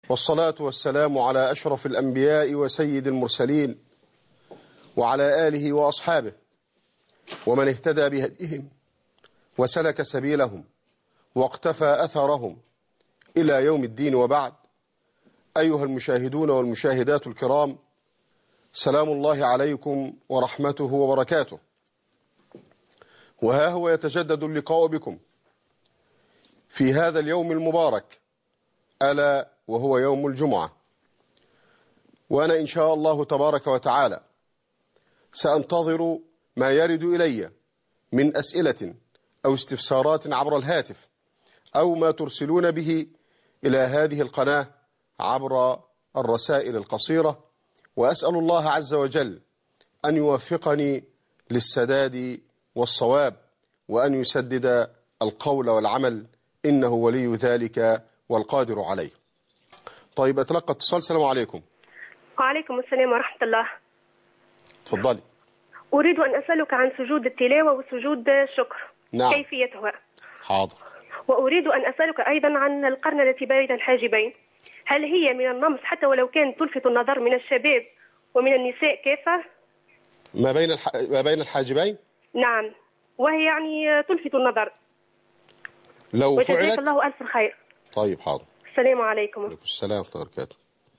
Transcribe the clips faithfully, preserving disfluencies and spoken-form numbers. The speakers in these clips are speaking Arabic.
والصلاة والسلام على أشرف الأنبياء وسيد المرسلين وعلى آله وأصحابه ومن اهتدى بهديهم وسلك سبيلهم واقتفى أثرهم إلى يوم الدين. وبعد، أيها المشاهدون والمشاهدات الكرام، سلام الله عليكم ورحمته وبركاته. وها هو يتجدد اللقاء بكم في هذا اليوم المبارك، ألا وهو يوم الجمعة. وأنا إن شاء الله تبارك وتعالى سأنتظر ما يرد إلي من أسئلة أو استفسارات عبر الهاتف أو ما ترسلون به إلى هذه القناة عبر الرسائل القصيرة، وأسأل الله عز وجل أن يوفقني للسداد والصواب، وأن يسدد القول والعمل، إنه ولي ذلك والقادر عليه. طيب، أتلقى اتصال. السلام عليكم. وعليكم السلام ورحمة الله. تفضلي. أريد أن أسألك عن سجود التلاوة وسجود الشكر. نعم. كيفيتها؟ حاضر. وأريد أن أسألك أيضا عن القرن التي بين الحاجبين، هل هي من النمص حتى ولو كان تلفت النظر من الشباب ومن النساء كافة؟ ما بين الح... ما بين الحاجبين؟ نعم، وهي يعني تلفت النظر. لو فعلت وجزاك الله ألف خير. طيب، حاضر. السلام عليكم. وعليكم السلام ورحمة الله وبركاته.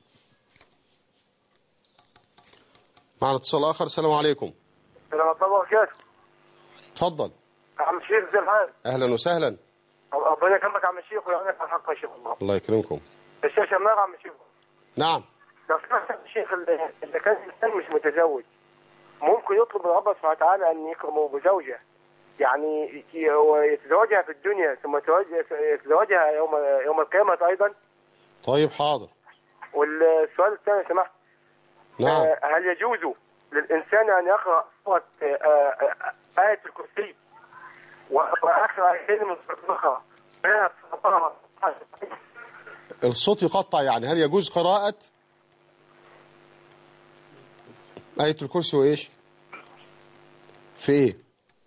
معنا اتصال آخر. السلام عليكم. السلام عليكم وبركاته. تفضل. عم الشيخ، زي الحال؟ أهلا وسهلا. ربنا يكرمك عم الشيخ ويعينك على الحق يا شيخ. الله الله يكرمكم. الشيخ شماغ عم الشيخ. نعم. لو سمحت يا الشيخ، اللي اللي كان انسان مش متزوج ممكن يطلب من ربنا سبحانه وتعالى ان يكرمه بزوجه، يعني يتزوجها في الدنيا ثم يتزوجها يوم يوم القيامه ايضا؟ طيب، حاضر. والسؤال الثاني سمحت. نعم. هل يجوز للانسان ان يقرا سوره آية الكرسي واخر آيتين من سوره البقره؟ الصوت يقطع، يعني هل يجوز قراءة آية الكرسي وإيش؟ في إيه؟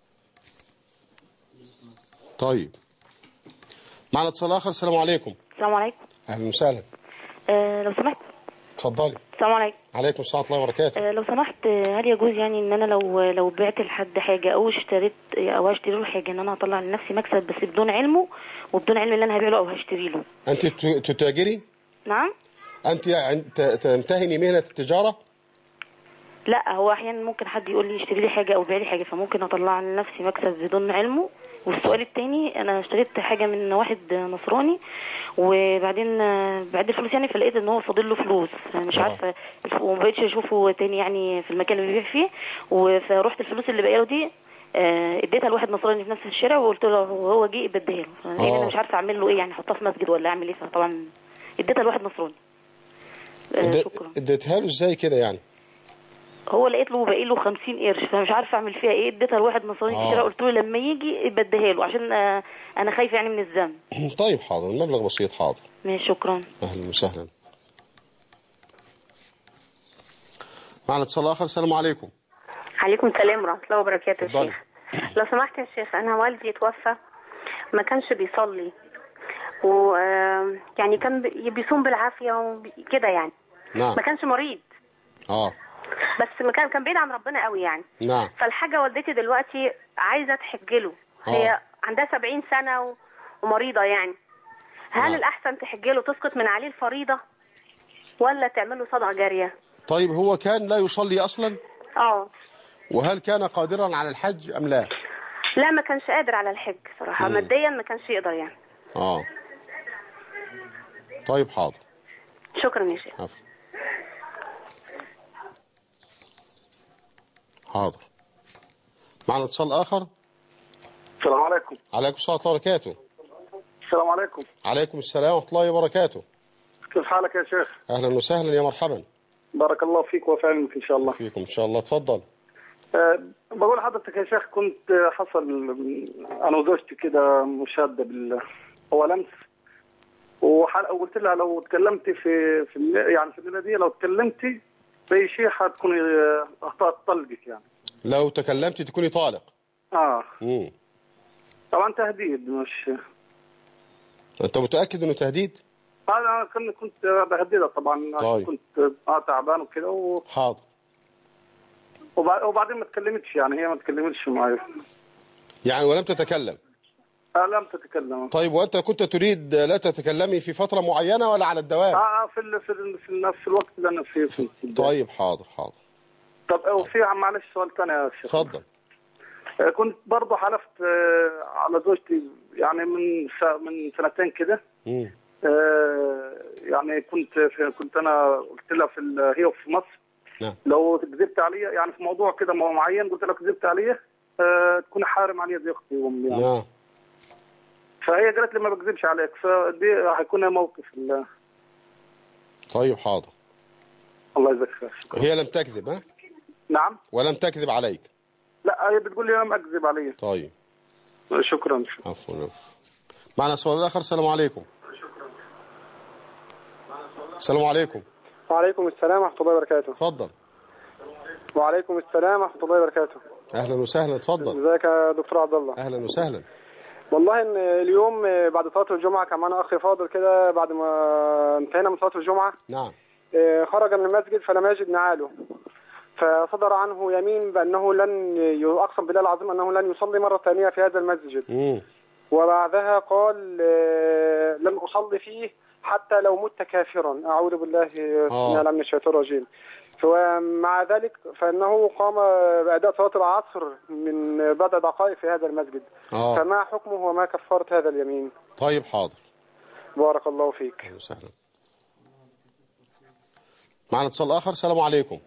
طيب، معنا اتصال آخر. السلام عليكم. السلام عليكم. أهلا وسهلا. أه لو سمحت. اتفضلي. السلام عليكم. عليكم السلام ورحمة الله وبركاته. أه لو سمحت، هل يجوز يعني ان انا لو لو بعت لحد حاجه او اشتريت او هشتري له حاجه ان انا اطلع لنفسي مكسب بس بدون علمه وبدون علم اللي انا هبيع له او هشتري له؟ أنت تتاجري؟ نعم. أنت يعني تمتهني مهنة التجارة؟ لا، هو احيانا ممكن حد يقول لي اشتري لي حاجه او بيع لي حاجه فممكن اطلع لنفسي مكسب بدون علمه. والسؤال الثاني، انا اشتريت حاجه من واحد نصراني وبعدين بعد الفلوس يعني فلقيت ان هو فاضل له فلوس، مش عارفه وما بقتش اشوفه تاني يعني في المكان اللي بيبيع فيه، فروحت الفلوس اللي باقيه له دي اديتها لواحد نصراني في نفس الشارع وقلت له هو جه بديها له، لان انا مش عارفه اعمل له ايه، يعني احطها في مسجد ولا اعمل ايه، فطبعا اديتها لواحد نصراني. شكرا. اديتها له ازاي كده يعني؟ هو لقيت له باقي له خمسين قرش فمش عارفه اعمل فيها ايه، اديتها لواحد نصراني في الشارع قلت له لما يجي بديها له عشان انا خايفه يعني من الذنب. طيب، حاضر. المبلغ بسيط. حاضر. ماشي، شكرا. اهلا وسهلا. معنا اتصال اخر. السلام عليكم. عليكم السلام ورحمه الله وبركاته. يا شيخ لو سمحت يا شيخ، انا والدي توفى ما كانش بيصلي و يعني كان بيصوم بالعافيه وكده يعني. نعم. ما كانش مريض. اه بس ما كان كان بعيد عن ربنا قوي يعني. نعم. فالحاجه والدتي دلوقتي عايزه تحج له. هي عندها سبعين سنه ومريضه يعني. هل نعم. الاحسن تحج له تسقط من عليه الفريضه ولا تعمل له صدقه جاريه؟ طيب، هو كان لا يصلي اصلا؟ اه. وهل كان قادرا على الحج ام لا؟ لا، ما كانش قادر على الحج صراحه. مم. ماديا ما كانش يقدر يعني. اه طيب، حاضر. شكرا يا شيخ. عفوا. حاضر. معنا اتصال آخر. السلام عليكم. عليكم السلام ورحمة الله وبركاته. السلام عليكم. عليكم السلام ورحمة الله وبركاته. كيف حالك يا شيخ؟ أهلا وسهلا، يا مرحبا. بارك الله فيك وفي علمك إن شاء الله. فيكم إن شاء الله. تفضل. أه بقول لحضرتك يا شيخ، كنت حصل أنا وزوجتي كده مشادة بال هو لمس، وقلت لها لو تكلمتي في في يعني في الليلة دي لو تكلمتي بأي شيء حتكوني أخطأت طلقك يعني. لو تكلمتي تكوني طالق؟ اه امم طبعا تهديد. مش انت متأكد انه تهديد؟ انا كنت كنت بهددها طبعا. طيب. كنت اه تعبان وكده و... حاضر. وبعدين ما اتكلمتش، يعني هي ما اتكلمتش معايا. يعني ولم تتكلم؟ آه لم تتكلم. طيب وأنت كنت تريد لا تتكلمي في فترة معينة ولا على الدوام؟ اه في ال في ال في, ال في الوقت اللي انا فيه في طيب حاضر حاضر. طب وفي معلش سؤال ثاني يا شيخ. اتفضل. آه كنت برضه حلفت آه على زوجتي يعني من من سنتين كده. امم آه يعني كنت في كنت انا قلت لها في هي في مصر نعم. لو كذبت عليا يعني في موضوع كده معين، قلت لها كذبت عليا آه تكون حارم عليا زي اختي وامي يعني. نعم. فهي قالت لي ما بكذبش عليك، فدي هيكون موقف ال... طيب حاضر. الله يجزاك خير. هي لم تكذب ها؟ نعم. ولم تكذب عليك؟ لا هي بتقول لي لم اكذب عليا. طيب شكرا. عفوا. معنا السؤال الاخر. السلام عليكم. السلام عليكم. وعليكم السلام ورحمة الله وبركاته. اتفضل. وعليكم السلام ورحمة الله وبركاته. اهلا وسهلا. اتفضل. ازيك يا دكتور عبد الله؟ اهلا وسهلا. والله ان اليوم بعد صلاة الجمعة كان معنا اخ فاضل كده، بعد ما انتهينا من صلاة الجمعة نعم. خرج من المسجد فلم يجد نعاله، فصدر عنه يمين بانه لن اقسم بالله العظيم انه لن يصلي مرة ثانية في هذا المسجد. امم وبعدها قال لن اصلي فيه حتى لو مت كافرا، اعوذ بالله آه. من الشيطان الرجيم. ومع ذلك فانه قام باداء صلاه العصر من بضع دقائق في هذا المسجد. آه. فما حكمه وما كفاره هذا اليمين؟ طيب حاضر. بارك الله فيك. اهلا وسهلا. معنا اتصال اخر. السلام عليكم.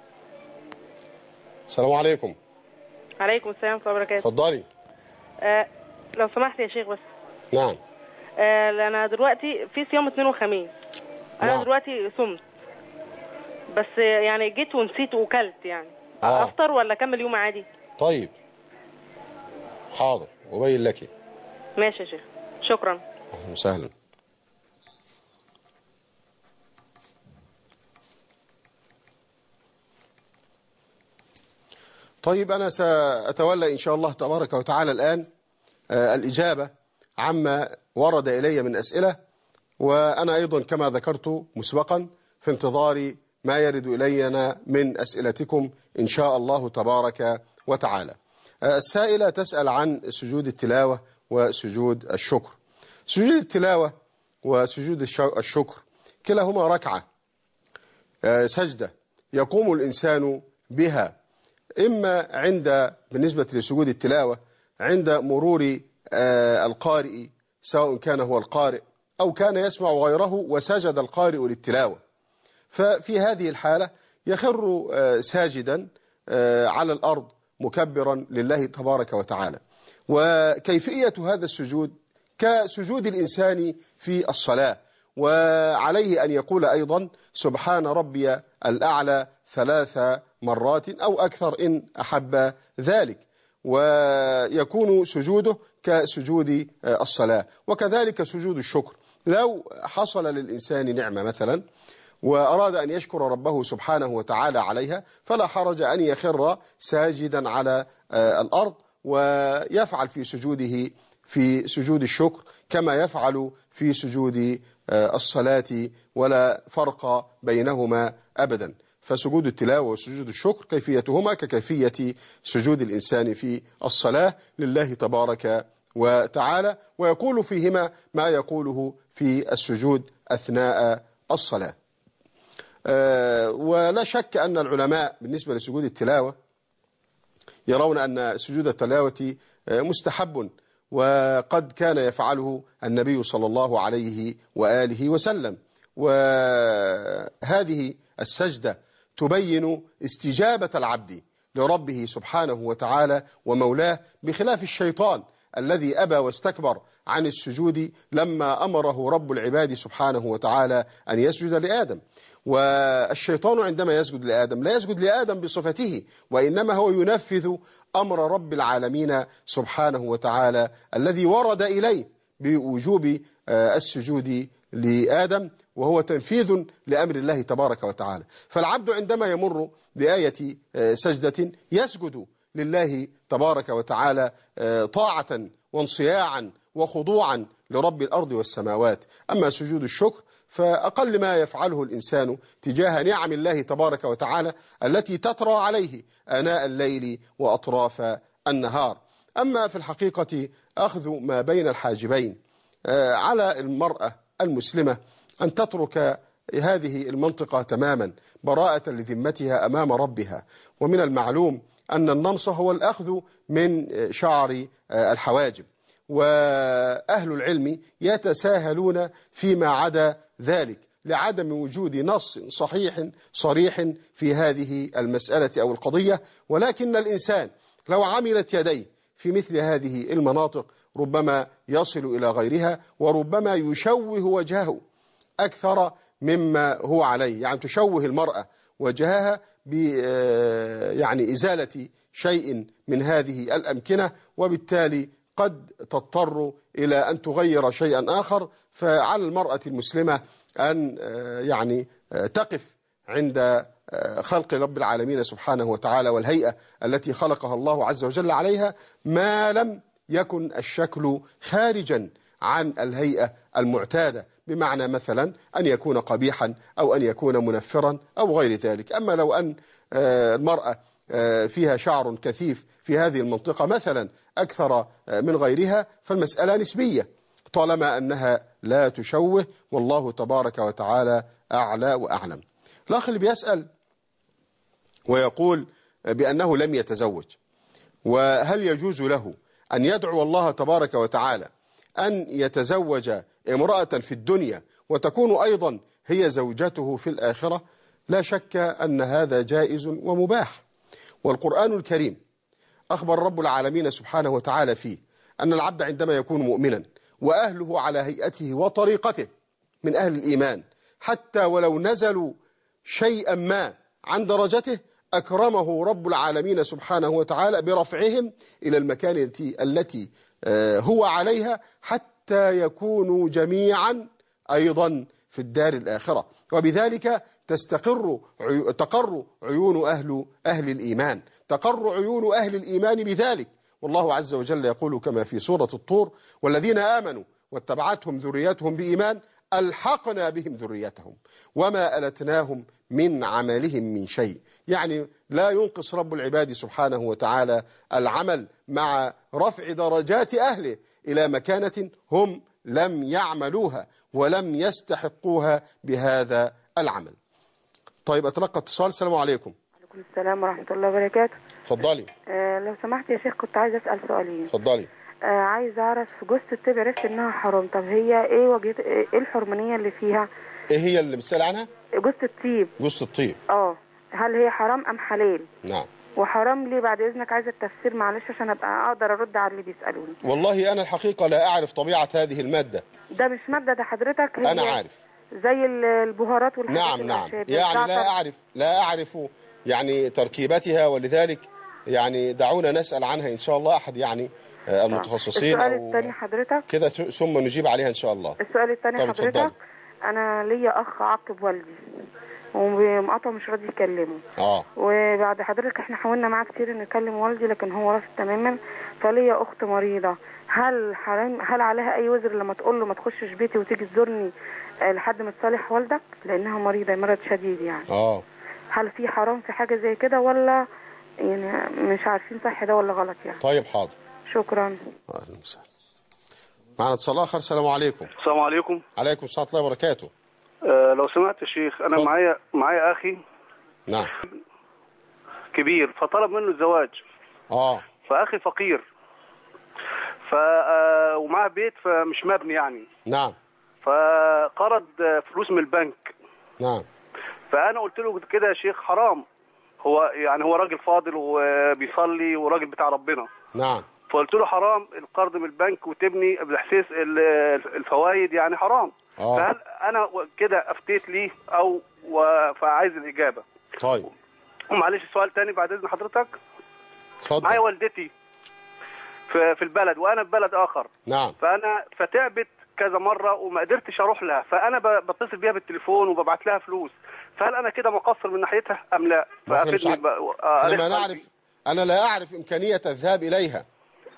السلام عليكم. عليكم السلام ورحمة الله وبركاته. اتفضلي. آه لو سمحت يا شيخ بس. نعم. آه انا دلوقتي في صيام اثنين وخميس. انا نعم. دلوقتي صمت بس يعني جيت ونسيت وكلت يعني. آه. افطر ولا اكمل يوم عادي؟ طيب حاضر وبين لك. ماشي يا شيخ. شكرا. اهلا وسهلا. طيب أنا سأتولى إن شاء الله تبارك وتعالى الآن الإجابة عما ورد إلي من أسئلة، وأنا أيضا كما ذكرت مسبقا في انتظار ما يرد إلينا من أسئلتكم إن شاء الله تبارك وتعالى. السائلة تسأل عن سجود التلاوة وسجود الشكر. سجود التلاوة وسجود الشكر كلاهما ركعة سجدة يقوم الإنسان بها، إما عند بالنسبة لسجود التلاوة عند مرور القارئ سواء كان هو القارئ أو كان يسمع غيره وسجد القارئ للتلاوة، ففي هذه الحالة يخر ساجدا على الأرض مكبرا لله تبارك وتعالى. وكيفية هذا السجود كسجود الإنسان في الصلاة، وعليه أن يقول أيضا سبحان ربي الأعلى ثلاث مرات أو أكثر إن أحب ذلك، ويكون سجوده كسجود الصلاة. وكذلك سجود الشكر، لو حصل للإنسان نعمة مثلا وأراد أن يشكر ربه سبحانه وتعالى عليها فلا حرج أن يخر ساجدا على الأرض ويفعل في سجوده في سجود الشكر كما يفعل في سجود الصلاة، ولا فرق بينهما أبدا. فسجود التلاوة وسجود الشكر كيفيتهما ككيفية سجود الإنسان في الصلاة لله تبارك وتعالى، ويقول فيهما ما يقوله في السجود أثناء الصلاة. أه ولا شك أن العلماء بالنسبة لسجود التلاوة يرون أن سجود التلاوة مستحب، وقد كان يفعله النبي صلى الله عليه وآله وسلم. وهذه السجدة تبين استجابة العبد لربه سبحانه وتعالى ومولاه، بخلاف الشيطان الذي أبى واستكبر عن السجود لما أمره رب العباد سبحانه وتعالى أن يسجد لآدم. والشيطان عندما يسجد لآدم لا يسجد لآدم بصفته، وإنما هو ينفذ أمر رب العالمين سبحانه وتعالى الذي ورد إليه بوجوب السجود لآدم، وهو تنفيذ لأمر الله تبارك وتعالى. فالعبد عندما يمر بآية سجدة يسجد لله تبارك وتعالى طاعة وانصياعا وخضوعا لرب الأرض والسماوات. أما سجود الشكر فأقل ما يفعله الإنسان تجاه نعم الله تبارك وتعالى التي تطرى عليه آناء الليل وأطراف النهار. أما في الحقيقة أخذ ما بين الحاجبين على المرأة المسلمة أن تترك هذه المنطقة تماما براءة لذمتها أمام ربها. ومن المعلوم أن النمص هو الأخذ من شعر الحواجب، وأهل العلم يتساهلون فيما عدا ذلك لعدم وجود نص صحيح صريح في هذه المسألة أو القضية. ولكن الإنسان لو عملت يديه في مثل هذه المناطق ربما يصل إلى غيرها، وربما يشوه وجهه أكثر مما هو عليه. يعني تشوه المرأة وجهها ب يعني إزالة شيء من هذه الأمكنة، وبالتالي قد تضطر إلى أن تغير شيئا آخر. فعلى المرأة المسلمة أن يعني تقف عند خلق رب العالمين سبحانه وتعالى والهيئة التي خلقها الله عز وجل عليها، ما لم يكن الشكل خارجا عن الهيئة المعتادة، بمعنى مثلا أن يكون قبيحا أو أن يكون منفرا أو غير ذلك. أما لو أن المرأة فيها شعر كثيف في هذه المنطقة مثلا أكثر من غيرها فالمسألة نسبية طالما أنها لا تشوه، والله تبارك وتعالى أعلى وأعلم. الأخ اللي بيسأل ويقول بأنه لم يتزوج، وهل يجوز له أن يدعو الله تبارك وتعالى أن يتزوج امرأة في الدنيا وتكون أيضا هي زوجته في الآخرة؟ لا شك أن هذا جائز ومباح، والقرآن الكريم أخبر رب العالمين سبحانه وتعالى فيه أن العبد عندما يكون مؤمنا وأهله على هيئته وطريقته من أهل الإيمان حتى ولو نزلوا شيئا ما عن درجته أكرمه رب العالمين سبحانه وتعالى برفعهم إلى المكان التي, التي هو عليها حتى يكونوا جميعا أيضا في الدار الآخرة، وبذلك تستقر تقر عيون أهل, أهل الإيمان تقر عيون أهل الإيمان بذلك. والله عز وجل يقول كما في سورة الطور: والذين آمنوا واتبعتهم ذريتهم بإيمان ألحقنا بهم ذريتهم وما ألتناهم من عملهم من شيء. يعني لا ينقص رب العباد سبحانه وتعالى العمل مع رفع درجات أهله إلى مكانة هم لم يعملوها ولم يستحقوها بهذا العمل. طيب أتلقى اتصال. السلام عليكم. وعليكم السلام ورحمة الله وبركاته. اتفضلي. آه لو سمحت يا شيخ كنت عايزة أسأل سؤالين. اتفضلي. آه عايز أعرف جوزة الطيب عرفت إنها حرام، طب هي إيه وجهة إيه الحرمانية اللي فيها؟ إيه هي اللي بتسأل عنها؟ جوزة الطيب. جوزة الطيب. اه هل هي حرام أم حلال؟ نعم. وحرام ليه بعد إذنك؟ عايزة التفسير معلش عشان أبقى أقدر أرد على اللي بيسألوني. والله أنا الحقيقة لا أعرف طبيعة هذه المادة. ده مش مادة، ده حضرتك هي أنا عارف زي البهارات والحاجات. نعم نعم يعني لا أعرف لا أعرف يعني تركيبتها، ولذلك يعني دعونا نسأل عنها إن شاء الله أحد يعني المتخصصين. السؤال الثاني حضرتك كده ثم نجيب عليها إن شاء الله. السؤال الثاني حضرتك فضل. أنا ليا أخ عاقب والدي ومقاطع مش راضي يكلمه. اه وبعد حضرتك احنا حاولنا معاه كتير نكلم والدي لكن هو رافض تماما. فليا اخت مريضه، هل حرام هل عليها اي وزر لما تقول له ما تخشش بيتي وتيجي تزورني لحد ما تصالح والدك لانها مريضه مرض شديد يعني؟ اه هل في حرام في حاجه زي كده ولا يعني مش عارفين صح ده ولا غلط يعني؟ طيب حاضر. شكرا. اهلا وسهلا. معنا اتصال اخر. السلام عليكم. السلام عليكم. عليكم السلام ورحمه الله وبركاته. أه لو سمعت يا شيخ انا فضل. معايا معايا اخي نعم كبير فطلب منه الزواج. اه فاخي فقير ف آه ومعاه بيت فمش مبني يعني. نعم. فقرض فلوس من البنك. نعم. فانا قلت له كده يا شيخ حرام، هو يعني هو راجل فاضل وبيصلي وراجل بتاع ربنا. نعم. فقلت له حرام القرض من البنك وتبني بحساس الفوائد يعني حرام. آه. فهل انا كده افتيت ليه او فعايز الاجابه؟ طيب ومعلش سؤال تاني بعد اذن حضرتك. اتفضل. معايا والدتي في في البلد وانا في بلد اخر. نعم. فانا فتعبت كذا مره وما قدرتش اروح لها، فانا بتصل بيها بالتليفون وببعت لها فلوس، فهل انا كده مقصر من ناحيتها ام لا؟ فافيدني بقى. انا ما نعرف انا لا اعرف امكانيه الذهاب اليها.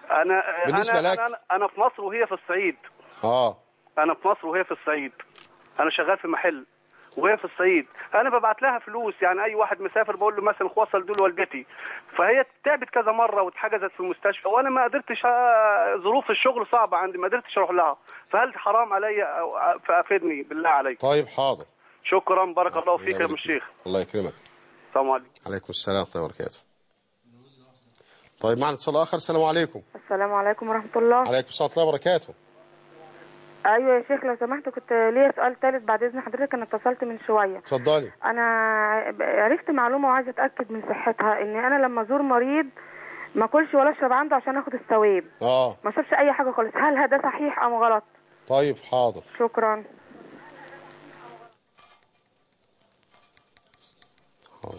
انا بالنسبة أنا, لك؟ أنا انا في مصر وهي في الصعيد. اه انا في مصر وهي في الصعيد. انا شغال في محل وهي في الصعيد، انا ببعت لها فلوس، يعني اي واحد مسافر بقول له مثلا وصل دول والدتي، فهي تعبت كذا مره واتحجزت في المستشفى وانا ما قدرتش، ظروف الشغل صعبه عندي ما قدرتش اروح لها، فهل حرام عليا؟ فافيدني بالله عليك. طيب حاضر. شكرا، بارك الله فيك يا ام الشيخ. الله يكرمك. السلام عليكم. عليكم السلام ورحمه الله وبركاته. طيب معنا اتصال اخر. السلام عليكم. السلام عليكم ورحمه الله. عليكم السلام ورحمه الله وبركاته. ايوه يا شيخ لو سمحت، كنت ليا سؤال ثالث بعد اذن حضرتك. انا اتصلت من شويه. اتفضلي. انا عرفت معلومه وعايزه اتاكد من صحتها، ان انا لما ازور مريض ما اكلش ولا اشرب عنده عشان اخد الثواب. اه ما اشربش اي حاجه خالص، هل ده صحيح ام غلط؟ طيب حاضر. شكرا. حاضر.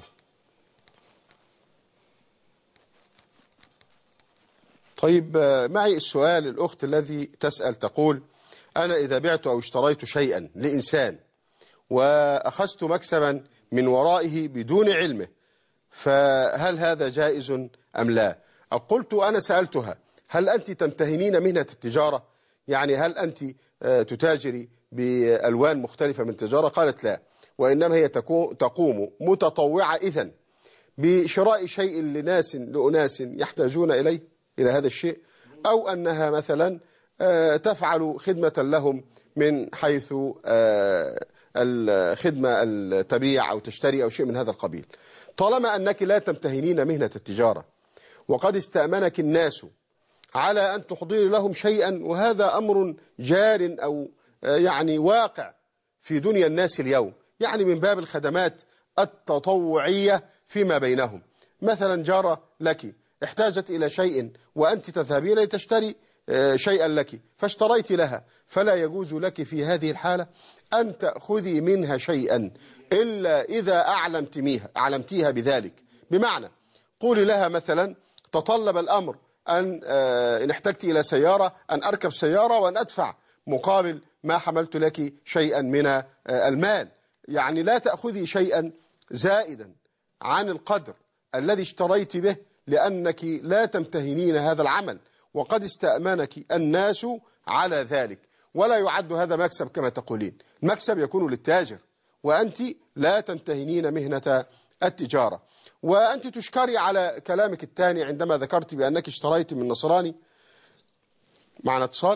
طيب معي السؤال. الأخت الذي تسأل تقول: أنا إذا بعت أو اشتريت شيئا لإنسان وأخذت مكسبا من ورائه بدون علمه، فهل هذا جائز أم لا؟ أو قلت أنا سألتها: هل أنت تمتهنين مهنة التجارة؟ يعني هل أنت تتاجري بألوان مختلفة من التجارة؟ قالت لا، وإنما هي تقوم متطوعة إذن بشراء شيء لناس لأناس يحتاجون إليه إلى هذا الشيء، أو أنها مثلا تفعل خدمة لهم من حيث الخدمة التبيع أو تشتري أو شيء من هذا القبيل. طالما أنك لا تمتهنين مهنة التجارة وقد استأمنك الناس على أن تحضري لهم شيئا، وهذا أمر جار أو يعني واقع في دنيا الناس اليوم، يعني من باب الخدمات التطوعية فيما بينهم. مثلا جارة لك احتاجت إلى شيء وأنت تذهبين لتشتري شيئا لك فاشتريت لها، فلا يجوز لك في هذه الحالة أن تأخذي منها شيئا إلا إذا أعلمتميها أعلمتيها بذلك. بمعنى قولي لها مثلا: تطلب الأمر أن إن احتجت إلى سيارة أن أركب سيارة وأن أدفع مقابل ما حملت لك شيئا من المال. يعني لا تأخذي شيئا زائدا عن القدر الذي اشتريت به، لأنك لا تمتهنين هذا العمل وقد استأمنك الناس على ذلك، ولا يعد هذا مكسب كما تقولين. المكسب يكون للتاجر، وأنت لا تمتهنين مهنة التجارة. وأنت تشكري على كلامك الثاني عندما ذكرت بأنك اشتريت من نصراني. معنا اتصال.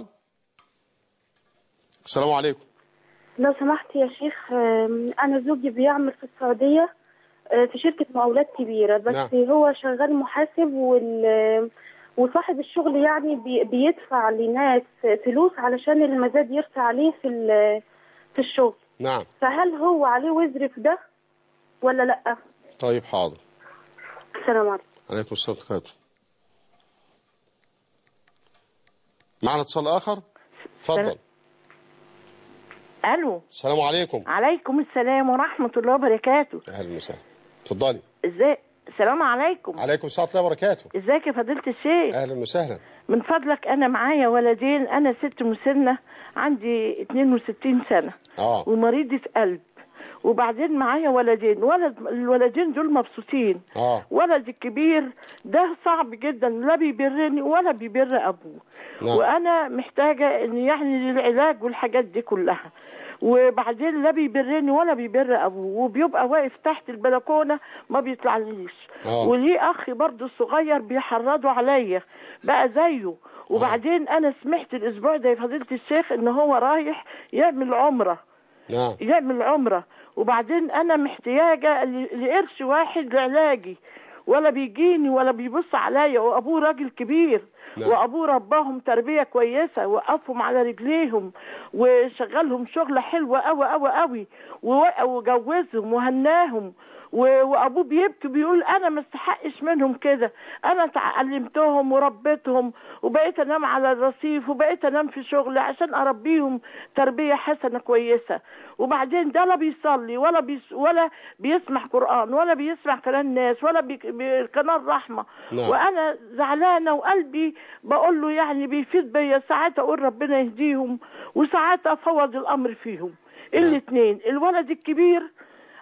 السلام عليكم. لو سمحت يا شيخ، أنا زوجي بيعمل في السعودية في شركة مقاولات كبيرة، بس نعم. هو شغال محاسب وال وصاحب الشغل يعني بي... بيدفع لناس فلوس علشان المزاد يرسى عليه في ال... في الشغل. نعم. فهل هو عليه وزر في ده ولا لا؟ طيب حاضر. السلام عليكم. عليكم السلام ورحمة الله. معنا اتصال آخر. اتفضل. الو. السلام عليكم. عليكم السلام ورحمة الله وبركاته. اهلا وسهلا. اتفضلي. ازاي؟ السلام عليكم. عليكم السلام ورحمة الله وبركاته. ازيك يا فضيلة الشيخ؟ اهلا وسهلا. من فضلك انا معايا ولدين، انا ست مسنة عندي اتنين وستين سنة اه ومريضة قلب، وبعدين معايا ولدين، ولد الولدين دول مبسوطين. اه ولد الكبير ده صعب جدا، لا بيبرني ولا بيبر ابوه. نعم. وانا محتاجة ان يعني للعلاج والحاجات دي كلها، وبعدين لا بيبرني ولا بيبر ابوه، وبيبقى واقف تحت البلكونه ما بيطلعليش. آه. وليه اخي برضه الصغير بيحرضوا عليا بقى زيه. وبعدين انا سمعت الاسبوع ده يا فضيله الشيخ ان هو رايح يعمل عمره. نعم. يعمل عمره، وبعدين انا محتاجه لقرش واحد لعلاجي، ولا بيجيني ولا بيبص عليا، وابوه راجل كبير. نعم. وابوه رباهم تربيه كويسه، وقفهم على رجليهم وشغلهم شغله حلوه قوي قوي قوي، وجوزهم وهناهم، وابوه بيبكي بيقول انا ما استحقش منهم كده، انا علمتهم وربيتهم وبقيت انام على الرصيف وبقيت انام في شغلي عشان اربيهم تربيه حسنه كويسه. وبعدين ده لا بيصلي ولا بيس ولا بيسمع قران ولا بيسمع كلام الناس ولا بقناه الرحمه. نعم. وانا زعلانه وقلبي بقول له يعني بيفيد بيا، ساعات اقول ربنا يهديهم وساعات افوض الامر فيهم. نعم. الاثنين، الولد الكبير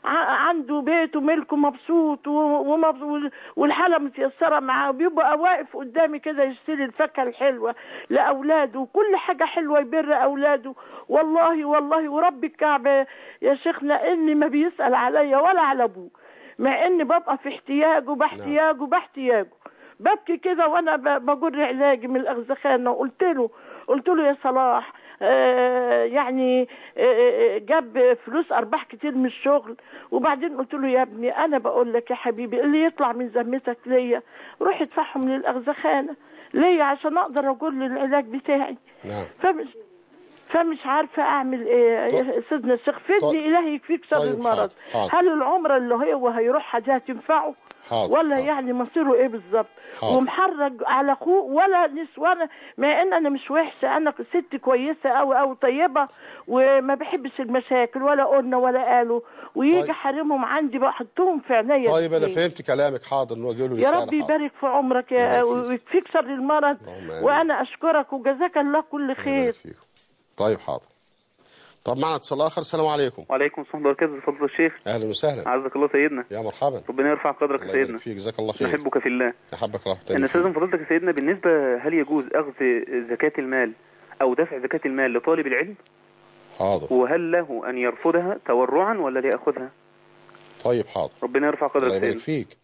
عنده بيت وملكه مبسوط والحاله متيسره معاه، بيبقى واقف قدامي كده يشتري الفاكهه الحلوه لاولاده وكل حاجه حلوه يبر اولاده. والله والله ورب الكعبه يا شيخنا اني ما بيسال عليا ولا على ابوه، مع اني ببقى في احتياجه باحتياجه باحتياجه. ببكي كده وانا بجر علاجي من الاغزخانه، وقلت له قلت له يا صلاح آه يعني آه جاب فلوس ارباح كتير من الشغل، وبعدين قلت له يا ابني انا بقول لك يا حبيبي اللي يطلع من ذمتك ليا روح ادفعهم للاغزخانه ليا عشان اقدر اقول العلاج بتاعي. نعم. فمش فمش عارفه اعمل ايه يا سيدنا الشيخ، فدني الهي يكفيك شر المرض. حاضر. هل العمره اللي هو هيروحها دي هتنفعه ولا حاضر. يعني مصيره ايه بالظبط؟ ومحرج على اخوه ولا نسوانه، مع ان انا مش وحشه، انا ست كويسه قوي قوي طيبه وما بحبش المشاكل ولا قلنا ولا قالوا، ويجي طيب. حرمهم عندي بحطهم في عينيا. طيب انا فهمت كلامك. حاضر نوجه له رساله. يا رب يبارك في عمرك يا ويكفيك شر المرض، وانا اشكرك وجزاك الله كل خير. طيب حاضر. طب معنا اتصال اخر. السلام عليكم. وعليكم السلام ورحمه الله وبركاته. فضل الشيخ. اهلا وسهلا. عزك الله سيدنا. يا مرحبا. ربنا يرفع قدرك يا سيدنا. فيك جزاك الله خير. نحبك في الله. احبك الله تاني. انا استاذن فضيلتك يا سيدنا، بالنسبه هل يجوز اخذ زكاه المال او دفع زكاه المال لطالب العلم؟ حاضر. وهل له ان يرفضها تورعا ولا ليأخذها؟ طيب حاضر. ربنا يرفع قدرك الله يبارك فيك.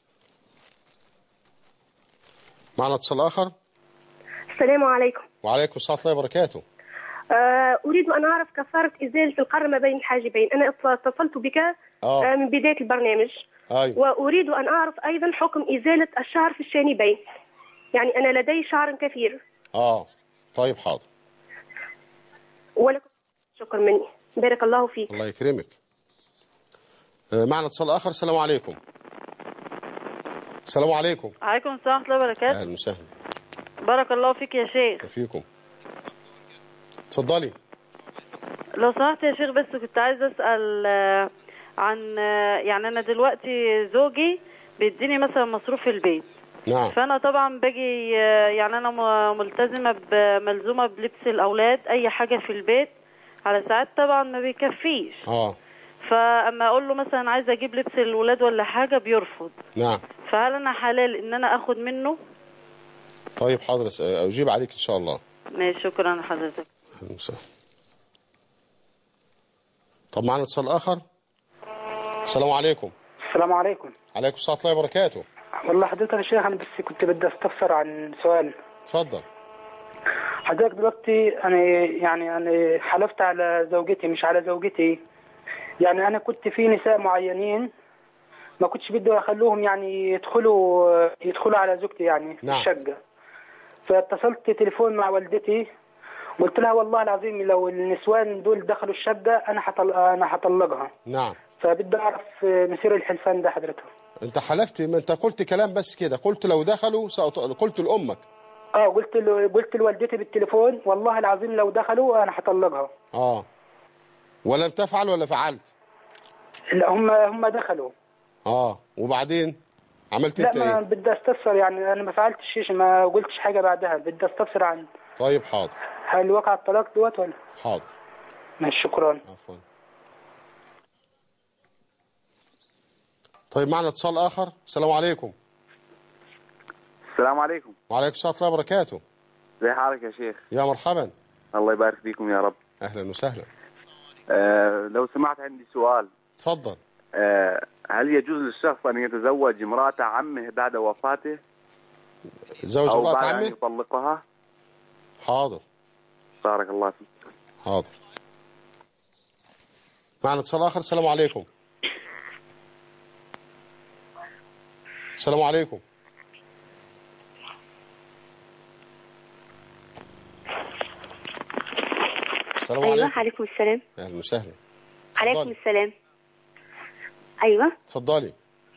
معنا اتصال اخر. السلام عليكم. وعليكم السلام ورحمه الله وبركاته. أريد أن أعرف كفارة إزالة القرن ما بين الحاجبين. أنا اتصلت بك آه. من بداية البرنامج. أيوة. وأريد أن أعرف أيضا حكم إزالة الشعر في الشانبين، يعني أنا لدي شعر كثير. آه طيب حاضر. ولكم شكر مني، بارك الله فيك. الله يكرمك. معنا اتصال آخر. السلام عليكم. السلام عليكم. وعليكم السلام ورحمة الله وبركاته. أهلا وسهلا. بارك الله فيك يا شيخ. وفيكم. اتفضلي. لو سمحت يا شيخ، بس كنت عايزه اسال عن يعني انا دلوقتي زوجي بيديني مثلا مصروف البيت. نعم. فانا طبعا باجي يعني انا ملتزمه بملزومه بلبس الاولاد اي حاجه في البيت على ساعات طبعا ما بيكفيش. اه فاما اقول له مثلا عايزه اجيب لبس الولاد ولا حاجه بيرفض. نعم. فهل انا حلال ان انا اخد منه؟ طيب حاضر اجيب عليك ان شاء الله. ماشي شكرا لحضرتك. اهلا وسهلا. طب معنا اتصال اخر. السلام عليكم. السلام عليكم. عليكم السلام ورحمه الله وبركاته. والله حضرتك يا شيخ انا بس كنت بدي استفسر عن سؤال. اتفضل. حضرتك دلوقتي انا يعني انا حلفت على زوجتي مش على زوجتي، يعني انا كنت في نساء معينين ما كنتش بدي اخلوهم يعني يدخلوا يدخلوا على زوجتي يعني في نعم. الشقه. فاتصلت تليفون مع والدتي قلت لها والله العظيم لو النسوان دول دخلوا الشقه انا حطل... انا هطلقها. نعم. فبدي اعرف مسير الحلفان ده حضرتك. انت حلفت؟ ما انت قلت كلام بس كده، قلت لو دخلوا سأط... قلت لامك. اه قلت له قلت لوالدتي بالتليفون والله العظيم لو دخلوا انا هطلقها. اه ولم تفعل ولا فعلت؟ لا هم هم دخلوا. اه وبعدين عملت انت ايه؟ لا ما بدي استفسر يعني انا ما فعلتش شيء ما قلتش حاجه بعدها، بدي استفسر عن. طيب حاضر. هل وقع الطلاق دوت ولا؟ حاضر. ماشي شكرا. عفوا. طيب معنا اتصال اخر. السلام عليكم. السلام عليكم. وعليكم السلام ورحمه الله وبركاته. ازي حالك يا شيخ؟ يا مرحبا. الله يبارك فيكم يا رب. اهلا وسهلا. آه لو سمعت عندي سؤال. تفضل. آه هل يجوز للشخص ان يتزوج امرأة عمه بعد وفاته؟ يتزوج امرأة عمه؟ أو بعد ان يطلقها؟ حاضر. بارك الله فيك. حاضر. معنا اتصال اخر. السلام عليكم. السلام عليكم. السلام أيوة. عليكم. عليكم السلام. اهلا وسهلا. عليكم السلام. ايوه اتفضلي.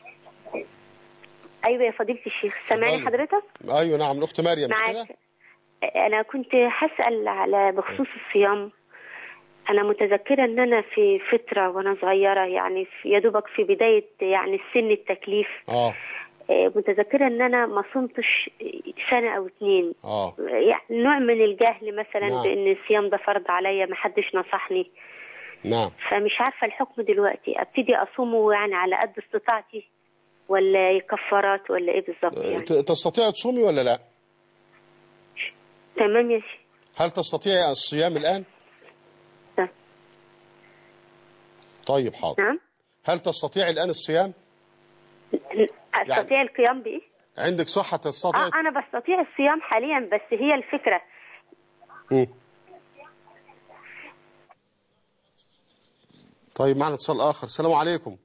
ايوه يا فضيله الشيخ سامعني حضرتك؟ ايوه نعم. الاخت مريم مش كده؟ انا كنت هسال على بخصوص الصيام. انا متذكره ان انا في فتره وانا صغيره يعني يا دوبك في بدايه يعني سن التكليف. اه متذكره ان انا ما صمتش سنه او اتنين. اه يعني نوع من الجهل مثلا. نعم. بان الصيام ده فرض عليا ما حدش نصحني. نعم. فمش عارفة الحكم دلوقتي، ابتدي اصومه يعني على قد استطاعتي ولا كفارات ولا ايه بالظبط يعني؟ تستطيع تصومي ولا لا؟ تمام يا شيخ. هل تستطيعي الصيام الآن؟ نعم. طيب حاضر. نعم. هل تستطيعي الآن الصيام؟ استطيع يعني القيام بايه؟ عندك صحة تستطيع؟ اه انا بستطيع الصيام حاليا، بس هي الفكرة. م. طيب معنا اتصال آخر. السلام عليكم.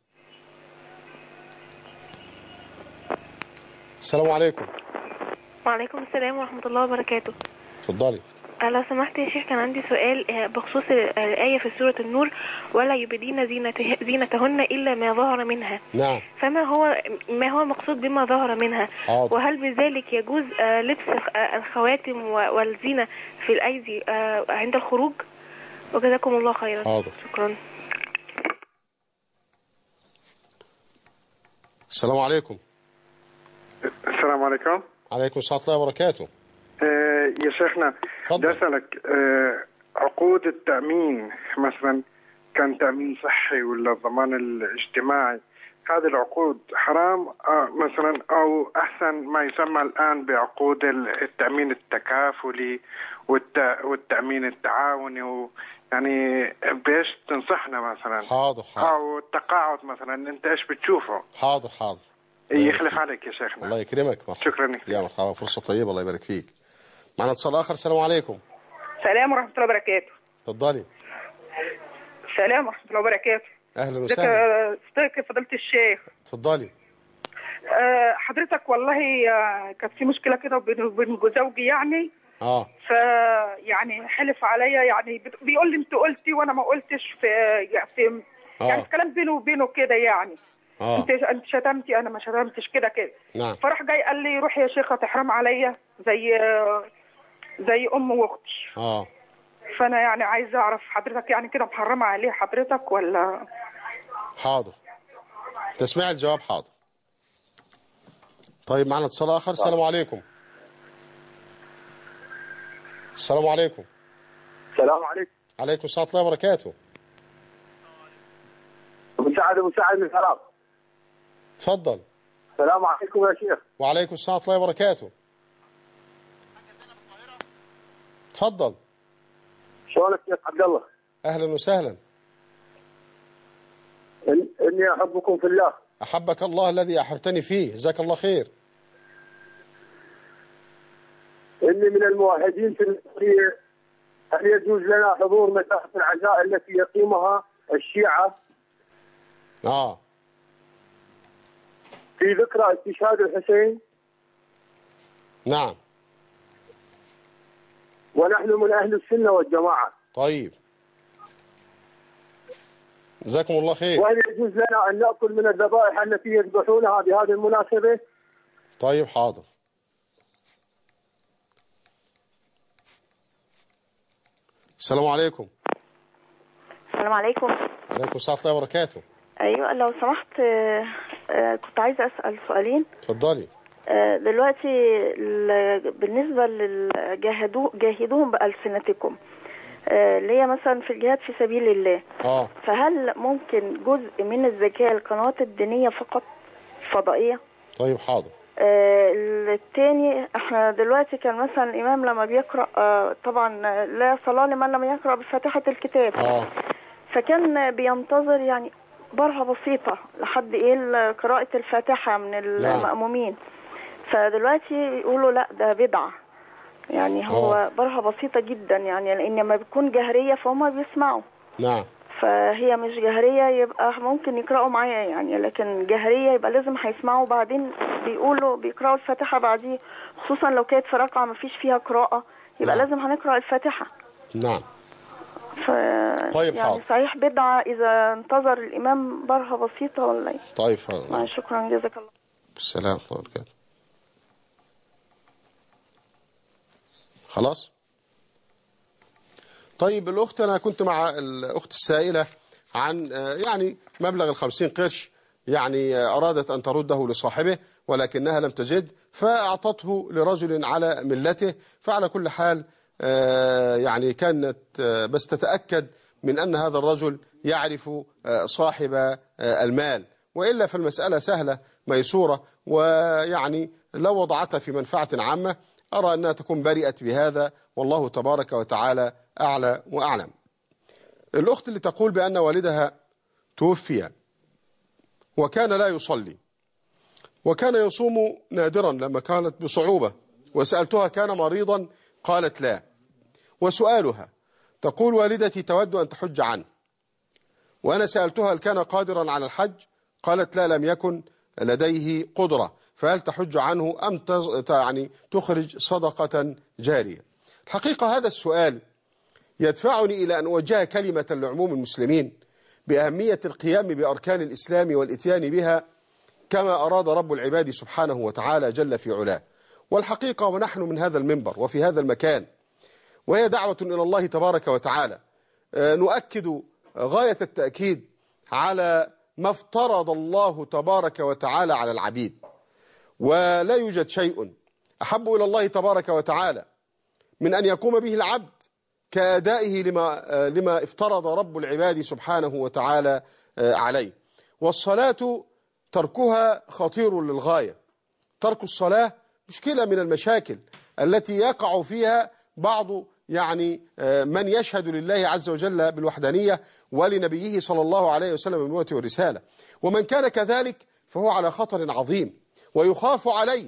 السلام عليكم. وعليكم السلام ورحمة الله وبركاته. اتفضلي. لو سمحت يا شيخ، كان عندي سؤال بخصوص الآية في سورة النور: ولا يبدين زينته زينتهن إلا ما ظهر منها. نعم. فما هو ما هو مقصود بما ظهر منها؟ حاضر. وهل بذلك يجوز لبس الخواتم والزينة في الأيدي عند الخروج؟ وجزاكم الله خيرا. حاضر. شكرا. السلام عليكم. السلام عليكم. عليكم السلام ورحمة الله وبركاته. آه يا شيخنا، بدي أسألك، آه عقود التأمين مثلا كان تأمين صحي ولا الضمان الاجتماعي، هذه العقود حرام آه مثلا، أو أحسن ما يسمى الآن بعقود التأمين التكافلي والتأمين التعاوني، يعني بإيش تنصحنا مثلا؟ حاضر حاضر. أو التقاعد مثلا، أنت إيش بتشوفه؟ حاضر حاضر. يخلف عليك يا شيخنا. الله يكرمك. مرحبا. شكرا. يا مرحبا، فرصة طيبة، الله يبارك فيك. معنا اتصال آخر. السلام عليكم. السلام ورحمة الله وبركاته. اتفضلي. السلام ورحمة الله وبركاته. أهلا وسهلا. ازيك فضيلة الشيخ؟ اتفضلي. أه حضرتك والله آه كانت في مشكلة كده وبين زوجي يعني. اه. ف يعني حلف عليا، يعني بيقول لي انت قلتي وانا ما قلتش، في في آه. يعني الكلام بينه وبينه كده يعني. اه. انت انت شتمتي انا ما شتمتش كده كده. نعم. فراح جاي قال لي روحي يا شيخه تحرم عليا زي زي ام واختي. اه. فانا يعني عايزه اعرف حضرتك يعني كده محرمه عليه حضرتك ولا؟ حاضر. تسمع الجواب. حاضر. طيب معنا اتصال آخر. السلام عليكم. السلام عليكم. السلام عليكم. عليكم السلام ورحمة الله وبركاته. مساعد مساعد من العراق. تفضل. السلام عليكم يا شيخ. وعليكم السلام ورحمة الله وبركاته. تفضل. شلونك يا عبد الله؟ أهلا وسهلا. إن إني أحبكم في الله. أحبك الله الذي أحبتني فيه، جزاك الله خير. إني من الموحدين في السورية. هل يجوز لنا حضور مساحة العزاء التي يقيمها الشيعة؟ آه. في ذكرى استشهاد الحسين؟ نعم. ونحن من أهل السنة والجماعة. طيب. جزاكم الله خير. وهل يجوز لنا أن نأكل من الذبائح التي يذبحونها بهذه المناسبة؟ طيب حاضر. السلام عليكم. السلام عليكم. عليكم السلام ورحمة الله وبركاته. ايوه لو سمحت، آه آه كنت عايزه اسال سؤالين. اتفضلي. آه دلوقتي بالنسبه للجاهدوا جاهدوهم بألسنتكم، آه اللي هي مثلا في الجهاد في سبيل الله. اه فهل ممكن جزء من الزكاه القنوات الدينيه فقط فضائيه؟ طيب حاضر. آه الثاني، احنا دلوقتي كان مثلا الامام لما بيقرا آه طبعا لا صلاه لمن لم يقرا بفاتحه الكتاب. اه فكان بينتظر يعني برهة بسيطة لحد ايه قراءة الفاتحة من المأمومين. فدلوقتي يقولوا لا ده بدعة، يعني هو أوه. برهة بسيطة جدا، يعني لان لما بتكون جهرية فهم بيسمعوا. نعم. فهي مش جهرية يبقى ممكن يقرأوا معايا يعني، لكن جهرية يبقى لازم هيسمعوا، بعدين بيقولوا بيقرأوا الفاتحة بعديه، خصوصا لو كانت في رقعة ما فيش فيها قراءة يبقى نعم. لازم هنقرأ الفاتحة. نعم. ف... طيب يعني حاضر. صحيح بدعة إذا انتظر الإمام برهة بسيطة ولا إيه؟ طيب حاضر. شكرا جزاك الله. بالسلام ورحمة الله وبركاته. خلاص. طيب الأخت، أنا كنت مع الأخت السائلة عن يعني مبلغ الخمسين قرش، يعني أرادت أن ترده لصاحبه ولكنها لم تجد فأعطته لرجل على ملته. فعلى كل حال يعني كانت بس تتأكد من أن هذا الرجل يعرف صاحب المال، وإلا فالمسألة سهلة ميسورة، ويعني لو وضعتها في منفعة عامة أرى أنها تكون برئت بهذا، والله تبارك وتعالى أعلى وأعلم. الأخت اللي تقول بأن والدها توفي وكان لا يصلي وكان يصوم نادرا لما كانت بصعوبة، وسألتها كان مريضا قالت لا. وسؤالها تقول والدتي تود أن تحج عنه، وأنا سألتها هل كان قادرا على الحج قالت لا لم يكن لديه قدرة، فهل تحج عنه أم يعني تخرج صدقة جارية؟ الحقيقة هذا السؤال يدفعني إلى أن أوجه كلمة لعموم المسلمين بأهمية القيام بأركان الإسلام والإتيان بها كما أراد رب العباد سبحانه وتعالى جل في علاه. والحقيقة ونحن من هذا المنبر وفي هذا المكان، وهي دعوة إلى الله تبارك وتعالى، نؤكد غاية التأكيد على ما افترض الله تبارك وتعالى على العبيد، ولا يوجد شيء أحب إلى الله تبارك وتعالى من أن يقوم به العبد كأدائه لما, لما افترض رب العباد سبحانه وتعالى عليه. والصلاة تركها خطير للغاية. ترك الصلاة مشكلة من المشاكل التي يقع فيها بعض يعني من يشهد لله عز وجل بالوحدانية ولنبيه صلى الله عليه وسلم بالنبوة والرسالة، ومن كان كذلك فهو على خطر عظيم ويخاف عليه،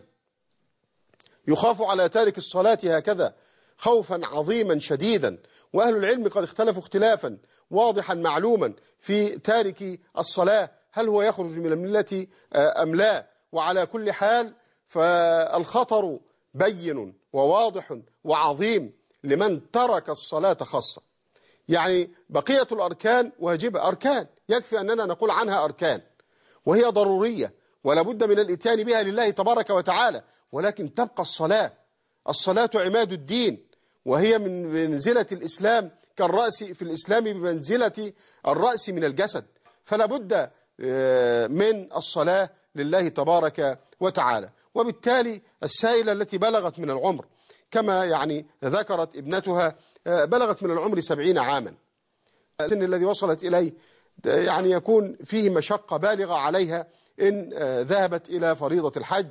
يخاف على تارك الصلاة هكذا خوفا عظيما شديدا. وأهل العلم قد اختلفوا اختلافا واضحا معلوما في تارك الصلاة، هل هو يخرج من الملة أم لا؟ وعلى كل حال فالخطر بين وواضح وعظيم لمن ترك الصلاة خاصة. يعني بقية الأركان واجبة، أركان يكفي أننا نقول عنها أركان، وهي ضرورية ولا بد من الإتيان بها لله تبارك وتعالى، ولكن تبقى الصلاة. الصلاة عماد الدين، وهي من منزلة الإسلام كالرأس في الإسلام بمنزلة الرأس من الجسد، فلا بد من الصلاة لله تبارك وتعالى. وبالتالي السائلة التي بلغت من العمر كما يعني ذكرت ابنتها بلغت من العمر سبعين عاما، السن الذي وصلت إليه يعني يكون فيه مشقة بالغة عليها إن ذهبت إلى فريضة الحج،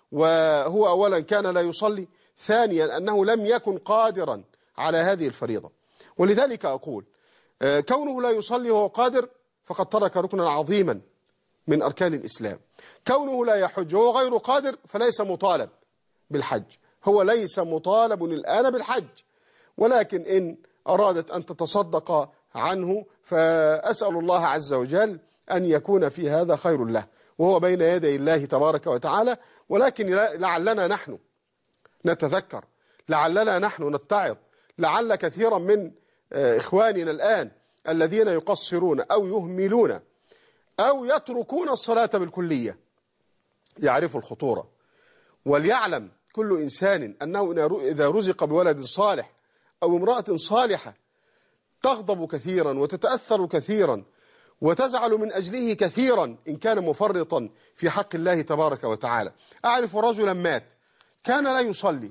وهو أولا كان لا يصلي، ثانيا أنه لم يكن قادرا على هذه الفريضة. ولذلك أقول كونه لا يصلي وهو قادر فقد ترك ركنا عظيما من أركان الإسلام. كونه لا يحج وهو غير قادر فليس مطالب بالحج، هو ليس مطالب الآن بالحج، ولكن إن أرادت أن تتصدق عنه فأسأل الله عز وجل أن يكون في هذا خير له، وهو بين يدي الله تبارك وتعالى. ولكن لعلنا نحن نتذكر، لعلنا نحن نتعظ، لعل كثيرا من إخواننا الآن الذين يقصرون أو يهملون أو يتركون الصلاة بالكلية يعرفوا الخطورة، وليعلم كل إنسان أنه إذا رزق بولد صالح أو امرأة صالحة تغضب كثيرا وتتأثر كثيرا وتزعل من أجله كثيرا إن كان مفرطا في حق الله تبارك وتعالى. أعرف رجلا مات كان لا يصلي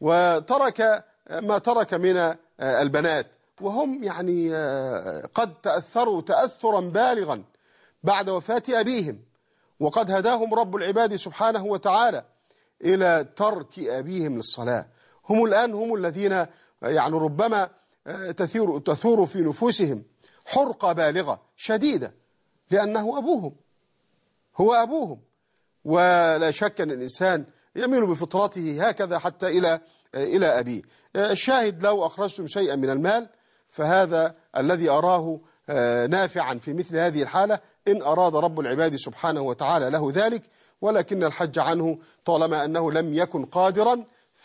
وترك ما ترك من البنات، وهم يعني قد تأثروا تأثرا بالغا بعد وفاة أبيهم، وقد هداهم رب العباد سبحانه وتعالى إلى ترك أبيهم للصلاة. هم الآن هم الذين يعني ربما تثير, تثور في نفوسهم حرقة بالغة شديدة لأنه أبوهم، هو أبوهم. ولا شك أن الإنسان يميل بفطرته هكذا حتى إلى إلى أبيه. الشاهد لو أخرجتم شيئا من المال فهذا الذي أراه نافعا في مثل هذه الحالة إن أراد رب العباد سبحانه وتعالى له ذلك، ولكن الحج عنه طالما أنه لم يكن قادرا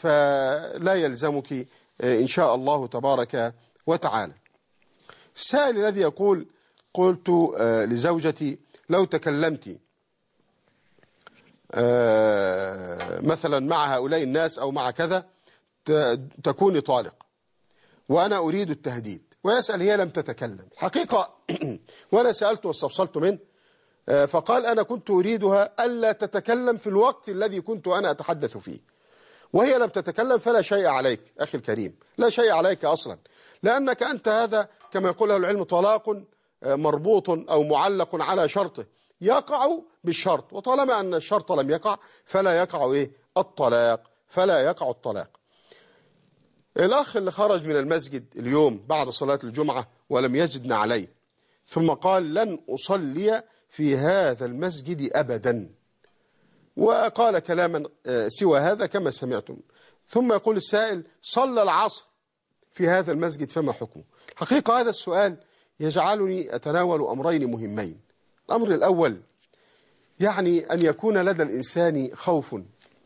فلا يلزمك إن شاء الله تبارك وتعالى. السائل الذي يقول قلت لزوجتي لو تكلمت مثلا مع هؤلاء الناس أو مع كذا تكوني طالق وأنا أريد التهديد، ويسأل هي لم تتكلم. الحقيقة وأنا سألت واستفصلت منه فقال أنا كنت أريدها ألا تتكلم في الوقت الذي كنت أنا أتحدث فيه، وهي لم تتكلم فلا شيء عليك أخي الكريم، لا شيء عليك أصلا، لأنك أنت هذا كما يقول أهل العلم طلاق مربوط أو معلق على شرطه يقع بالشرط، وطالما أن الشرط لم يقع فلا يقع إيه؟ الطلاق، فلا يقع الطلاق. الأخ اللي خرج من المسجد اليوم بعد صلاة الجمعة ولم يجد نعليه ثم قال لن أصلي في هذا المسجد أبدا، وقال كلاما سوى هذا كما سمعتم، ثم يقول السائل صلى العصر في هذا المسجد فما حكمه؟ حقيقة هذا السؤال يجعلني أتناول أمرين مهمين. الأمر الأول يعني أن يكون لدى الإنسان خوف،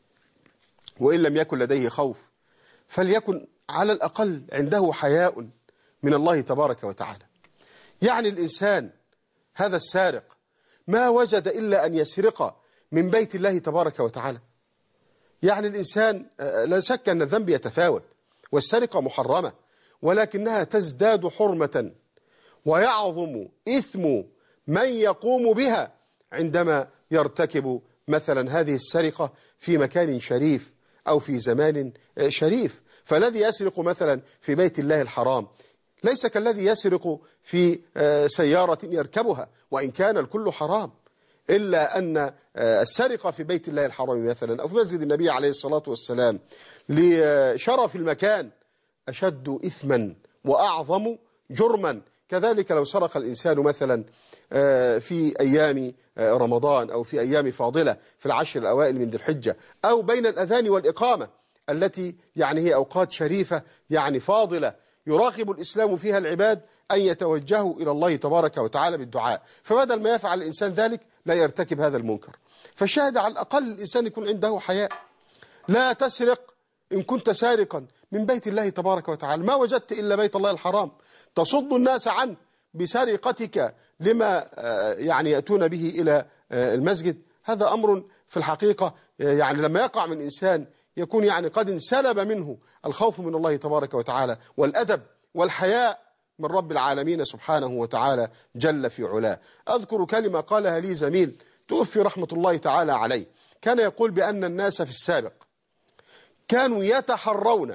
وإن لم يكن لديه خوف فليكن على الأقل عنده حياء من الله تبارك وتعالى. يعني الإنسان هذا السارق ما وجد إلا أن يسرق من بيت الله تبارك وتعالى. يعني الإنسان لا شك أن الذنب يتفاوت والسرقة محرمة، ولكنها تزداد حرمة ويعظم إثم من يقوم بها عندما يرتكب مثلا هذه السرقة في مكان شريف أو في زمان شريف. فالذي يسرق مثلا في بيت الله الحرام ليس كالذي يسرق في سيارة يركبها، وإن كان الكل حرام، إلا أن السرقة في بيت الله الحرام مثلا أو في مسجد النبي عليه الصلاة والسلام لشرف المكان أشد إثما وأعظم جرما. كذلك لو سرق الإنسان مثلا في أيام رمضان أو في أيام فاضلة في العشر الأوائل من ذي الحجة أو بين الأذان والإقامة التي يعني هي أوقات شريفة يعني فاضلة يراقب الإسلام فيها العباد أن يتوجهوا إلى الله تبارك وتعالى بالدعاء، فبدل ما يفعل الإنسان ذلك لا يرتكب هذا المنكر. فالشاهد على الأقل الإنسان يكون عنده حياء. لا تسرق إن كنت سارقا من بيت الله تبارك وتعالى، ما وجدت إلا بيت الله الحرام تصد الناس عنه بسرقتك لما يعني يأتون به إلى المسجد. هذا أمر في الحقيقة يعني لما يقع من إنسان يكون يعني قد انسلب منه الخوف من الله تبارك وتعالى والأدب والحياء من رب العالمين سبحانه وتعالى جل في علاه. أذكر كلمة قالها لي زميل توفي رحمة الله تعالى عليه، كان يقول بأن الناس في السابق كانوا يتحرون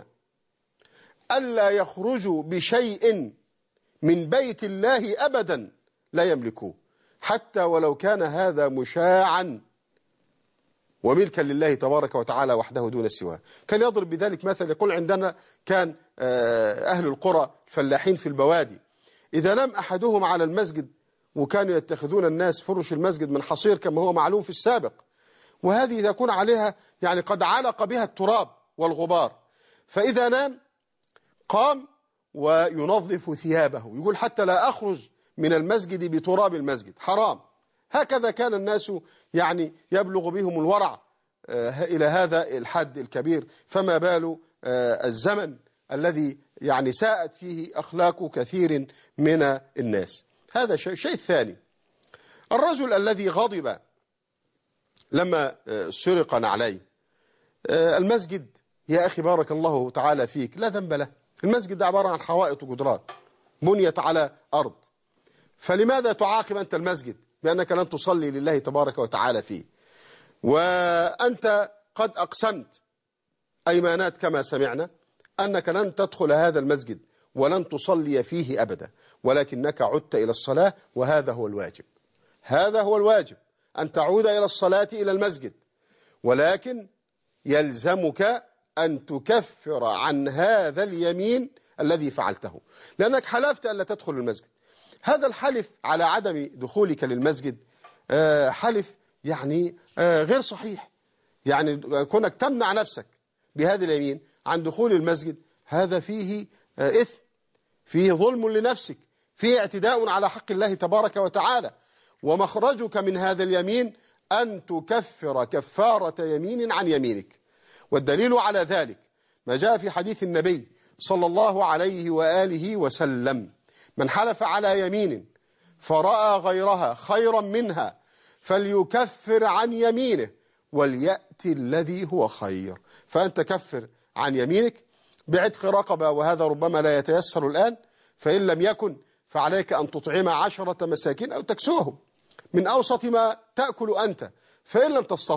ألا يخرجوا بشيء من بيت الله أبدا لا يملكوه، حتى ولو كان هذا مشاعا وملكا لله تبارك وتعالى وحده دون سواه. كان يضرب بذلك مثل، يقول عندنا كان أهل القرى الفلاحين في البوادي إذا نام أحدهم على المسجد، وكانوا يتخذون الناس فرش المسجد من حصير كما هو معلوم في السابق، وهذه تكون عليها يعني قد علق بها التراب والغبار، فإذا نام قام وينظف ثيابه، يقول حتى لا أخرج من المسجد بتراب المسجد، حرام. هكذا كان الناس يعني يبلغ بهم الورع إلى هذا الحد الكبير، فما بال الزمن الذي يعني ساءت فيه أخلاق كثير من الناس. هذا شيء. شيء ثاني، الرجل الذي غضب لما سرق نعليه. المسجد يا أخي بارك الله تعالى فيك لا ذنب له، المسجد ده عبارة عن حوائط وجدران بنيت على أرض، فلماذا تعاقب أنت المسجد بأنك لن تصلي لله تبارك وتعالى فيه؟ وأنت قد أقسمت أيمانات كما سمعنا أنك لن تدخل هذا المسجد ولن تصلي فيه أبدا، ولكنك عدت إلى الصلاة، وهذا هو الواجب. هذا هو الواجب أن تعود إلى الصلاة إلى المسجد، ولكن يلزمك أن تكفر عن هذا اليمين الذي فعلته، لأنك حلفت ألا تدخل المسجد. هذا الحلف على عدم دخولك للمسجد حلف يعني غير صحيح، يعني كونك تمنع نفسك بهذه اليمين عن دخول المسجد هذا فيه إثم، فيه ظلم لنفسك، فيه اعتداء على حق الله تبارك وتعالى. ومخرجك من هذا اليمين أن تكفر كفارة يمين عن يمينك. والدليل على ذلك ما جاء في حديث النبي صلى الله عليه وآله وسلم: من حلف على يمين فرأى غيرها خيرا منها فليكفر عن يمينه وليأتي الذي هو خير. فأنت كفر عن يمينك بعتق رقبة، وهذا ربما لا يتيسر الآن، فإن لم يكن فعليك أن تطعم عشرة مساكين أو تكسوهم من أوسط ما تأكل أنت، فإن لم تستطع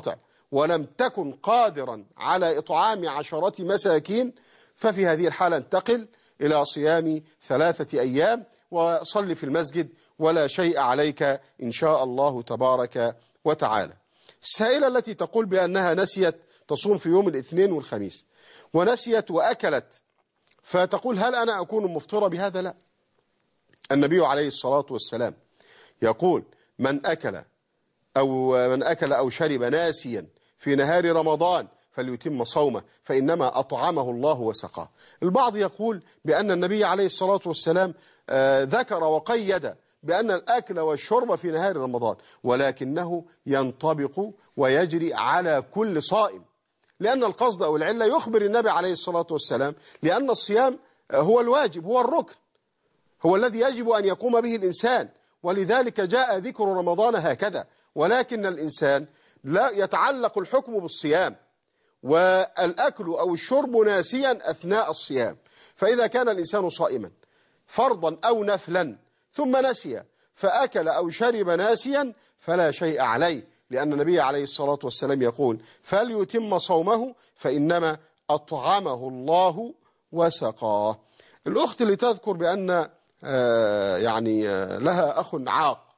ولم تكن قادرا على إطعام عشرة مساكين، ففي هذه الحالة انتقل إلى صيام ثلاثة أيام وصل في المسجد ولا شيء عليك إن شاء الله تبارك وتعالى. السائلة التي تقول بأنها نسيت تصوم في يوم الاثنين والخميس ونسيت وأكلت، فتقول هل أنا أكون مفطرة بهذا؟ لا. النبي عليه الصلاة والسلام يقول من أكل أو من أكل أو شرب ناسيا في نهار رمضان فليتم صومه فإنما أطعمه الله وسقاه. البعض يقول بأن النبي عليه الصلاة والسلام ذكر وقيد بأن الأكل والشرب في نهار رمضان، ولكنه ينطبق ويجري على كل صائم، لأن القصد أو العلة يخبر النبي عليه الصلاة والسلام لأن الصيام هو الواجب، هو الركن، هو الذي يجب أن يقوم به الإنسان، ولذلك جاء ذكر رمضان هكذا. ولكن الإنسان لا يتعلق الحكم بالصيام والأكل أو الشرب ناسيا أثناء الصيام. فإذا كان الإنسان صائما فرضا أو نفلا ثم نسي فأكل أو شرب ناسيا فلا شيء عليه، لأن النبي عليه الصلاة والسلام يقول فليتم صومه فإنما أطعمه الله وسقاه. الأخت اللي تذكر بأن آه يعني آه لها أخ عاق،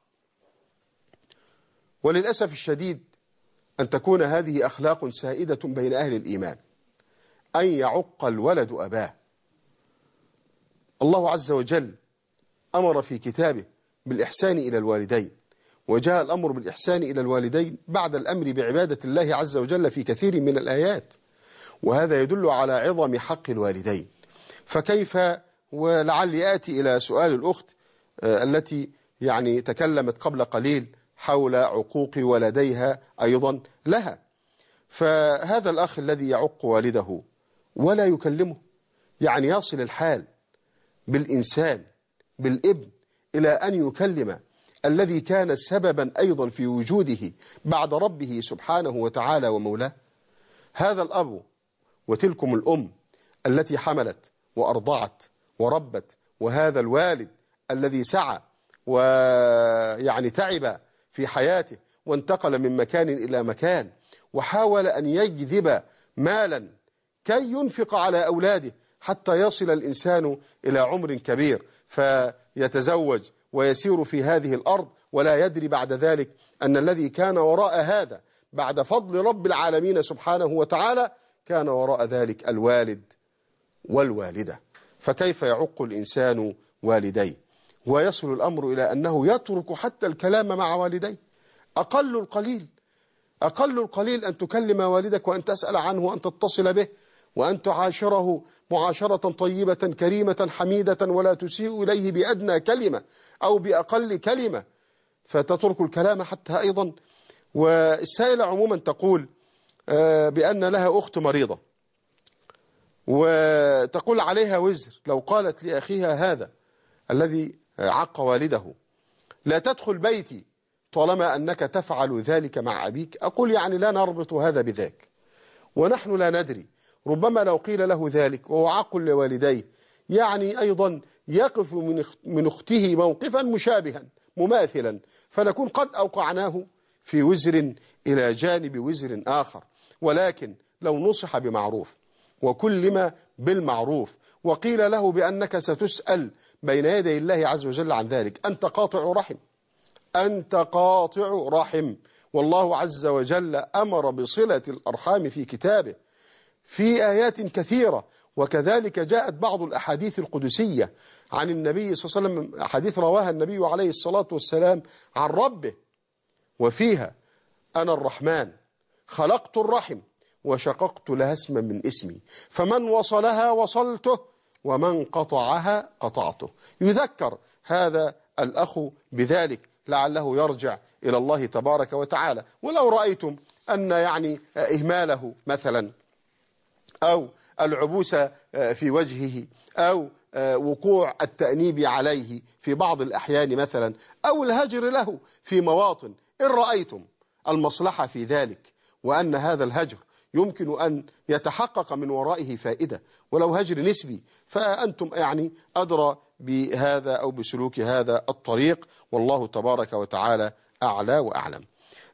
وللأسف الشديد أن تكون هذه أخلاق سائدة بين أهل الإيمان، أن يعق الولد أباه. الله عز وجل أمر في كتابه بالإحسان إلى الوالدين، وجاء الأمر بالإحسان إلى الوالدين بعد الأمر بعبادة الله عز وجل في كثير من الآيات، وهذا يدل على عظم حق الوالدين. فكيف، ولعلي آتي إلى سؤال الأخت التي يعني تكلمت قبل قليل حول عقوق ولديها أيضا لها، فهذا الأخ الذي يعق والده ولا يكلمه، يعني يصل الحال بالإنسان بالابن إلى أن يكلم الذي كان سببا أيضا في وجوده بعد ربه سبحانه وتعالى ومولاه. هذا الأب وتلكم الأم التي حملت وأرضعت وربت، وهذا الوالد الذي سعى ويعني تعب في حياته وانتقل من مكان إلى مكان وحاول أن يجذب مالا كي ينفق على أولاده حتى يصل الإنسان إلى عمر كبير فيتزوج ويسير في هذه الأرض، ولا يدري بعد ذلك أن الذي كان وراء هذا بعد فضل رب العالمين سبحانه وتعالى كان وراء ذلك الوالد والوالدة. فكيف يعق الإنسان والديه؟ ويصل الأمر إلى أنه يترك حتى الكلام مع والديه. أقل القليل أقل القليل أن تكلم والدك وأن تسأل عنه وأن تتصل به وأن تعاشره معاشرة طيبة كريمة حميدة، ولا تسيء إليه بأدنى كلمة أو بأقل كلمة، فتترك الكلام حتى أيضا. والسائلة عموما تقول بأن لها أخت مريضة وتقول عليها وزر لو قالت لأخيها هذا الذي عق والده لا تدخل بيتي طالما أنك تفعل ذلك مع أبيك. أقول يعني لا نربط هذا بذاك، ونحن لا ندري، ربما لو قيل له ذلك وهو عاق لوالديه يعني أيضا يقف من أخته موقفا مشابها مماثلا، فنكون قد أوقعناه في وزر إلى جانب وزر آخر. ولكن لو نصح بمعروف وكلم بالمعروف وقيل له بأنك ستسأل بين يدي الله عز وجل عن ذلك، أنت قاطع رحم، أنت قاطع رحم. والله عز وجل أمر بصلة الأرحام في كتابه في آيات كثيرة، وكذلك جاءت بعض الأحاديث القدسية عن النبي صلى الله عليه وسلم، حديث رواها النبي عليه الصلاة والسلام عن ربه، وفيها أنا الرحمن خلقت الرحم وشققت لها اسما من اسمي، فمن وصلها وصلته ومن قطعها قطعته. يذكر هذا الأخ بذلك لعله يرجع إلى الله تبارك وتعالى. ولو رأيتم أن يعني إهماله مثلا أو العبوس في وجهه أو وقوع التأنيب عليه في بعض الأحيان مثلا أو الهجر له في مواطن، إن رأيتم المصلحة في ذلك وأن هذا الهجر يمكن أن يتحقق من ورائه فائدة ولو هجر نسبي، فأنتم يعني أدرى بهذا أو بسلوك هذا الطريق، والله تبارك وتعالى أعلى وأعلم.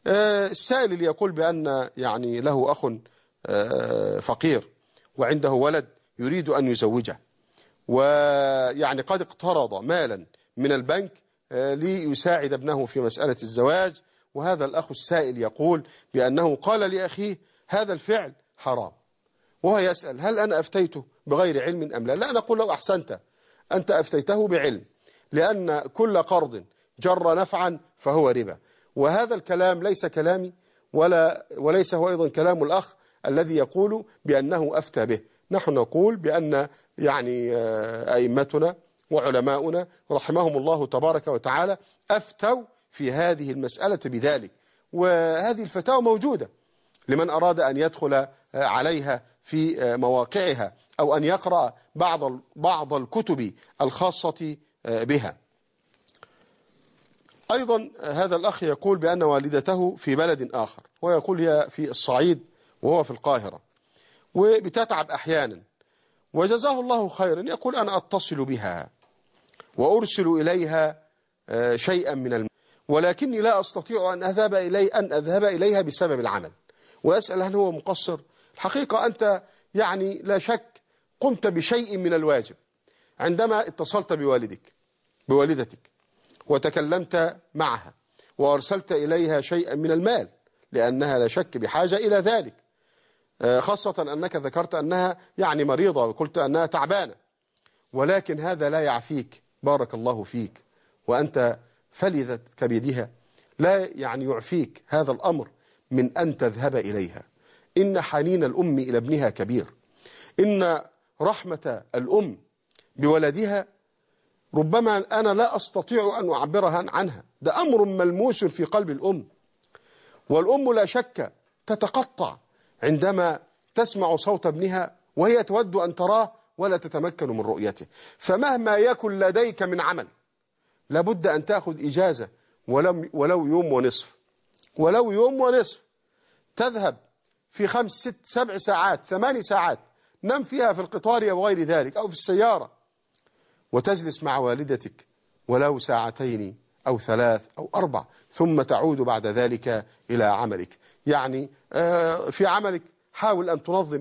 السائل اللي يقول بأن يعني له أخ فقير وعنده ولد يريد أن يزوجه، ويعني قد اقترض مالا من البنك ليساعد ابنه في مسألة الزواج، وهذا الأخ السائل يقول بأنه قال لأخيه هذا الفعل حرام، وهو يسأل هل أنا أفتيته بغير علم أم لا؟ لا، نقول له أحسنت، أنت أفتيته بعلم، لأن كل قرض جر نفعا فهو ربا، وهذا الكلام ليس كلامي ولا وليس هو أيضا كلام الأخ الذي يقول بأنه أفتى به. نحن نقول بأن يعني أئمتنا وعلماؤنا رحمهم الله تبارك وتعالى أفتوا في هذه المسألة بذلك، وهذه الفتاوى موجودة لمن أراد أن يدخل عليها في مواقعها أو أن يقرأ بعض بعض الكتب الخاصة بها. أيضا هذا الأخ يقول بأن والدته في بلد آخر، ويقول هي في الصعيد وهو في القاهرة، وبتتعب أحيانا، وجزاه الله خيرا يقول أنا أتصل بها وأرسل إليها شيئا من المال، ولكني لا أستطيع أن أذهب إلي أن أذهب إليها بسبب العمل، وأسأل هل هو مقصر؟ الحقيقة أنت يعني لا شك قمت بشيء من الواجب عندما اتصلت بوالدك بوالدتك وتكلمت معها وأرسلت إليها شيئا من المال، لأنها لا شك بحاجة إلى ذلك، خاصة أنك ذكرت أنها يعني مريضة وقلت أنها تعبانة، ولكن هذا لا يعفيك بارك الله فيك، وأنت فلذت كبدها، لا يعني يعفيك هذا الأمر من أن تذهب إليها. إن حنين الأم إلى ابنها كبير، إن رحمة الأم بولدها ربما أنا لا أستطيع أن أعبرها عنها، ده أمر ملموس في قلب الأم، والأم لا شك تتقطع عندما تسمع صوت ابنها وهي تود أن تراه ولا تتمكن من رؤيته، فمهما يكن لديك من عمل لابد أن تأخذ إجازة ولو, ولو يوم ونصف ولو يوم ونصف تذهب في خمس ست سبع ساعات ثماني ساعات نم فيها في القطار أو غير ذلك أو في السيارة، وتجلس مع والدتك ولو ساعتين أو ثلاث أو أربع، ثم تعود بعد ذلك إلى عملك. يعني في عملك حاول أن تنظم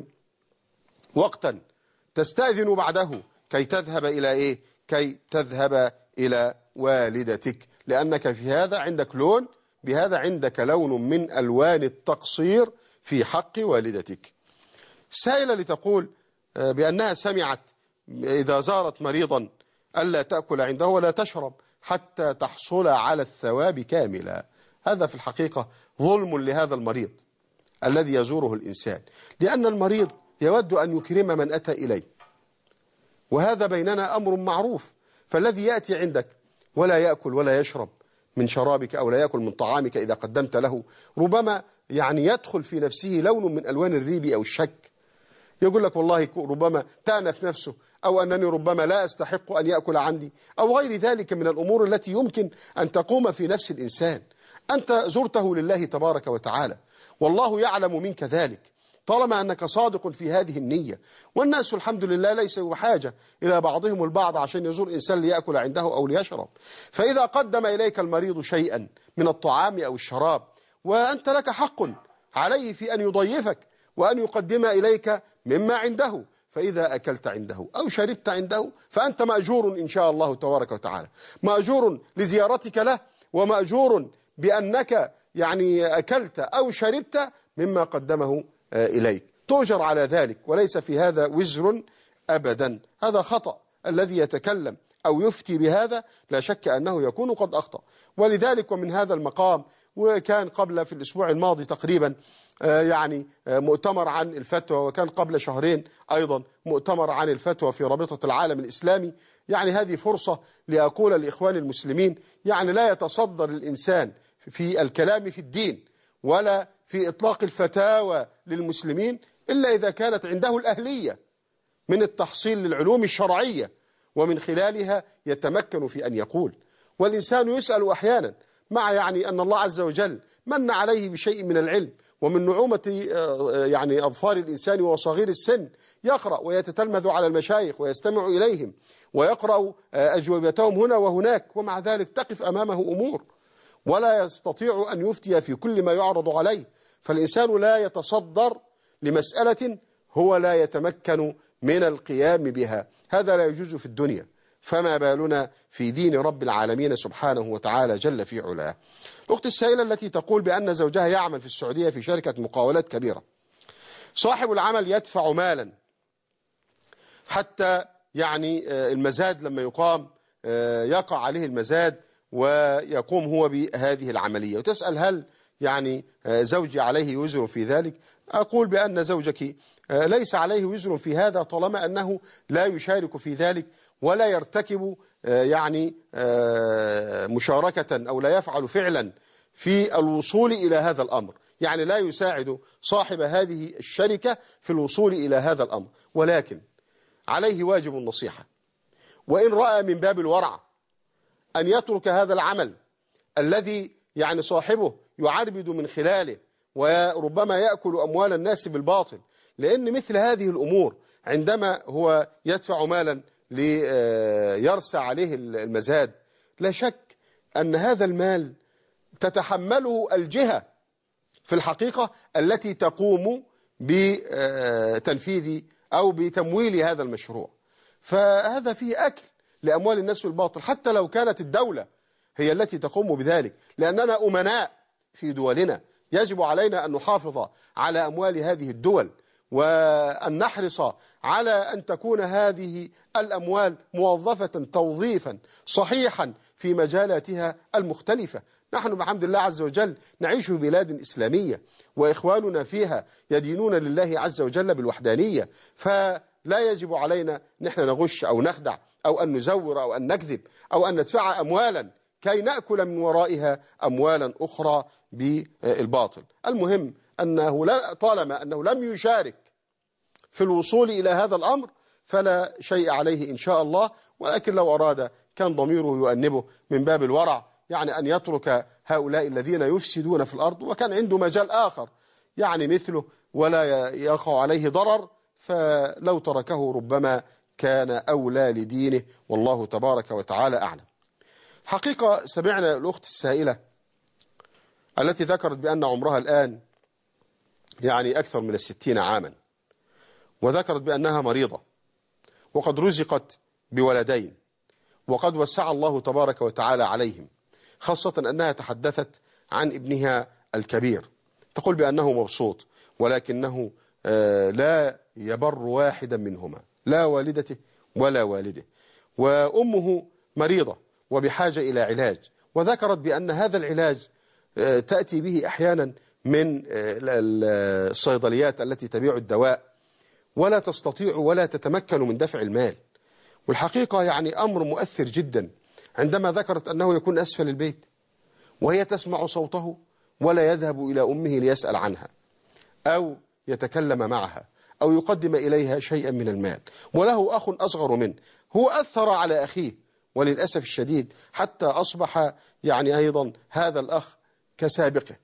وقتا تستأذن بعده كي تذهب إلى إيه؟ كي تذهب إلى والدتك، لأنك في هذا عندك لون بهذا عندك لون من ألوان التقصير في حق والدتك. سائلة لتقول بأنها سمعت إذا زارت مريضا ألا تأكل عنده ولا تشرب حتى تحصل على الثواب كاملا. هذا في الحقيقة ظلم لهذا المريض الذي يزوره الإنسان، لأن المريض يود أن يكرم من أتى إليه، وهذا بيننا أمر معروف، فالذي يأتي عندك ولا يأكل ولا يشرب من شرابك أو لا يأكل من طعامك إذا قدمت له، ربما يعني يدخل في نفسه لون من ألوان الريب أو الشك، يقول لك والله ربما تأنف نفسه، أو أنني ربما لا أستحق أن يأكل عندي، أو غير ذلك من الأمور التي يمكن أن تقوم في نفس الإنسان. أنت زرته لله تبارك وتعالى، والله يعلم منك ذلك طالما أنك صادق في هذه النية، والناس الحمد لله ليسوا بحاجة إلى بعضهم البعض عشان يزور إنسان ليأكل عنده أو ليشرب. فإذا قدم إليك المريض شيئا من الطعام أو الشراب وأنت لك حق عليه في أن يضيفك وأن يقدم إليك مما عنده، فإذا أكلت عنده أو شربت عنده فأنت مأجور إن شاء الله تبارك وتعالى، مأجور لزيارتك له، ومأجور بأنك يعني أكلت أو شربت مما قدمه إليك، تؤجر على ذلك، وليس في هذا وزر أبدا. هذا خطأ، الذي يتكلم أو يفتي بهذا لا شك أنه يكون قد أخطأ. ولذلك ومن هذا المقام، وكان قبل في الأسبوع الماضي تقريبا يعني مؤتمر عن الفتوى، وكان قبل شهرين أيضا مؤتمر عن الفتوى في رابطة العالم الإسلامي. يعني هذه فرصة لأقول لإخوان المسلمين، يعني لا يتصدر الإنسان في الكلام في الدين ولا في إطلاق الفتاوى للمسلمين إلا إذا كانت عنده الأهلية من التحصيل للعلوم الشرعية، ومن خلالها يتمكن في أن يقول. والإنسان يسأل أحيانا مع يعني أن الله عز وجل من عليه بشيء من العلم، ومن نعومة يعني أظفار الإنسان وصغير السن يقرأ ويتتلمذ على المشايخ ويستمع إليهم ويقرأ أجوبتهم هنا وهناك، ومع ذلك تقف أمامه أمور ولا يستطيع أن يفتي في كل ما يعرض عليه، فالإنسان لا يتصدر لمسألة هو لا يتمكن من القيام بها، هذا لا يجوز في الدنيا، فما بالنا في دين رب العالمين سبحانه وتعالى جل في علاه. الأخت السائلة التي تقول بأن زوجها يعمل في السعودية في شركة مقاولات كبيرة، صاحب العمل يدفع مالا حتى يعني المزاد لما يقام يقع عليه المزاد ويقوم هو بهذه العملية، وتسأل هل يعني زوجي عليه وزر في ذلك؟ أقول بأن زوجك ليس عليه وزر في هذا طالما أنه لا يشارك في ذلك ولا يرتكب يعني مشاركة أو لا يفعل فعلا في الوصول إلى هذا الأمر، يعني لا يساعد صاحب هذه الشركة في الوصول إلى هذا الأمر، ولكن عليه واجب النصيحة، وإن رأى من باب الورع أن يترك هذا العمل الذي يعني صاحبه يعربد من خلاله وربما يأكل أموال الناس بالباطل، لأن مثل هذه الأمور عندما هو يدفع مالا ليرسى عليه المزاد لا شك أن هذا المال تتحمله الجهة في الحقيقة التي تقوم بتنفيذ أو بتمويل هذا المشروع، فهذا فيه أكل لأموال الناس بالباطل حتى لو كانت الدولة هي التي تقوم بذلك، لأننا أمناء في دولنا، يجب علينا أن نحافظ على أموال هذه الدول وأن نحرص على أن تكون هذه الأموال موظفة توظيفا صحيحا في مجالاتها المختلفة. نحن بحمد الله عز وجل نعيش في بلاد إسلامية وإخواننا فيها يدينون لله عز وجل بالوحدانية، فلا يجب علينا نحن نغش أو نخدع أو أن نزور أو أن نكذب أو أن ندفع أموالا كي نأكل من ورائها أموالا أخرى بالباطل. المهم أنه لا طالما أنه لم يشارك في الوصول إلى هذا الأمر فلا شيء عليه إن شاء الله، ولكن لو أراد كان ضميره يؤنبه من باب الورع، يعني أن يترك هؤلاء الذين يفسدون في الأرض وكان عنده مجال آخر يعني مثله ولا يقع عليه ضرر، فلو تركه ربما كان أولى لدينه، والله تبارك وتعالى أعلم. حقيقة سمعنا الأخت السائلة التي ذكرت بأن عمرها الآن يعني أكثر من الستين عاما، وذكرت بأنها مريضة وقد رزقت بولدين وقد وسع الله تبارك وتعالى عليهم، خاصة أنها تحدثت عن ابنها الكبير، تقول بأنه مبسوط ولكنه لا يبر واحدا منهما، لا والدته ولا والده، وأمه مريضة وبحاجة إلى علاج، وذكرت بأن هذا العلاج تأتي به أحيانا من الصيدليات التي تبيع الدواء ولا تستطيع ولا تتمكن من دفع المال. والحقيقة يعني أمر مؤثر جدا عندما ذكرت أنه يكون أسفل البيت وهي تسمع صوته ولا يذهب إلى أمه ليسأل عنها أو يتكلم معها أو يقدم إليها شيئا من المال، وله أخ أصغر منه، هو أثر على أخيه وللأسف الشديد حتى أصبح يعني أيضا هذا الأخ كسابقه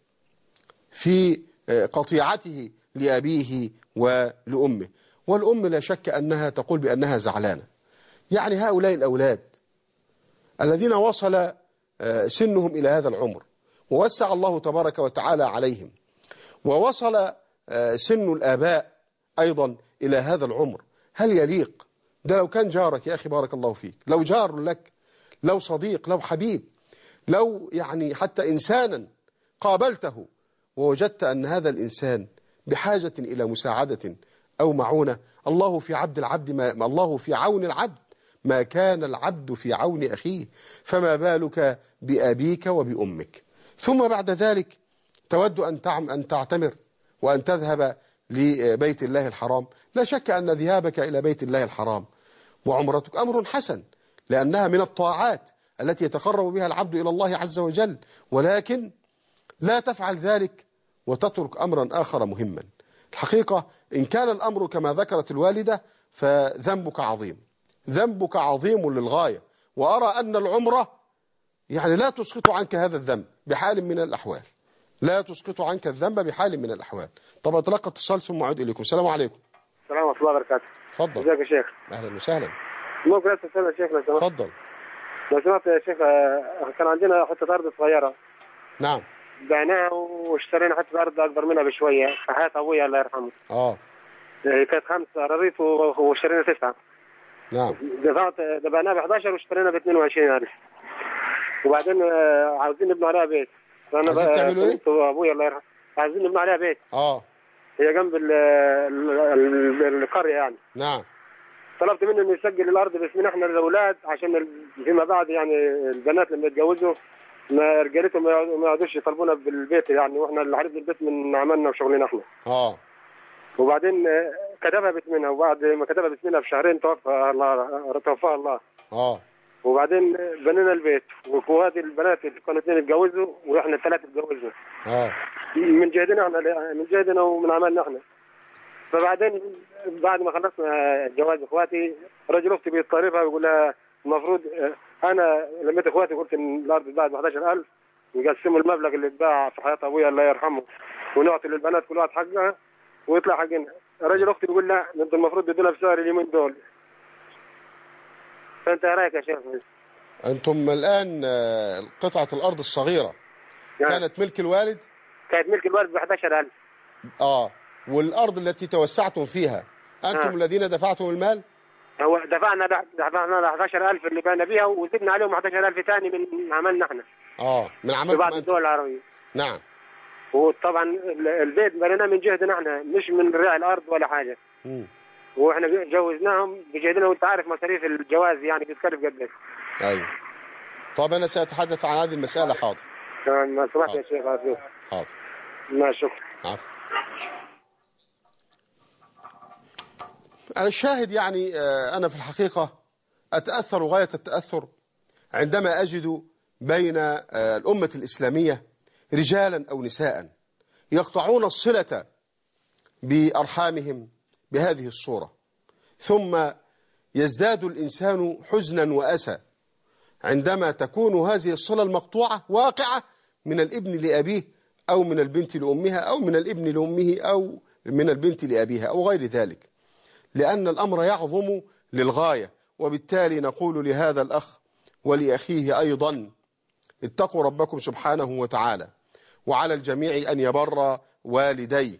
في قطيعته لأبيه ولأمه، والأم لا شك أنها تقول بأنها زعلانة. يعني هؤلاء الأولاد الذين وصل سنهم إلى هذا العمر ووسع الله تبارك وتعالى عليهم، ووصل سن الآباء أيضا إلى هذا العمر، هل يليق؟ ده لو كان جارك يا أخي بارك الله فيك، لو جار لك، لو صديق، لو حبيب، لو يعني حتى إنسانا قابلته ووجدت أن هذا الإنسان بحاجة إلى مساعدة أو معونة، الله في عبد العبد ما الله في عون العبد ما كان العبد في عون أخيه، فما بالك بأبيك وبأمك. ثم بعد ذلك تود أن تعم أن تعتمر وأن تذهب لبيت الله الحرام، لا شك أن ذهابك إلى بيت الله الحرام وعمرتك أمر حسن، لأنها من الطاعات التي يتقرب بها العبد إلى الله عز وجل، ولكن لا تفعل ذلك وتترك أمرا آخر مهما. الحقيقة إن كان الأمر كما ذكرت الوالدة فذنبك عظيم، ذنبك عظيم للغاية، وأرى أن العمرة يعني لا تسقط عنك هذا الذنب بحال من الأحوال، لا تسقط عنك الذنب بحال من الأحوال. طب أتلقى اتصال ثم أعود إليكم. السلام عليكم. السلام ورحمة الله وبركاته. تفضل. ازيك يا شيخ؟ أهلا وسهلا. ممكن أسأل يا شيخ لو سمحت؟ تفضل. لو سمحت يا شيخ، كان عندنا حتة أرض صغيرة نعم. بعناها واشترينا حتة أرض أكبر منها بشوية في حياة أبويا الله يرحمه. اه كانت خمس أراضي واشترينا تسعة. نعم. دفعت دفعناها ب إحدى عشر واشترينا ب اثنين وعشرين ألف. وبعدين عاوزين نبنوا عليها بيت. فأنا عايزين تعملوا إيه؟ أبويا الله يرحمه عايزين نبنوا عليها بيت. اه هي جنب ال ال القرية يعني. نعم. طلبت منه انه يسجل الارض باسمنا احنا الاولاد عشان فيما بعد يعني البنات لما يتجوزوا ما رجالتهم ما يقعدوش يطلبونا بالبيت يعني، واحنا اللي عرفنا البيت من عملنا وشغلنا احنا. اه وبعدين كتبها باسمنا، وبعد ما كتبها باسمنا بشهرين توفى الله توفاها الله. اه وبعدين بنينا البيت، واخواتي البنات اللي كانوا اثنين اتجوزوا واحنا الثلاثه اتجوزنا. اه من جهدنا احنا من جهدنا ومن عملنا احنا. فبعدين بعد ما خلصنا جواز اخواتي رجل اختي بيضطربها ويقول لها المفروض انا لميت اخواتي قلت ان الارض اتباعت ب إحدى عشر ألف نقسموا المبلغ اللي اتباع في حياه ابويا الله يرحمه ونعطي للبنات كل واحد حقها ويطلع حقنا. رجل اختي بيقول لا انتوا المفروض تدونا بسعر اليومين دول. فانت ايه رايك يا شيخ؟ انتم الان قطعه الارض الصغيره يعني كانت ملك الوالد؟ كانت ملك الوالد ب إحدى عشر ألف. اه والارض التي توسعتم فيها انتم آه. الذين دفعتم المال؟ هو دفعنا دفعنا إحدى عشر ألف اللي بقينا بيها وزدنا عليهم إحدى عشر ألف ثاني من عملنا احنا. اه من عملكم في بعض الدول العربيه. نعم. وطبعا البيت بنيناه من جهدنا احنا مش من ريع الارض ولا حاجه. امم واحنا جوزناهم بجهدنا وانت عارف مصاريف الجواز يعني بتكلف قد ايه. ايوه. طب انا ساتحدث عن هذه المساله. حاضر. ما سمحت يا شيخ. عافية. حاضر. ما شكرا. عفوا. الشاهد يعني أنا في الحقيقة أتأثر غاية التأثر عندما أجد بين الأمة الإسلامية رجالا أو نساء يقطعون الصلة بأرحامهم بهذه الصورة، ثم يزداد الإنسان حزنا وأسى عندما تكون هذه الصلة المقطوعة واقعة من الابن لأبيه أو من البنت لأمها أو من الابن لأمه أو من البنت لأبيها أو غير ذلك، لأن الأمر يعظم للغاية. وبالتالي نقول لهذا الأخ ولأخيه أيضا اتقوا ربكم سبحانه وتعالى، وعلى الجميع أن يبر والديه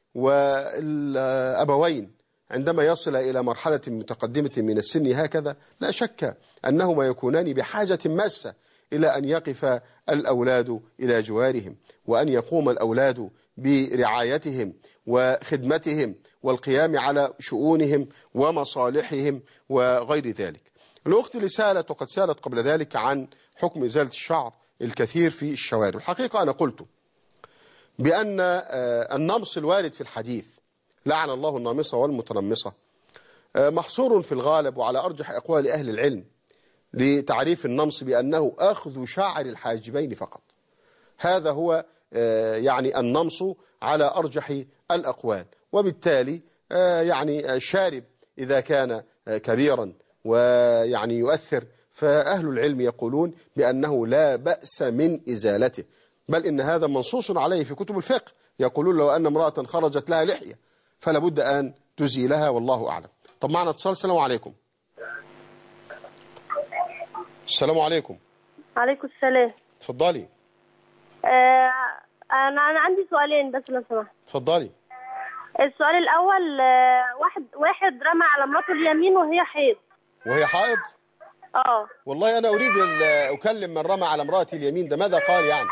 والأبوين عندما يصل إلى مرحلة متقدمة من السن هكذا لا شك أنهما يكونان بحاجة ماسة إلى أن يقف الأولاد إلى جوارهم، وأن يقوم الأولاد برعايتهم وخدمتهم والقيام على شؤونهم ومصالحهم وغير ذلك. الأخت اللي سألت وقد سألت قبل ذلك عن حكم إزالة الشعر الكثير في الشوارع، الحقيقة أنا قلت بأن النمص الوارد في الحديث لعن الله النامصة والمتنمصة محصور في الغالب وعلى أرجح أقوال أهل العلم لتعريف النمص بأنه أخذ شعر الحاجبين فقط. هذا هو يعني النمص على أرجح الأقوال، وبالتالي يعني الشارب إذا كان كبيرا ويعني يؤثر فأهل العلم يقولون بأنه لا بأس من إزالته، بل إن هذا منصوص عليه في كتب الفقه، يقولون لو أن امرأة خرجت لها لحية فلا بد أن تزيلها والله أعلم. طب معنا اتصال. السلام عليكم. السلام عليكم. عليكم السلام. اتفضلي. آه انا انا عندي سؤالين بس لو سمحت. اتفضلي. السؤال الاول آه واحد واحد رمى على مراته اليمين وهي حيض. وهي حائض؟ اه والله انا اريد اكلم من رمى على امرأتي اليمين ده، ماذا قال يعني؟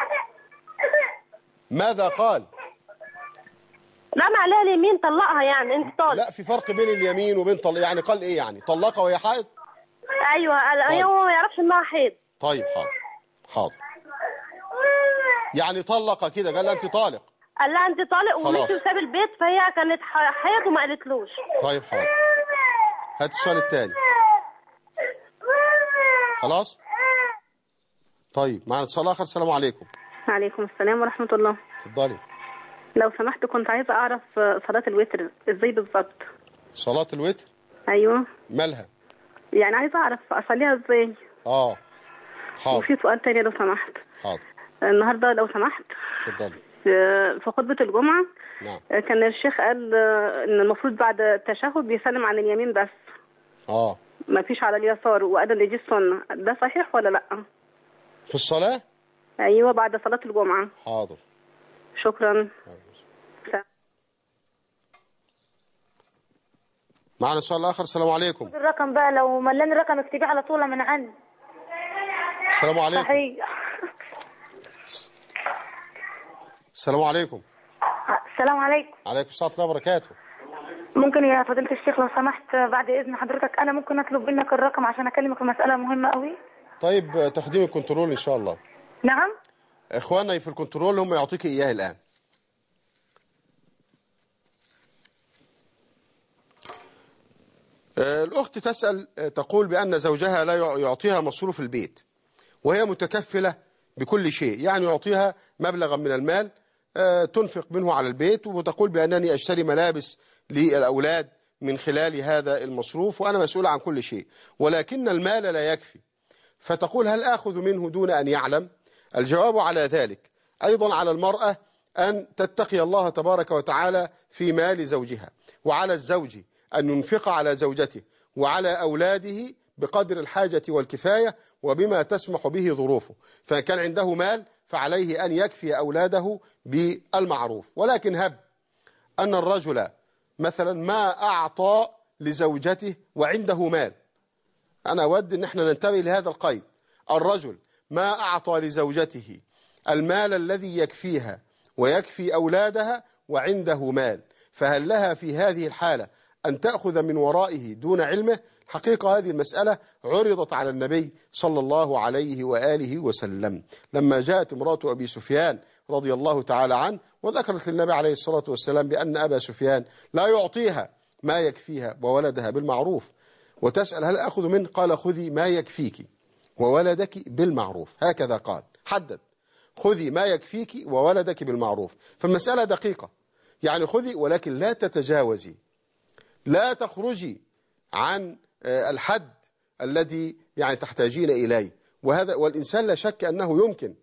ماذا قال؟ رمى عليها اليمين طلقها يعني انت طالق. لا في فرق بين اليمين وبين طلق، يعني قال ايه يعني؟ طلقها وهي حائض؟ ايوه طيب. هو ما يعرفش انها حيض. طيب حاضر حاضر. يعني طلق كده قال لها انت طالق؟ قال لها انت طالق ومشي وساب البيت، فهي كانت حيض وما قالتلوش. طيب حاضر. هات السؤال الثاني. خلاص؟ طيب معنا اتصال اخر. السلام عليكم. وعليكم السلام ورحمة الله. اتفضلي. لو سمحت كنت عايزة أعرف صلاة الوتر إزاي بالظبط؟ صلاة الوتر؟ أيوه. مالها؟ يعني عايزة أعرف أصليها إزاي؟ آه حاضر. وفي سؤال تاني لو سمحت. حاضر. النهاردة لو سمحت. اتفضلي. في خطبة الجمعة نعم كان الشيخ قال إن المفروض بعد التشهد بيسلم عن اليمين بس. آه ما فيش على اليسار، وقال إن دي السنة، ده صحيح ولا لأ؟ في الصلاة؟ ايوه بعد صلاه الجمعه. حاضر. شكرا. معنا سؤال اخر. السلام عليكم. الرقم بقى لو ملاني الرقم اكتبيه على طول من عندي. السلام عليكم. صحيح. السلام عليكم. السلام عليكم. عليكم السلام ورحمه الله وبركاته. ممكن يا فضيلة الشيخ لو سمحت بعد إذن حضرتك أنا ممكن أطلب منك الرقم عشان أكلمك في مسألة مهمة قوي؟ طيب تقديم الكنترول إن شاء الله. نعم؟ إخواننا في الكنترول هم يعطيك إياه الآن. الأخت تسأل تقول بأن زوجها لا يعطيها مصروف البيت وهي متكفلة بكل شيء، يعني يعطيها مبلغا من المال تنفق منه على البيت، وتقول بأنني أشتري ملابس للأولاد من خلال هذا المصروف وأنا مسؤول عن كل شيء، ولكن المال لا يكفي، فتقول هل آخذ منه دون أن يعلم؟ الجواب على ذلك أيضا على المرأة أن تتقي الله تبارك وتعالى في مال زوجها، وعلى الزوج أن ينفق على زوجته وعلى أولاده بقدر الحاجة والكفاية وبما تسمح به ظروفه، فكان عنده مال فعليه أن يكفي أولاده بالمعروف. ولكن هب أن الرجل مثلا ما أعطى لزوجته وعنده مال، أنا أود أن احنا ننتبه لهذا القيد، الرجل ما أعطى لزوجته المال الذي يكفيها ويكفي أولادها وعنده مال، فهل لها في هذه الحالة أن تأخذ من ورائه دون علمه؟ حقيقة هذه المسألة عرضت على النبي صلى الله عليه وآله وسلم لما جاءت امرأة أبي سفيان رضي الله تعالى عنه وذكرت للنبي عليه الصلاة والسلام بأن أبا سفيان لا يعطيها ما يكفيها وولدها بالمعروف، وتسأل هل أخذ منه؟ قال خذي ما يكفيك وولدك بالمعروف، هكذا قال، حدد، خذي ما يكفيك وولدك بالمعروف. فالمسألة دقيقة، يعني خذي ولكن لا تتجاوزي، لا تخرجي عن الحد الذي يعني تحتاجين إليه. وهذا والإنسان لا شك أنه يمكن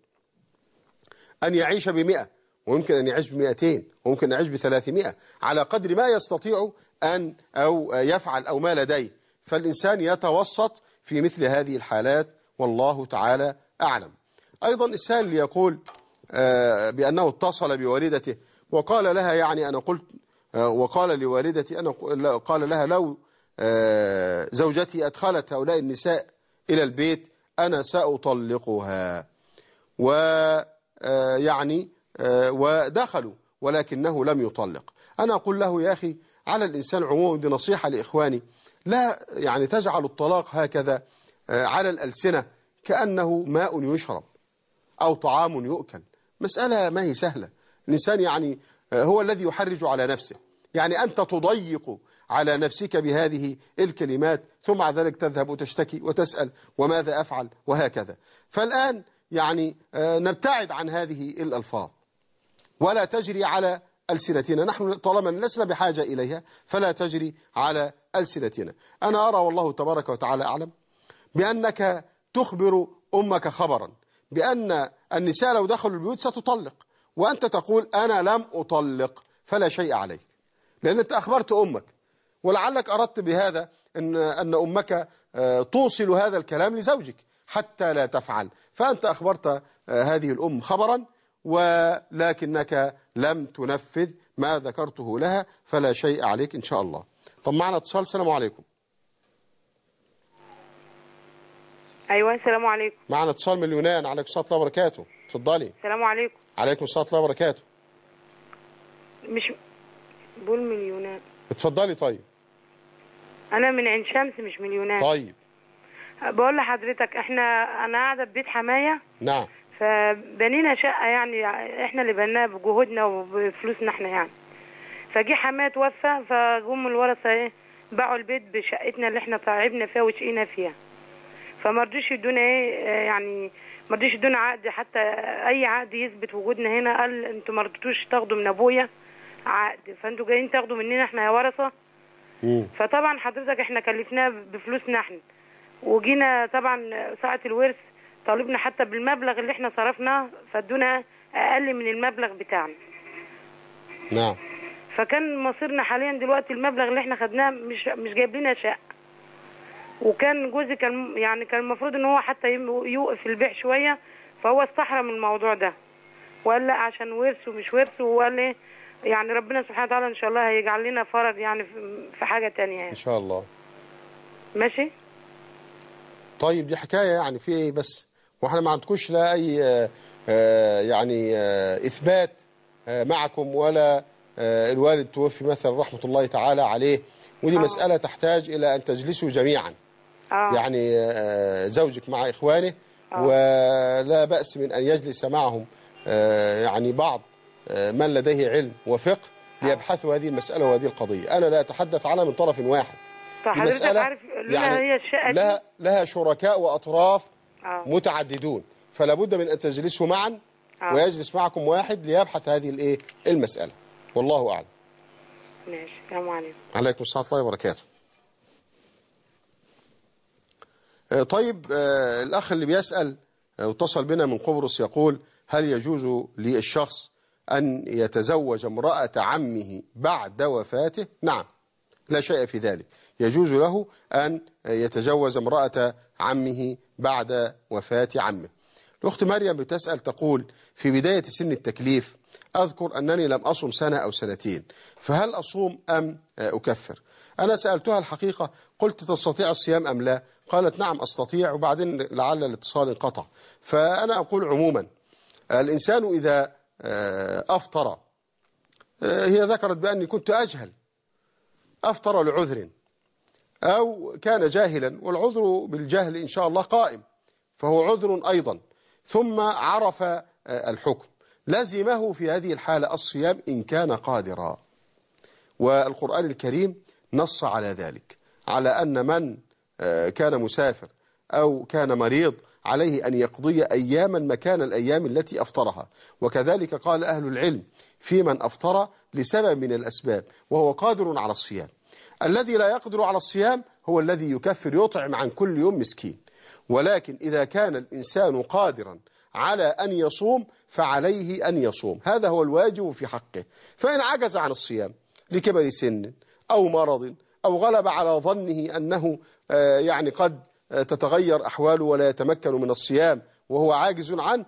أن يعيش بمئة ويمكن أن يعيش بمئتين ويمكن أن يعيش بثلاثمائة على قدر ما يستطيع أن أو يفعل أو ما لديه، فالإنسان يتوسط في مثل هذه الحالات والله تعالى أعلم. أيضا السائل يقول بأنه اتصل بوالدته وقال لها يعني أنا قلت وقال لوالدتي أنا قال لها لو زوجتي أدخلت هؤلاء النساء إلى البيت أنا سأطلقها، ويعني ودخلوا ولكنه لم يطلق. أنا أقول له يا أخي على الإنسان عموما، دي نصيحة لإخواني، لا يعني تجعل الطلاق هكذا على الألسنة كأنه ماء يشرب أو طعام يؤكل، مسألة ما هي سهلة. الإنسان يعني هو الذي يحرج على نفسه، يعني أنت تضيق على نفسك بهذه الكلمات ثم بعد ذلك تذهب وتشتكي وتسأل وماذا أفعل وهكذا. فالآن يعني نبتعد عن هذه الألفاظ ولا تجري على ألسنتنا، نحن طالما لسنا بحاجة إليها فلا تجري على ألسنتنا. أنا أرى والله تبارك وتعالى أعلم بأنك تخبر أمك خبرا بأن النساء لو دخلوا البيوت ستطلق، وأنت تقول أنا لم أطلق، فلا شيء عليك، لأن أنت أخبرت أمك، ولعلك أردت بهذا أن, أن أمك توصل هذا الكلام لزوجك حتى لا تفعل، فأنت أخبرت هذه الأم خبرا ولكنك لم تنفذ ما ذكرته لها، فلا شيء عليك إن شاء الله. طب معنا اتصال. السلام عليكم. أيوة السلام عليكم. معنا اتصال من اليونان. عليكم السلام ورحمة الله وبركاته. اتفضلي. السلام عليكم. عليكم السلام ورحمة الله وبركاته. مش بقول من اليونان. اتفضلي. طيب أنا من عين شمس مش من اليونان. طيب بقول لحضرتك احنا أنا قاعدة في بيت حماية. نعم. فبنينا شقة يعني احنا اللي بناها بجهودنا وبفلوسنا احنا يعني. فجي حماية توفى فجم الورثة ايه باعوا البيت بشقتنا اللي احنا تعبنا فيها وشقينا فيها. فما رضوش يدونا ايه يعني ما رضوش يدونا عقد، حتى اي عقد يثبت وجودنا هنا. قال انتوا ما رضيتوش تاخدوا من ابويا عقد، فانتوا جايين تاخدوا مننا احنا يا ورثة. فطبعا حضرتك احنا كلفناه بفلوسنا احنا، وجينا طبعا ساعة الورث طالبنا حتى بالمبلغ اللي احنا صرفناه فادونا اقل من المبلغ بتاعنا. نعم. فكان مصيرنا حاليا دلوقتي المبلغ اللي احنا خدناه مش مش جايب لنا شقه، وكان جوزي كان يعني كان المفروض ان هو حتى يوقف البيع شويه، فهو استحرم من الموضوع ده وقال لا عشان ورث ومش ورث، وقال ايه يعني ربنا سبحانه وتعالى ان شاء الله هيجعل لنا فرج يعني في حاجه تانية يعني. ان شاء الله. ماشي. طيب دي حكايه يعني في ايه بس، واحنا ما عندكوش لا اي آآ آآ يعني آآ اثبات معكم ولا الوالد توفي مثلا رحمه الله تعالى عليه، ودي أوه. مساله تحتاج الى ان تجلسوا جميعا. أوه. يعني زوجك مع اخوانه أوه. ولا باس من ان يجلس معهم يعني بعض من لديه علم وفقه ليبحثوا هذه المساله وهذه القضيه. انا لا اتحدث عنها من طرف واحد. مسألة يعني هي الشقة لها, لها شركاء وأطراف أوه. متعددون، فلا بد من أن تجلسوا معا أوه. ويجلس معكم واحد ليبحث هذه الايه المسألة، والله أعلم. ماشي. السلام عليكم. عليكم السلام ورحمة الله وبركاته. طيب الأخ اللي بيسأل واتصل بنا من قبرص يقول: هل يجوز للشخص أن يتزوج امرأة عمه بعد وفاته؟ نعم، لا شيء في ذلك، يجوز له أن يتجوز امرأة عمه بعد وفاة عمه. الأخت مريم بتسأل تقول: في بداية سن التكليف أذكر أنني لم أصم سنة أو سنتين، فهل أصوم أم أكفر؟ أنا سألتها الحقيقة، قلت تستطيع الصيام أم لا؟ قالت نعم أستطيع، وبعدين لعل الاتصال انقطع. فأنا أقول عموما الإنسان إذا أفطر، هي ذكرت بأني كنت أجهل، أفطر لعذر أو كان جاهلا، والعذر بالجهل إن شاء الله قائم، فهو عذر أيضا، ثم عرف الحكم، لزمه في هذه الحالة الصيام إن كان قادرا. والقرآن الكريم نص على ذلك، على أن من كان مسافر أو كان مريض عليه أن يقضي أياما مكان الأيام التي أفطرها. وكذلك قال أهل العلم في من أفطر لسبب من الأسباب وهو قادر على الصيام. الذي لا يقدر على الصيام هو الذي يكفر، يطعم عن كل يوم مسكين. ولكن إذا كان الإنسان قادرا على أن يصوم فعليه أن يصوم، هذا هو الواجب في حقه. فإن عجز عن الصيام لكبر سن أو مرض أو غلب على ظنه أنه يعني قد تتغير أحواله ولا يتمكن من الصيام وهو عاجز عنه،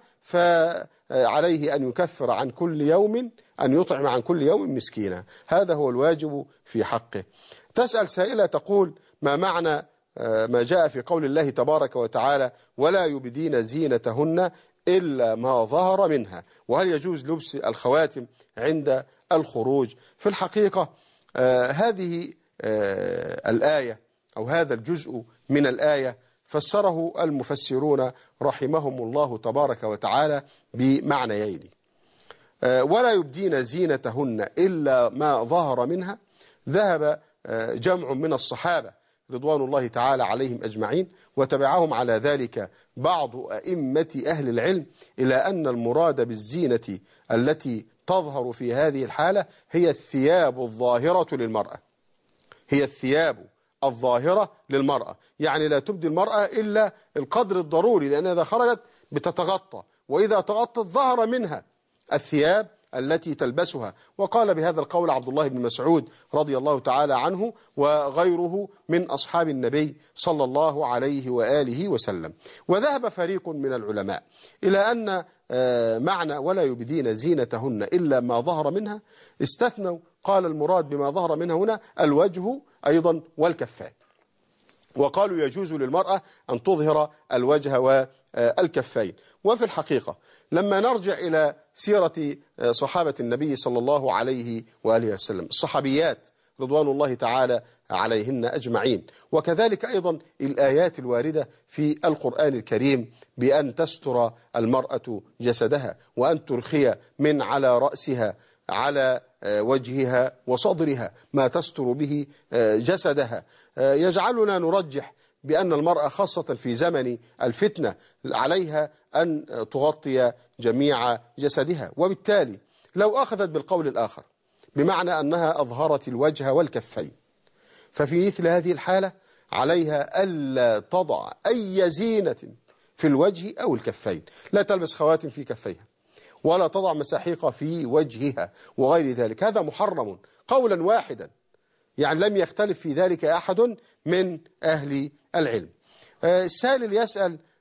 فعليه أن يكفر عن كل يوم، أن يطعم عن كل يوم مسكينا، هذا هو الواجب في حقه. تسأل سائلة تقول: ما معنى ما جاء في قول الله تبارك وتعالى: ولا يبدين زينتهن إلا ما ظهر منها، وهل يجوز لبس الخواتم عند الخروج؟ في الحقيقة آه هذه آه الآية أو هذا الجزء من الآية فسره المفسرون رحمهم الله تبارك وتعالى بمعنيين: آه ولا يبدين زينتهن إلا ما ظهر منها، ذهب آه جمع من الصحابة رضوان الله تعالى عليهم أجمعين، وتبعهم على ذلك بعض أئمة أهل العلم، إلى أن المراد بالزينة التي تظهر في هذه الحالة هي الثياب الظاهرة للمرأة، هي الثياب الظاهرة للمرأة، يعني لا تبدي المرأة إلا القدر الضروري، لأن إذا خرجت بتتغطى، وإذا تغطت ظهر منها الثياب التي تلبسها. وقال بهذا القول عبد الله بن مسعود رضي الله تعالى عنه وغيره من أصحاب النبي صلى الله عليه وآله وسلم. وذهب فريق من العلماء إلى أن معنى ولا يبدين زينتهن إلا ما ظهر منها استثنوا، قال المراد بما ظهر منها هنا الوجه أيضا والكفان، وقالوا يجوز للمرأة أن تظهر الوجه والكفين. وفي الحقيقة لما نرجع إلى سيرة صحابة النبي صلى الله عليه وآله وسلم، الصحابيات رضوان الله تعالى عليهن أجمعين، وكذلك أيضا الآيات الواردة في القرآن الكريم بأن تستر المرأة جسدها وأن ترخي من على رأسها على وجهها وصدرها ما تستر به جسدها، يجعلنا نرجح بأن المرأة خاصة في زمن الفتنة عليها أن تغطي جميع جسدها. وبالتالي لو أخذت بالقول الآخر بمعنى أنها أظهرت الوجه والكفين، ففي مثل هذه الحالة عليها ألا تضع أي زينة في الوجه أو الكفين، لا تلبس خواتم في كفيها ولا تضع مساحيق في وجهها وغير ذلك، هذا محرم قولا واحدا، يعني لم يختلف في ذلك أحد من أهل العلم. السائل يسأل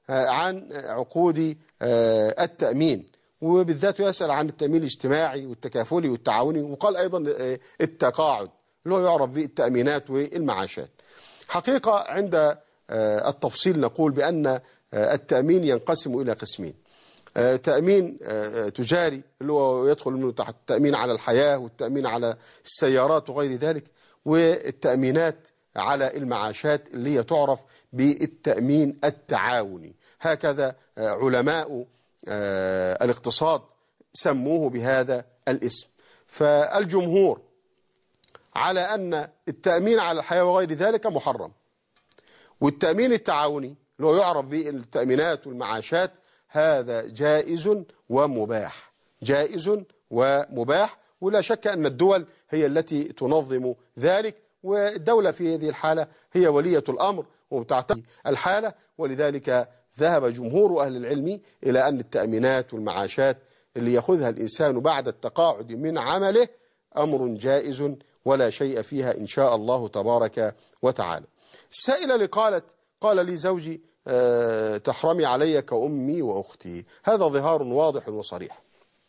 عن عقود التأمين، وبالذات يسأل عن التأمين الاجتماعي والتكافلي والتعاوني، وقال أيضا التقاعد اللي هو يعرف بالتأمينات والمعاشات. حقيقة عند التفصيل نقول بأن التأمين ينقسم إلى قسمين: تأمين تجاري اللي هو يدخل منه تحت التأمين على الحياة والتأمين على السيارات وغير ذلك، والتأمينات على المعاشات اللي هي تعرف بالتأمين التعاوني. هكذا علماء الاقتصاد سموه بهذا الاسم. فالجمهور على أن التأمين على الحياة وغير ذلك محرم، والتأمين التعاوني اللي هو يعرف بالتأمينات والمعاشات هذا جائز ومباح، جائز ومباح، ولا شك أن الدول هي التي تنظم ذلك، والدولة في هذه الحالة هي ولية الأمر وتعتني الحالة. ولذلك ذهب جمهور أهل العلم إلى أن التأمينات والمعاشات اللي يأخذها الإنسان بعد التقاعد من عمله أمر جائز ولا شيء فيها إن شاء الله تبارك وتعالى. السائلة اللي قالت قال لي زوجي أه تحرمي علي كأمي وأختي، هذا ظهار واضح وصريح،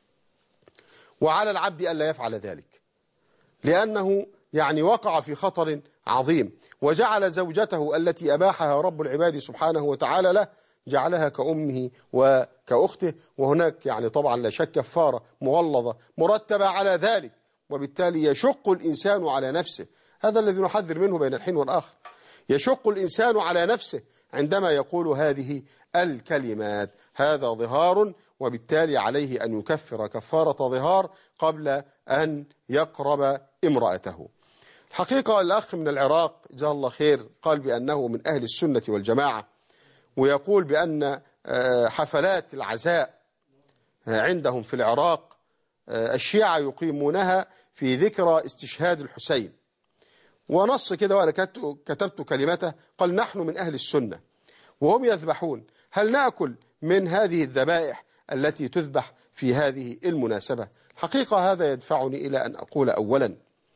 وعلى العبد ألا يفعل ذلك، لأنه يعني وقع في خطر عظيم، وجعل زوجته التي أباحها رب العباد سبحانه وتعالى له جعلها كأمه وكأخته، وهناك يعني طبعا لا شك كفارة مغلظة مرتبة على ذلك، وبالتالي يشق الإنسان على نفسه. هذا الذي نحذر منه بين الحين والآخر، يشق الإنسان على نفسه عندما يقول هذه الكلمات، هذا ظهار، وبالتالي عليه أن يكفر كفارة ظهار قبل أن يقرب امرأته. الحقيقة الأخ من العراق جزاه الله خير قال بأنه من أهل السنة والجماعة، ويقول بأن حفلات العزاء عندهم في العراق الشيعة يقيمونها في ذكرى استشهاد الحسين، ونص كده وأنا كتبت كلمته، قال نحن من أهل السنة وهم يذبحون، هل نأكل من هذه الذبائح التي تذبح في هذه المناسبة؟ حقيقة هذا يدفعني إلى أن أقول أولا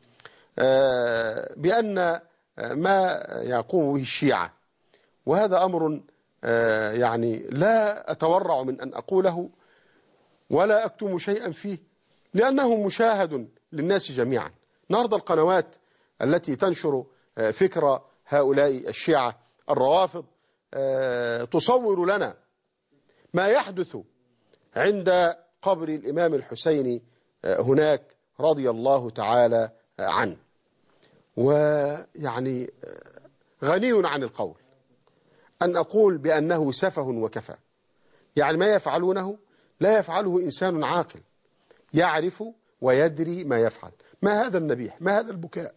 بأن ما يقوم به الشيعة، وهذا أمر يعني لا أتورع من أن أقوله ولا أكتم شيئا فيه، لأنه مشاهد للناس جميعا. النهارده القنوات التي تنشر فكرة هؤلاء الشيعة الروافض تصور لنا ما يحدث عند قبر الإمام الحسين هناك رضي الله تعالى عنه، ويعني غني عن القول أن أقول بأنه سفه وكفى. يعني ما يفعلونه لا يفعله إنسان عاقل يعرف ويدري ما يفعل. ما هذا النبيح؟ ما هذا البكاء؟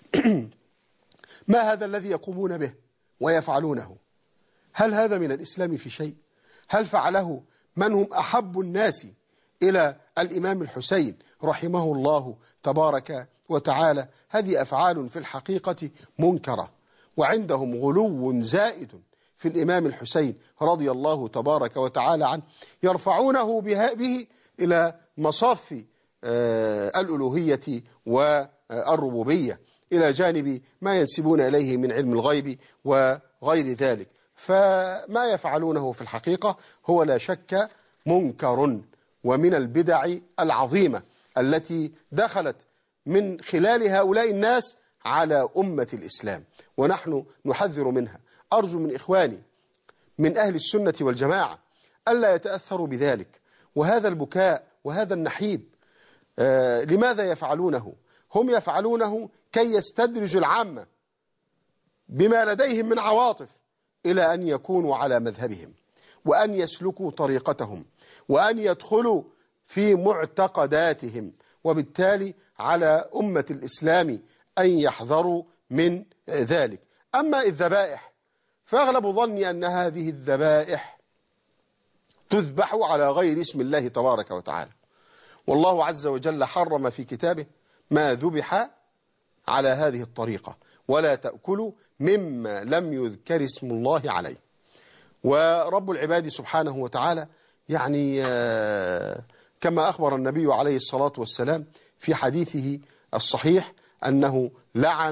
ما هذا الذي يقومون به ويفعلونه؟ هل هذا من الإسلام في شيء؟ هل فعله من هم أحب الناس إلى الإمام الحسين رحمه الله تبارك وتعالى؟ هذه أفعال في الحقيقة منكرة، وعندهم غلو زائد في الإمام الحسين رضي الله تبارك وتعالى عنه، يرفعونه به إلى مصاف الألوهية والربوبية، إلى جانب ما ينسبون إليه من علم الغيب وغير ذلك. فما يفعلونه في الحقيقة هو لا شك منكر ومن البدع العظيمة التي دخلت من خلال هؤلاء الناس على أمة الإسلام، ونحن نحذر منها. أرجو من إخواني من أهل السنة والجماعة ألا يتأثروا بذلك. وهذا البكاء وهذا النحيب آه لماذا يفعلونه؟ هم يفعلونه كي يستدرجوا العامة بما لديهم من عواطف إلى أن يكونوا على مذهبهم، وأن يسلكوا طريقتهم، وأن يدخلوا في معتقداتهم، وبالتالي على أمة الإسلام أن يحذروا من ذلك. أما الذبائح فأغلب ظني أن هذه الذبائح تذبح على غير اسم الله تبارك وتعالى، والله عز وجل حرم في كتابه ما ذبح على هذه الطريقة، ولا تأكلوا مما لم يذكر اسم الله عليه. ورب العباد سبحانه وتعالى يعني كما أخبر النبي عليه الصلاة والسلام في حديثه الصحيح أنه لعن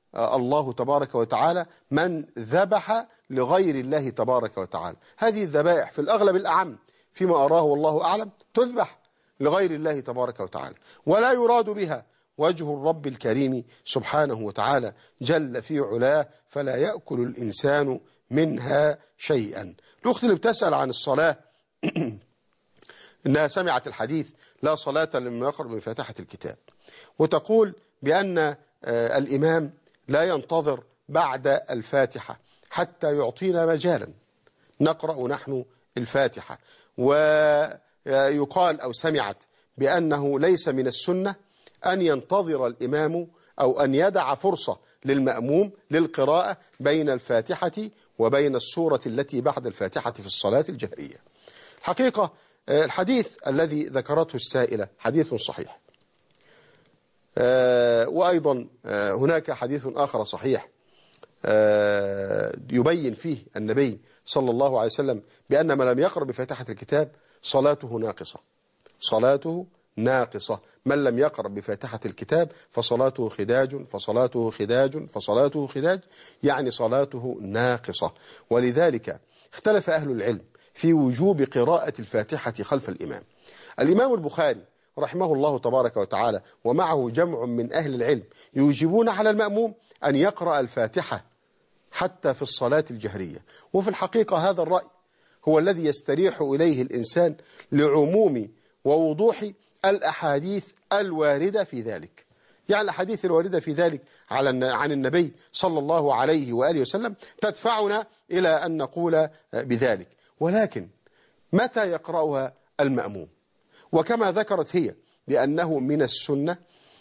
الله تبارك وتعالى من ذبح لغير الله تبارك وتعالى. هذه الذبائح في الأغلب الأعم فيما أراه والله أعلم تذبح لغير الله تبارك وتعالى، ولا يراد بها وجه الرب الكريم سبحانه وتعالى جل في علاه، فلا يأكل الإنسان منها شيئا. الأخت اللي بتسأل عن الصلاة إنها سمعت الحديث لا صلاة لمن يقرأ بفاتحة الكتاب، وتقول بأن الإمام لا ينتظر بعد الفاتحة حتى يعطينا مجالا نقرأ نحن الفاتحة، ويقال أو سمعت بأنه ليس من السنة أن ينتظر الإمام أو أن يدع فرصة للمأموم للقراءة بين الفاتحة وبين السورة التي بعد الفاتحة في الصلاة الجهرية. الحقيقة الحديث الذي ذكرته السائلة حديث صحيح، وأيضا هناك حديث آخر صحيح يبين فيه النبي صلى الله عليه وسلم بأن من لم يقرأ بفاتحة الكتاب صلاته ناقصة، صلاته ناقصة. من لم يقرأ بفاتحة الكتاب فصلاته خداج فصلاته خداج فصلاته خداج، يعني صلاته ناقصة. ولذلك اختلف أهل العلم في وجوب قراءة الفاتحة خلف الإمام. الإمام البخاري رحمه الله تبارك وتعالى ومعه جمع من أهل العلم يوجبون على المأموم أن يقرأ الفاتحة حتى في الصلاة الجهرية، وفي الحقيقة هذا الرأي هو الذي يستريح إليه الإنسان لعموم ووضوح الأحاديث الواردة في ذلك. يعني الأحاديث الواردة في ذلك على عن النبي صلى الله عليه وآله وسلم تدفعنا إلى أن نقول بذلك. ولكن متى يقرأها المأموم؟ وكما ذكرت هي بأنه من السنة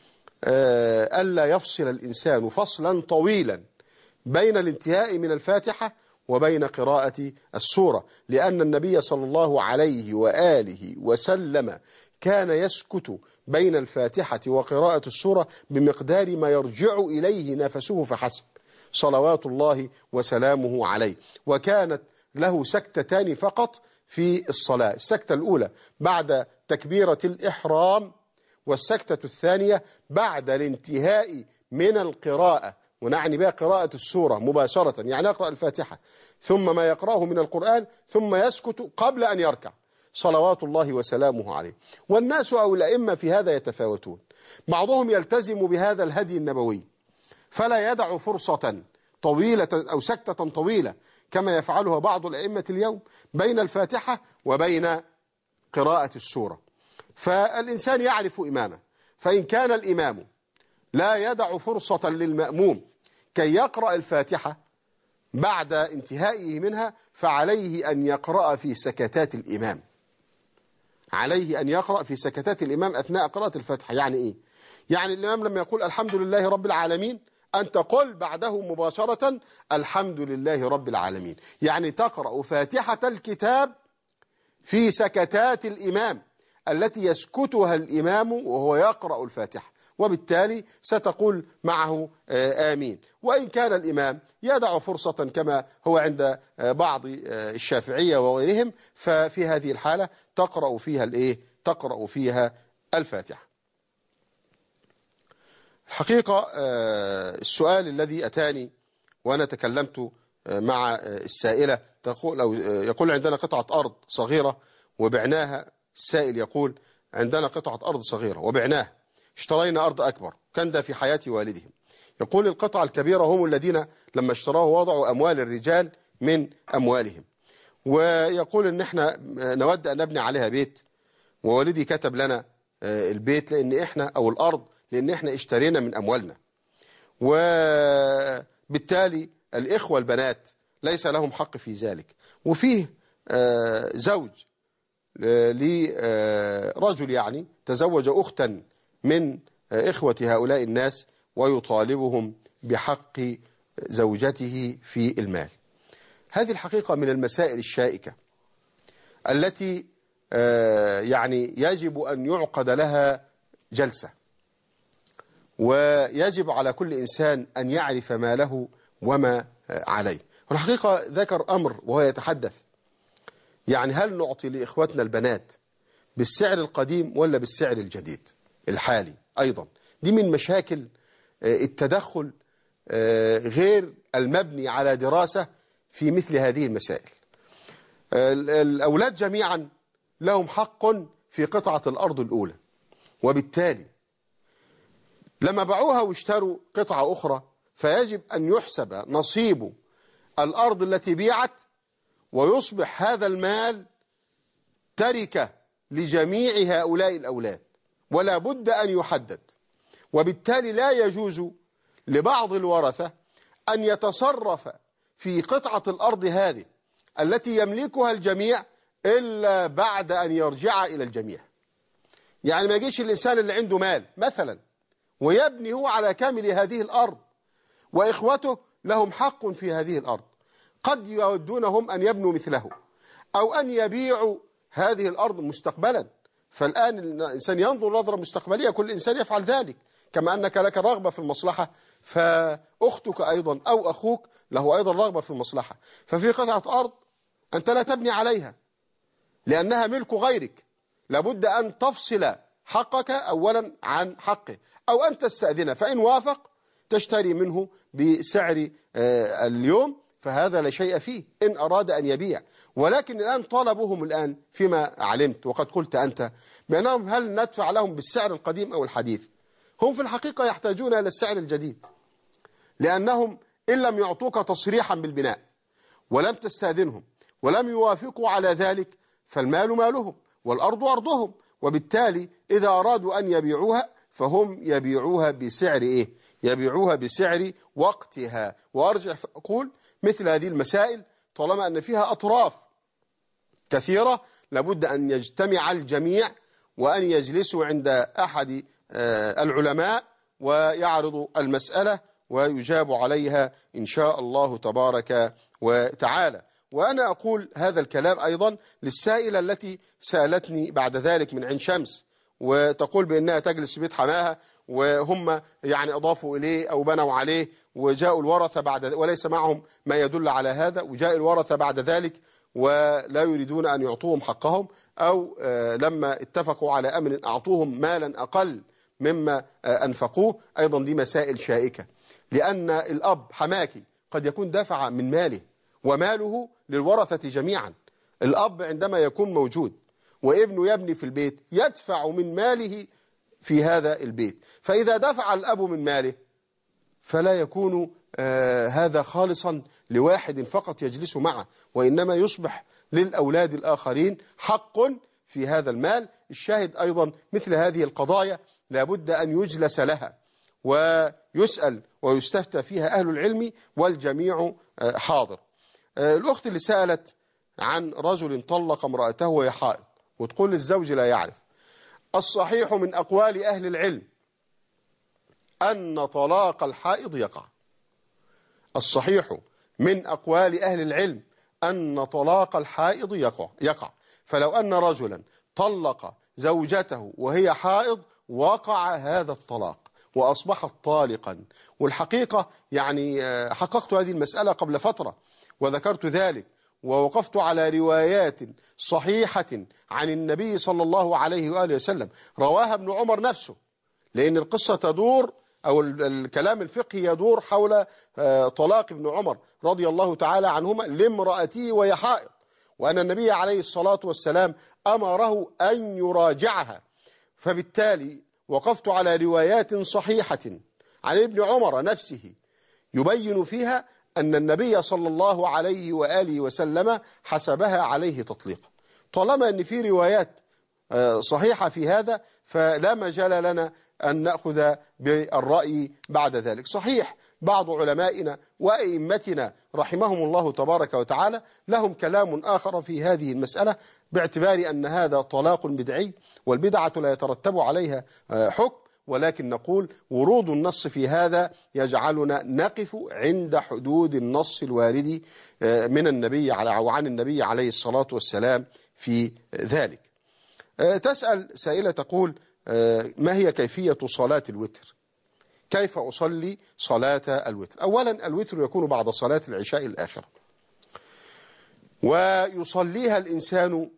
ألا يفصل الإنسان فصلا طويلا بين الانتهاء من الفاتحة وبين قراءة السورة، لأن النبي صلى الله عليه وآله وسلم كان يسكت بين الفاتحة وقراءة السورة بمقدار ما يرجع إليه نفسه فحسب صلوات الله وسلامه عليه. وكانت له سكتتان فقط في الصلاة، السكتة الأولى بعد تكبيرة الإحرام، والسكتة الثانية بعد الانتهاء من القراءة، ونعني بها قراءة السورة مباشرة، يعني يقرأ الفاتحة ثم ما يقرأه من القرآن ثم يسكت قبل أن يركع صلوات الله وسلامه عليه. والناس أو الأئمة في هذا يتفاوتون، بعضهم يلتزم بهذا الهدي النبوي فلا يدع فرصة طويلة أو سكتة طويلة كما يفعلها بعض الأئمة اليوم بين الفاتحة وبين قراءة السورة. فالإنسان يعرف إمامه، فإن كان الإمام لا يدع فرصة للمأموم كي يقرأ الفاتحة بعد انتهائه منها فعليه أن يقرأ في سكتات الإمام، عليه أن يقرأ في سكتات الإمام أثناء قراءة الفاتحة. يعني إيه؟ يعني الإمام لما يقول الحمد لله رب العالمين أن تقول بعده مباشرة الحمد لله رب العالمين، يعني تقرأ فاتحة الكتاب في سكتات الإمام التي يسكتها الإمام وهو يقرأ الفاتحة، وبالتالي ستقول معه آمين. وإن كان الإمام يدع فرصة كما هو عند بعض الشافعية وغيرهم ففي هذه الحالة تقرأ فيها الإيه؟ تقرأ فيها الفاتحة. الحقيقة السؤال الذي أتاني وأنا تكلمت مع السائلة تقول أو يقول عندنا قطعة أرض صغيرة وبعناها. السائل يقول عندنا قطعة أرض صغيرة وبعناها، اشترينا أرض أكبر، كان ده في حياة والدهم. يقول القطعة الكبيرة هم الذين لما اشتروه وضعوا أموال الرجال من أموالهم، ويقول إن احنا نود أن نبني عليها بيت، ووالدي كتب لنا البيت لأن احنا أو الأرض لأن احنا اشترينا من أموالنا، وبالتالي الإخوة البنات ليس لهم حق في ذلك. وفيه زوج لرجل يعني تزوج أختا من إخوة هؤلاء الناس ويطالبهم بحق زوجته في المال. هذه الحقيقة من المسائل الشائكة التي يعني يجب أن يعقد لها جلسة، ويجب على كل إنسان أن يعرف ما له وما عليه. والحقيقة ذكر أمر وهو يتحدث يعني هل نعطي لإخوتنا البنات بالسعر القديم ولا بالسعر الجديد الحالي؟ أيضا دي من مشاكل التدخل غير المبني على دراسة في مثل هذه المسائل. الأولاد جميعا لهم حق في قطعة الأرض الأولى، وبالتالي لما باعوها واشتروا قطعة أخرى فيجب أن يحسب نصيب الأرض التي بيعت، ويصبح هذا المال تركة لجميع هؤلاء الأولاد، ولا بد أن يحدد. وبالتالي لا يجوز لبعض الورثة أن يتصرف في قطعة الأرض هذه التي يملكها الجميع إلا بعد أن يرجع إلى الجميع. يعني ما يجيش الإنسان اللي عنده مال مثلا ويبني هو على كامل هذه الأرض، وإخوته لهم حق في هذه الأرض، قد يودونهم أن يبنوا مثله أو أن يبيعوا هذه الأرض مستقبلا. فالآن الإنسان ينظر نظرة مستقبلية، كل إنسان يفعل ذلك، كما أنك لك رغبة في المصلحة فأختك أيضا أو أخوك له أيضا رغبة في المصلحة. ففي قطعة أرض أنت لا تبني عليها لأنها ملك غيرك، لابد أن تفصل حقك أولا عن حقه، أو أن تستأذنه، فإن وافق تشتري منه بسعر اليوم فهذا لا شيء فيه إن أراد أن يبيع. ولكن الآن طلبهم الآن فيما علمت وقد قلت أنت بأنهم هل ندفع لهم بالسعر القديم أو الحديث؟ هم في الحقيقة يحتاجون إلى السعر الجديد، لأنهم إن لم يعطوك تصريحا بالبناء ولم تستأذنهم ولم يوافقوا على ذلك فالمال مالهم والأرض أرضهم، وبالتالي إذا أرادوا أن يبيعوها فهم يبيعوها بسعر إيه؟ يبيعوها بسعر وقتها. وأرجع أقول مثل هذه المسائل طالما أن فيها أطراف كثيرة لابد أن يجتمع الجميع وأن يجلسوا عند أحد العلماء ويعرضوا المسألة ويجاب عليها إن شاء الله تبارك وتعالى. وأنا أقول هذا الكلام أيضا للسائلة التي سألتني بعد ذلك من عين شمس وتقول بأنها تجلس في بيت حماها وهم يعني أضافوا إليه أو بنوا عليه وجاءوا الورثة بعد وليس معهم ما يدل على هذا، وجاء الورثة بعد ذلك ولا يريدون أن يعطوهم حقهم، أو لما اتفقوا على أمر أعطوهم مالا أقل مما أنفقوه. أيضا دي مسائل شائكة، لأن الأب حماكي قد يكون دفع من ماله وماله للورثة جميعا. الأب عندما يكون موجود وابنه يبني في البيت يدفع من ماله في هذا البيت، فإذا دفع الأب من ماله فلا يكون آه هذا خالصا لواحد فقط يجلس معه، وإنما يصبح للأولاد الآخرين حق في هذا المال. الشاهد أيضا مثل هذه القضايا لابد أن يجلس لها ويسأل ويستفتى فيها أهل العلم والجميع آه حاضر. آه الأخت اللي سألت عن رجل طلق امرأته وهي حائض وتقول الزوج لا يعرف، الصحيح من أقوال أهل العلم أن طلاق الحائض يقع. الصحيح من أقوال أهل العلم أن طلاق الحائض يقع يقع فلو أن رجلا طلق زوجته وهي حائض وقع هذا الطلاق وأصبحت طالقا. والحقيقة يعني حققت هذه المسألة قبل فترة وذكرت ذلك، ووقفت على روايات صحيحة عن النبي صلى الله عليه وآله وسلم رواها ابن عمر نفسه، لأن القصة تدور أو الكلام الفقهي يدور حول طلاق ابن عمر رضي الله تعالى عنهما لامرأته وهي حائض، وأن النبي عليه الصلاة والسلام أمره أن يراجعها. فبالتالي وقفت على روايات صحيحة عن ابن عمر نفسه يبين فيها أن النبي صلى الله عليه وآله وسلم حسبها عليه تطليقا. طالما أن في روايات صحيحة في هذا فلا مجال لنا أن نأخذ بالرأي بعد ذلك. صحيح بعض علمائنا وأئمتنا رحمهم الله تبارك وتعالى لهم كلام آخر في هذه المسألة باعتبار أن هذا طلاق بدعي والبدعة لا يترتب عليها حكم، ولكن نقول ورود النص في هذا يجعلنا نقف عند حدود النص الوارد من النبي أو عن النبي عليه الصلاة والسلام في ذلك. تسأل سائلة تقول ما هي كيفية صلاة الوتر؟ كيف أصلي صلاة الوتر؟ أولا الوتر يكون بعد صلاة العشاء الآخرة، ويصليها الإنسان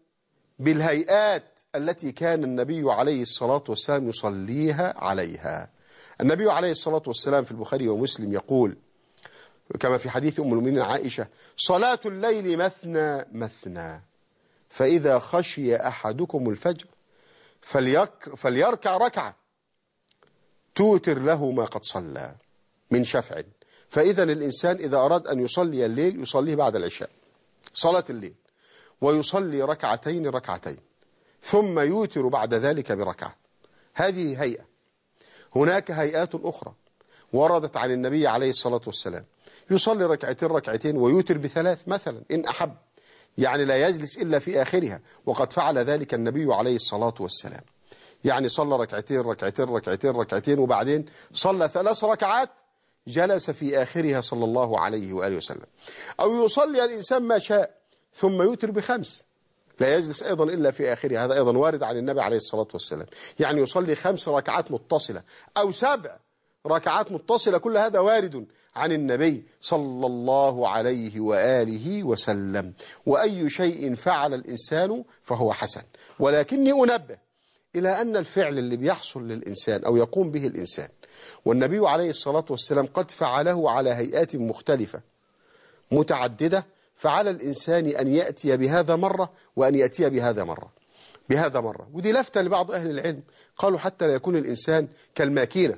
بالهيئات التي كان النبي عليه الصلاة والسلام يصليها عليها. النبي عليه الصلاة والسلام في البخاري ومسلم يقول كما في حديث أم المؤمنين عائشة: صلاة الليل مثنى مثنى، فإذا خشي أحدكم الفجر فليك فليركع ركعة توتر له ما قد صلى من شفع. فإذا الإنسان إذا أراد أن يصلي الليل يصليه بعد العشاء صلاة الليل، ويصلي ركعتين ركعتين ثم يوتر بعد ذلك بركعة. هذه هيئة. هناك هيئات أخرى وردت عن النبي عليه الصلاة والسلام، يصلي ركعتين ركعتين ويوتر بثلاث مثلا إن أحب، يعني لا يجلس إلا في آخرها، وقد فعل ذلك النبي عليه الصلاة والسلام. يعني صلى ركعتين ركعتين ركعتين ركعتين وبعدين صلى ثلاث ركعات جلس في آخرها صلى الله عليه وآله وسلم. أو يصلي الإنسان ما شاء ثم يوتر بخمس، لا يجلس أيضا إلا في آخرها، هذا أيضا وارد عن النبي عليه الصلاة والسلام. يعني يصلي خمس ركعات متصلة أو سبع ركعات متصلة، كل هذا وارد عن النبي صلى الله عليه وآله وسلم. وأي شيء فعل الإنسان فهو حسن، ولكني أنبه إلى أن الفعل اللي بيحصل للإنسان أو يقوم به الإنسان والنبي عليه الصلاة والسلام قد فعله على هيئات مختلفة متعددة، فعلى الإنسان أن يأتي بهذا مرة وأن يأتي بهذا مرة بهذا مرة. ودي لفتة لبعض أهل العلم، قالوا حتى لا يكون الإنسان كالماكينة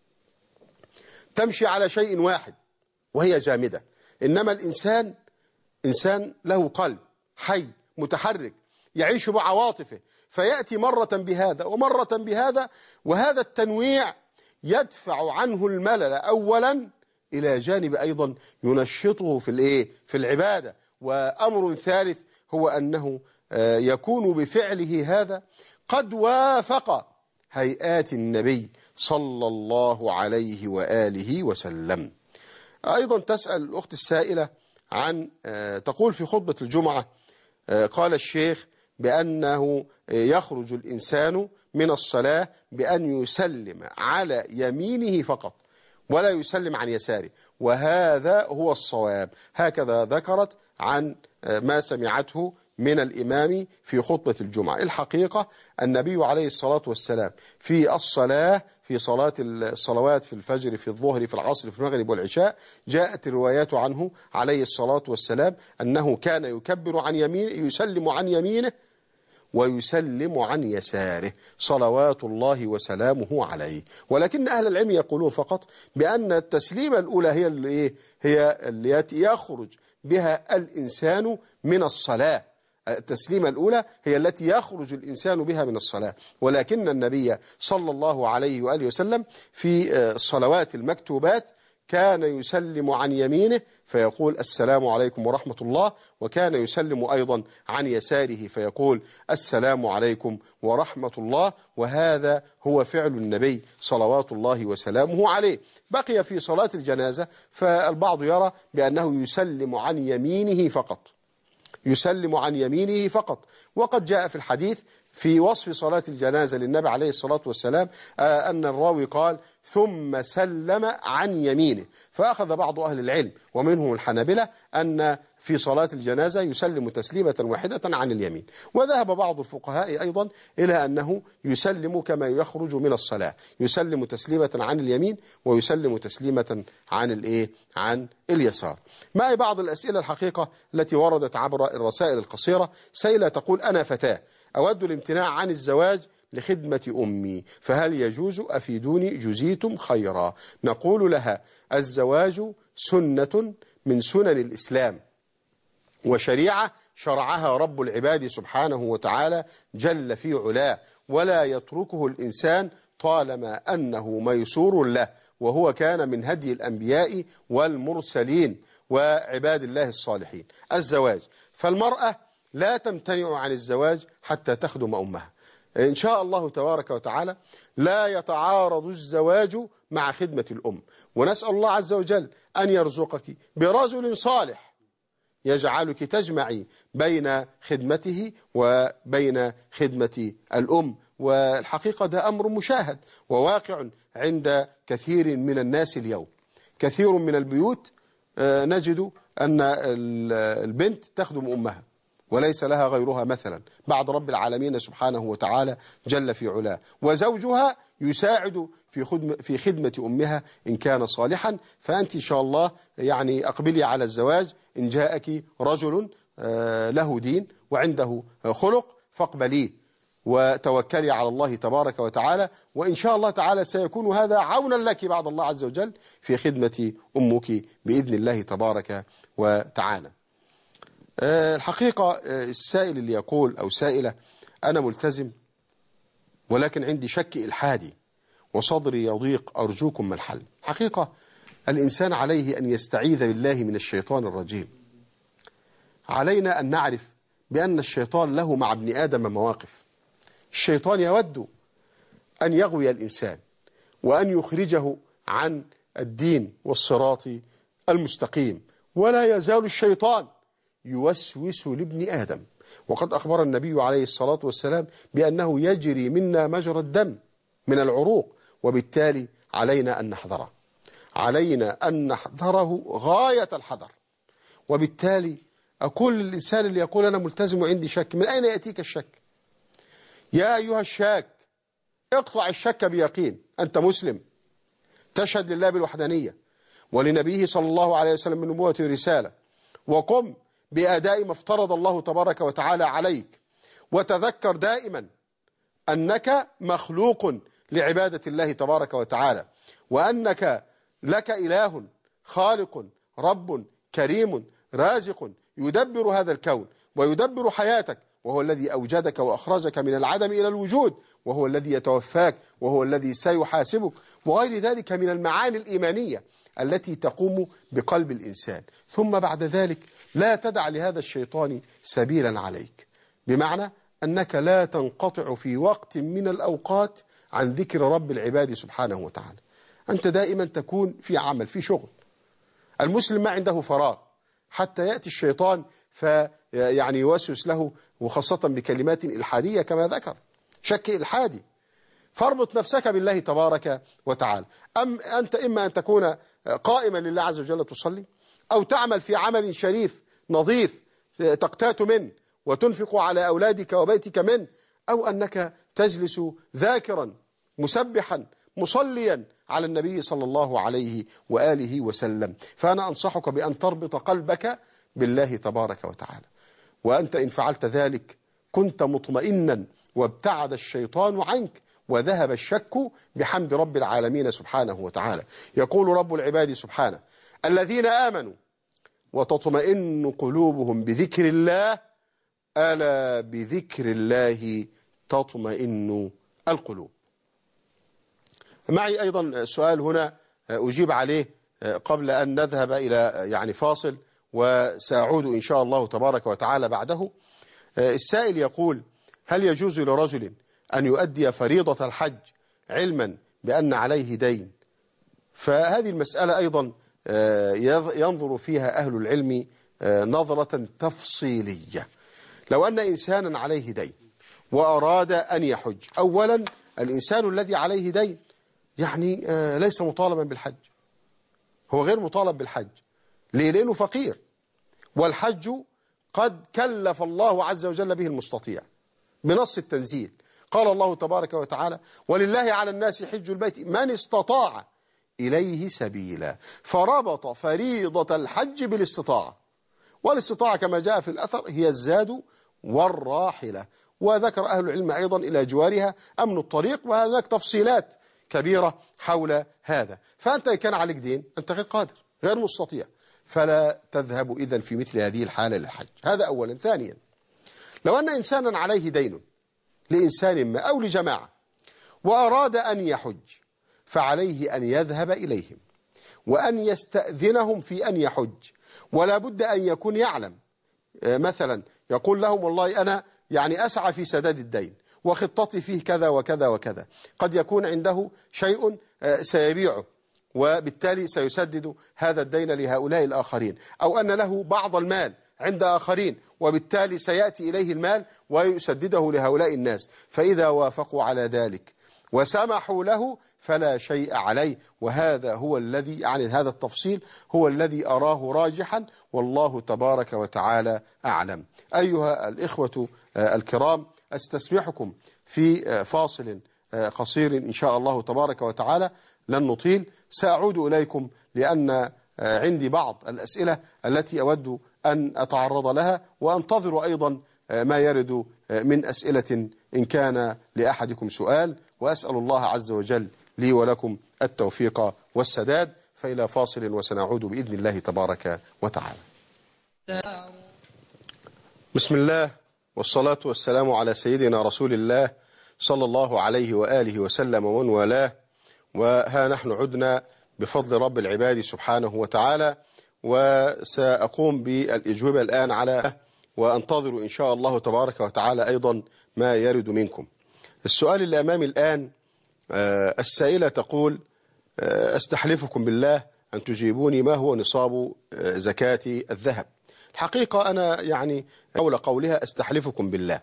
تمشي على شيء واحد وهي جامدة، إنما الإنسان إنسان له قلب حي متحرك يعيش بعواطفه، فيأتي مرة بهذا ومرة بهذا، وهذا التنويع يدفع عنه الملل أولا، إلى جانب أيضا ينشطه في الإيه في العبادة. وأمر ثالث هو أنه يكون بفعله هذا قد وافق هيئات النبي صلى الله عليه وآله وسلم. أيضا تسأل الأخت السائلة عن تقول في خطبة الجمعة قال الشيخ بأنه يخرج الإنسان من الصلاة بأن يسلم على يمينه فقط ولا يسلم عن يساره، وهذا هو الصواب. هكذا ذكرت عن ما سمعته من الإمام في خطبة الجمعة. الحقيقة النبي عليه الصلاة والسلام في الصلاة في صلاة الصلوات في الفجر في الظهر في العصر في المغرب والعشاء جاءت الروايات عنه عليه الصلاة والسلام أنه كان يكبر عن يمينه يسلم عن يمينه ويسلم عن يساره صلوات الله وسلامه عليه. ولكن أهل العلم يقولون فقط بأن التسليمة الأولى هي اللي هي التي يخرج بها الإنسان من الصلاة. التسليمة الأولى هي التي يخرج الإنسان بها من الصلاة، ولكن النبي صلى الله عليه وآله وسلم في الصلوات المكتوبات كان يسلم عن يمينه فيقول السلام عليكم ورحمة الله، وكان يسلم أيضا عن يساره فيقول السلام عليكم ورحمة الله، وهذا هو فعل النبي صلوات الله وسلامه عليه. بقي في صلاة الجنازة فالبعض يرى بأنه يسلم عن يمينه فقط يسلم عن يمينه فقط وقد جاء في الحديث في وصف صلاة الجنازة للنبي عليه الصلاة والسلام أن الراوي قال ثم سلم عن يمينه، فأخذ بعض أهل العلم ومنهم الحنابلة أن في صلاة الجنازة يسلم تسليمة واحدة عن اليمين، وذهب بعض الفقهاء أيضا إلى أنه يسلم كما يخرج من الصلاة، يسلم تسليمة عن اليمين ويسلم تسليمة عن الإيه عن اليسار. معي بعض الأسئلة الحقيقة التي وردت عبر الرسائل القصيرة. سائلة تقول أنا فتاة أود الامتناع عن الزواج لخدمة أمي، فهل يجوز؟ أفيدوني جزيتم خيرا. نقول لها الزواج سنة من سنن الإسلام وشريعة شرعها رب العباد سبحانه وتعالى جل في علاه، ولا يتركه الإنسان طالما أنه ميسور له، وهو كان من هدي الأنبياء والمرسلين وعباد الله الصالحين الزواج. فالمرأة لا تمتنع عن الزواج حتى تخدم أمها إن شاء الله تبارك وتعالى. لا يتعارض الزواج مع خدمة الأم، ونسأل الله عز وجل أن يرزقك برجل صالح يجعلك تجمعي بين خدمته وبين خدمة الأم. والحقيقة ده أمر مشاهد وواقع عند كثير من الناس اليوم. كثير من البيوت نجد أن البنت تخدم أمها وليس لها غيرها مثلا بعد رب العالمين سبحانه وتعالى جل في علاه، وزوجها يساعد في خدمة, في خدمة أمها إن كان صالحا. فأنت إن شاء الله يعني أقبلي على الزواج إن جاءك رجل له دين وعنده خلق فاقبليه وتوكلي على الله تبارك وتعالى، وإن شاء الله تعالى سيكون هذا عونا لك بعد الله عز وجل في خدمة أمك بإذن الله تبارك وتعالى. الحقيقة السائل اللي يقول أو سائلة أنا ملتزم ولكن عندي شك إلحادي وصدري يضيق أرجوكم ما الحل؟ حقيقة الإنسان عليه أن يستعيذ بالله من الشيطان الرجيم. علينا أن نعرف بأن الشيطان له مع ابن آدم مواقف. الشيطان يود أن يغوي الإنسان وأن يخرجه عن الدين والصراط المستقيم، ولا يزال الشيطان يوسوس لابن آدم، وقد أخبر النبي عليه الصلاة والسلام بأنه يجري منا مجرى الدم من العروق، وبالتالي علينا أن نحذره، علينا أن نحذره غاية الحذر. وبالتالي أقول للإنسان اللي يقول أنا ملتزم وعندي شك، من أين يأتيك الشك؟ يا أيها الشاك اقطع الشك بيقين، أنت مسلم تشهد لله بالوحدانية ولنبيه صلى الله عليه وسلم من نبوة رسالة، وقم بأداء ما افترض الله تبارك وتعالى عليك، وتذكر دائما أنك مخلوق لعبادة الله تبارك وتعالى، وأنك لك إله خالق رب كريم رازق يدبر هذا الكون ويدبر حياتك، وهو الذي أوجدك وأخرجك من العدم إلى الوجود، وهو الذي يتوفاك، وهو الذي سيحاسبك، وغير ذلك من المعاني الإيمانية التي تقوم بقلب الإنسان. ثم بعد ذلك لا تدع لهذا الشيطان سبيلا عليك، بمعنى أنك لا تنقطع في وقت من الأوقات عن ذكر رب العباد سبحانه وتعالى. أنت دائما تكون في عمل، في شغل. المسلم ما عنده فراغ حتى يأتي الشيطان فيعني يوسوس له، وخاصة بكلمات إلحادية كما ذكر، شك إلحادي. فاربط نفسك بالله تبارك وتعالى. أم أنت إما أن تكون قائما لله عز وجل تصلي، أو تعمل في عمل شريف نظيف تقتات منه وتنفق على أولادك وبيتك منه، أو أنك تجلس ذاكرا مسبحا مصليا على النبي صلى الله عليه وآله وسلم. فأنا أنصحك بأن تربط قلبك بالله تبارك وتعالى، وأنت إن فعلت ذلك كنت مطمئنا وابتعد الشيطان عنك وذهب الشك بحمد رب العالمين سبحانه وتعالى. يقول رب العباد سبحانه: الذين آمنوا وتطمئن قلوبهم بذكر الله ألا بذكر الله تطمئن القلوب. معي أيضا سؤال هنا أجيب عليه قبل أن نذهب إلى يعني فاصل، وسأعود إن شاء الله تبارك وتعالى بعده. السائل يقول: هل يجوز لرجل أن يؤدي فريضة الحج علما بأن عليه دين؟ فهذه المسألة أيضا ينظر فيها أهل العلم نظرة تفصيلية. لو أن إنسانا عليه دين وأراد أن يحج، أولا الإنسان الذي عليه دين يعني ليس مطالبا بالحج، هو غير مطالب بالحج. ليه؟ لأنه فقير، والحج قد كلف الله عز وجل به المستطيع بنص التنزيل. قال الله تبارك وتعالى: ولله على الناس حج البيت من استطاع إليه سبيلا، فربط فريضة الحج بالاستطاعة، والاستطاعة كما جاء في الأثر هي الزاد والراحلة، وذكر أهل العلم أيضا إلى جوارها أمن الطريق، وهناك تفصيلات كبيرة حول هذا. فأنت إن كان عليك دين أنت غير قادر غير مستطيع، فلا تذهب إذن في مثل هذه الحالة للحج. هذا أولا. ثانيا، لو أن إنسانا عليه دين لإنسان ما أو لجماعة وأراد أن يحج، فعليه أن يذهب إليهم وأن يستأذنهم في أن يحج، ولا بد أن يكون يعلم. مثلا يقول لهم: والله أنا يعني أسعى في سداد الدين وخطتي فيه كذا وكذا وكذا. قد يكون عنده شيء سيبيعه وبالتالي سيسدد هذا الدين لهؤلاء الآخرين، أو أن له بعض المال عند آخرين وبالتالي سيأتي إليه المال ويسدده لهؤلاء الناس. فإذا وافقوا على ذلك وسمحوا له فلا شيء عليه. وهذا هو الذي يعني هذا التفصيل هو الذي أراه راجحا، والله تبارك وتعالى أعلم. أيها الإخوة الكرام، أستسمحكم في فاصل قصير إن شاء الله تبارك وتعالى، لن نطيل. سأعود إليكم لأن عندي بعض الأسئلة التي أود أن أتعرض لها، وأنتظر أيضا ما يرد من أسئلة إن كان لأحدكم سؤال، وأسأل الله عز وجل لي ولكم التوفيق والسداد. فإلى فاصل وسنعود بإذن الله تبارك وتعالى. بسم الله والصلاة والسلام على سيدنا رسول الله صلى الله عليه وآله وسلم ومن والاه. وها نحن عدنا بفضل رب العباد سبحانه وتعالى، وسأقوم بالإجوبة الآن على وأنتظر إن شاء الله تبارك وتعالى أيضا ما يرد منكم. السؤال اللي أمامي الآن، السائلة تقول: أستحلفكم بالله أن تجيبوني ما هو نصاب زكاة الذهب. الحقيقة أنا يعني حول قولها أستحلفكم بالله،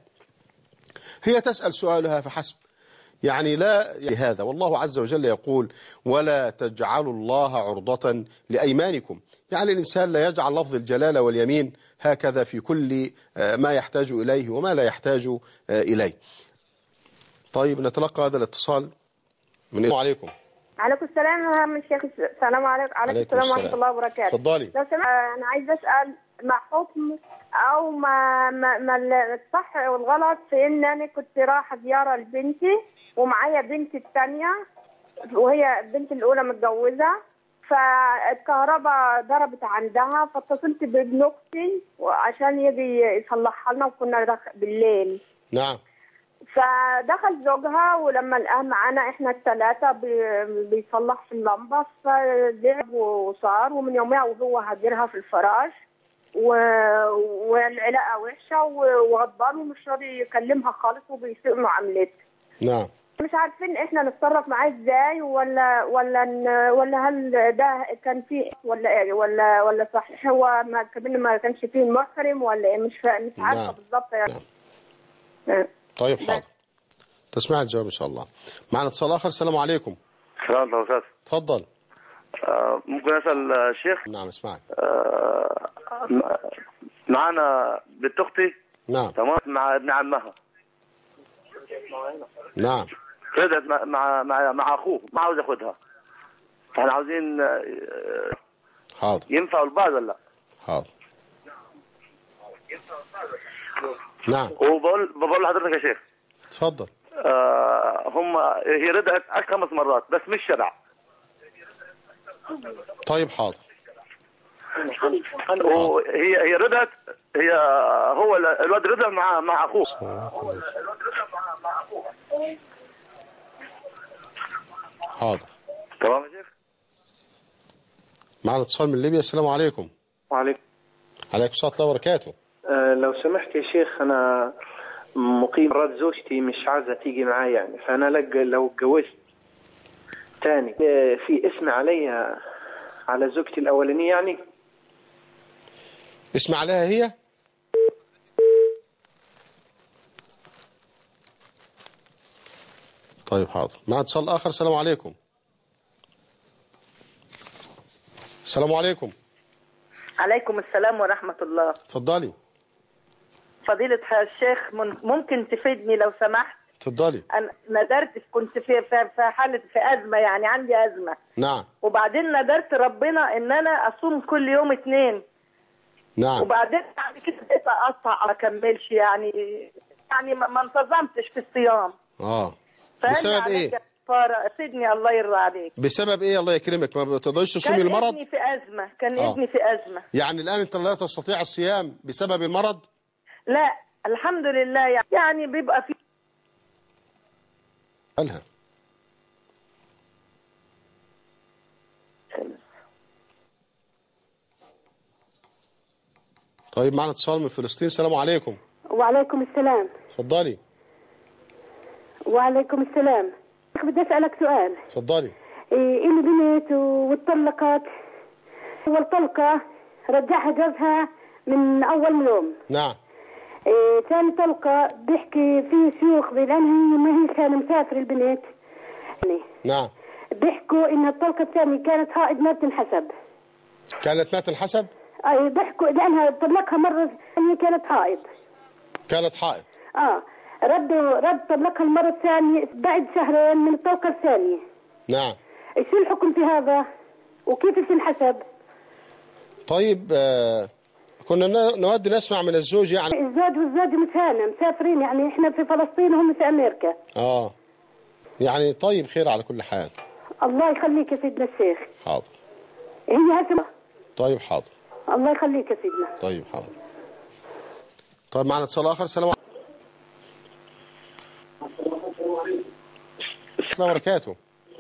هي تسأل سؤالها فحسب، يعني لا هذا. والله عز وجل يقول: ولا تجعلوا الله عرضة لأيمانكم. يعني الإنسان لا يجعل لفظ الجلالة واليمين هكذا في كل ما يحتاج إليه وما لا يحتاج إليه. طيب نتلقى هذا الاتصال من السلام عليكم. عليكم السلام من الشيخ. السلام عليكم. عليكم السلام ورحمة الله وبركاته. اتفضلي. لو سمحت أنا عايزة أسأل ما حكم أو ما ما, ما الصح والغلط في إن أنا كنت رايحة زيارة لبنتي ومعايا بنتي الثانية وهي البنت الأولى متجوزة، فالكهرباء ضربت عندها، فاتصلت بابن أختي عشان يجي يصلحها لنا، وكنا بالليل. نعم. فدخل زوجها ولما لقاه معانا احنا الثلاثة بيصلح في اللمبة، فزعل وصار، ومن يومها وهو هاجرها في الفراش و... والعلاقة وحشة وغضبان ومش راضي يكلمها خالص وبيسيء معاملتها. نعم. مش عارفين احنا نتصرف معاه ازاي، ولا ولا ولا هل ده كان فيه ولا ايه، ولا ولا صحيح هو ما كمان ما كانش فيه محرم ولا ايه، مش مش عارفة. نعم. بالظبط يعني. نعم. طيب حاضر، تسمع الجواب ان شاء الله. معنا اتصال اخر. السلام عليكم. السلام عليكم استاذ. اتفضل. آه ممكن اسال الشيخ؟ نعم اسمعك. آه معانا بنت اختي. نعم. تمام. مع ابن عمها. نعم. رجعت مع مع مع, مع اخوه، ما عاوز ياخدها، فاحنا عاوزين. آه حاضر. ينفعوا البعض ولا لا؟ حاضر. نعم. وبقول بقول لحضرتك يا شيخ. اتفضل. آه هم هي رضعت خمس مرات بس مش شبع. طيب حاضر. وهي هي رضعت، هي هو الواد رضع مع مع اخوه. حاضر. تمام يا شيخ. معنا اتصال من ليبيا. السلام عليكم. وعليكم. عليكم السلام ورحمة الله وبركاته. أه لو سمحت يا شيخ، أنا مقيم، مرات زوجتي مش عايزة تيجي معايا يعني، فأنا لو اتجوزت تاني في اسم علي على زوجتي الأولانية يعني. اسم عليها هي؟ طيب حاضر. مع اتصال آخر. السلام عليكم. السلام عليكم. عليكم السلام ورحمة الله. اتفضلي. فضيلة الشيخ ممكن تفيدني لو سمحت؟ اتفضلي. أنا ندرت، كنت في في حالة في أزمة، يعني عندي أزمة. نعم. وبعدين ندرت ربنا إن أنا أصوم كل يوم اثنين. نعم. وبعدين بعد كده بقيت أقطع ما أكملش يعني، يعني ما انتظمتش في الصيام. اه. بسبب ايه؟ سيدني الله يرضى عليك. بسبب ايه الله يكرمك؟ ما بتقدريش تصومي المرض؟ كان ابني في أزمة، كان آه. ابني في أزمة. يعني الآن أنت لا تستطيع الصيام بسبب المرض؟ لا الحمد لله، يعني, يعني بيبقى في قالها. طيب معنا اتصال من فلسطين. السلام عليكم. وعليكم السلام. اتفضلي. وعليكم السلام. بدي أسألك سؤال. اتفضلي. إيه اللي بنت واتطلقت، أول طلقة رجعها جوزها من أول يوم. نعم. إيه ثاني طلقة بيحكي في شيوخ بلأن هي ما هي كان مسافر البنت، نعم. ضحكوا ان الطلقه الثانيه كانت حائض ما بتنحسب. كانت ما تنحسب؟ اي ضحكوا لانها طلقها مره ثانيه كانت حائض. كانت حائض. اه ردوا رد طلقها المره الثانيه بعد شهرين من الطلقه الثانيه. نعم. شو الحكم في هذا؟ وكيف بتنحسب؟ طيب آه كنا نود نسمع من الزوج يعني. الزوج والزوجة متهانة مسافرين، يعني احنا في فلسطين وهم في امريكا. اه يعني طيب خير على كل حال. الله يخليك يا سيدنا الشيخ. حاضر. هي هسه. طيب حاضر. الله يخليك يا سيدنا. طيب حاضر. طيب معنا اتصال اخر. السلام عليكم. السلام وبركاته.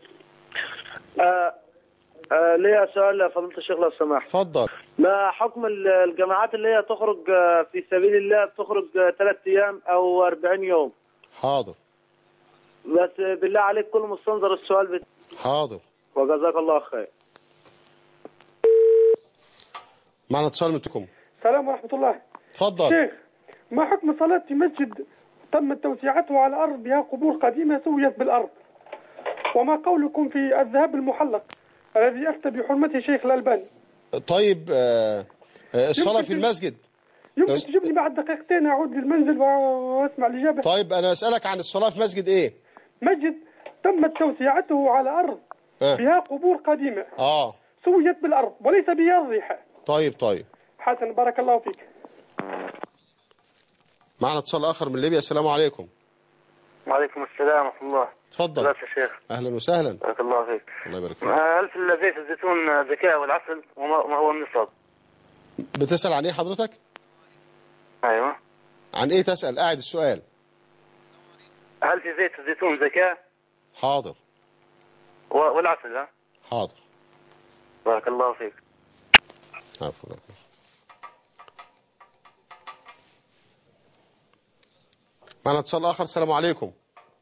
آه آه ليا سؤال فضيلة الشيخ لو سمحت. اتفضل. ما حكم الجماعات اللي هي تخرج في سبيل الله تخرج ثلاث ايام او أربعين يوم؟ حاضر. بس بالله عليك كل مستنظر السؤال بت... حاضر. وجزاك الله خير. معنا اتصال منكم. السلام ورحمة الله. اتفضل. شيخ، ما حكم صلاة في مسجد تمت توسعته على أرض بها قبور قديمة سويت بالأرض؟ وما قولكم في الذهب المحلق الذي أفتى بحرمته شيخ الألباني؟ طيب آه الصلاة في المسجد يمكن تجيبني بعد دقيقتين أعود للمنزل وأسمع الإجابة. طيب أنا أسألك عن الصلاة في مسجد إيه؟ مسجد تمت توسعته على أرض آه. بها قبور قديمة آه سويت بالأرض وليس بها الريحة. طيب طيب حسن بارك الله فيك. معنا اتصال آخر من ليبيا. السلام عليكم. وعليكم السلام ورحمة الله. تفضل. يا شيخ. أهلا وسهلا. بارك الله فيك. الله يبارك فيك. هل في زيت الزيتون زكاة والعسل وما هو النصاب؟ بتسأل عن إيه حضرتك؟ أيوة. عن إيه تسأل؟ قاعد السؤال. هل في زيت الزيتون زكاة؟ حاضر. والعسل ها؟ حاضر. بارك الله فيك. عفوا. معنا اتصال آخر. السلام عليكم.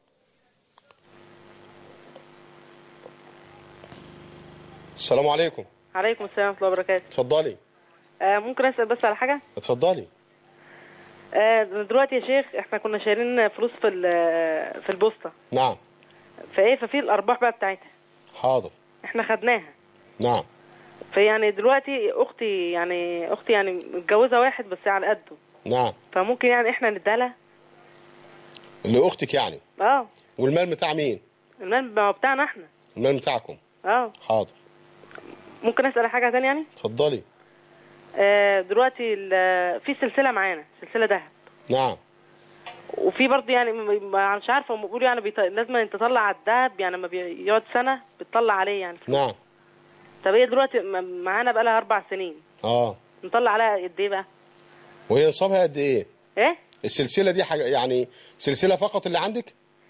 السلام عليكم. عليكم السلام ورحمة الله وبركاته. اتفضلي. آه ممكن أسأل بس على حاجة؟ اتفضلي. آه دلوقتي يا شيخ احنا كنا شايلين فلوس في في البوسطة. نعم. فايه ففي الأرباح بقى بتاعتها. حاضر. احنا خدناها. نعم. فيعني دلوقتي أختي يعني أختي يعني متجوزة واحد بس على قده. نعم. فممكن يعني احنا نديها لها؟ اللي أختك يعني؟ اه. والمال بتاع مين؟ المال بتاعنا احنا. المال بتاعكم. اه. حاضر. ممكن أسأل حاجة تانية يعني؟ اتفضلي. آه دلوقتي في سلسلة معانا سلسلة ذهب. نعم. وفي برضه يعني مش عارفة هم بيقولوا يعني بيط... لازم انت تطلع على الذهب يعني لما بيقعد سنة بتطلع عليه يعني. نعم. طب هي دلوقتي معانا بقى لها أربع سنين. اه. نطلع عليها قد إيه بقى؟ وهي نصابها قد إيه؟ إيه؟ السلسلة دي حاجة يعني سلسلة فقط اللي عندك؟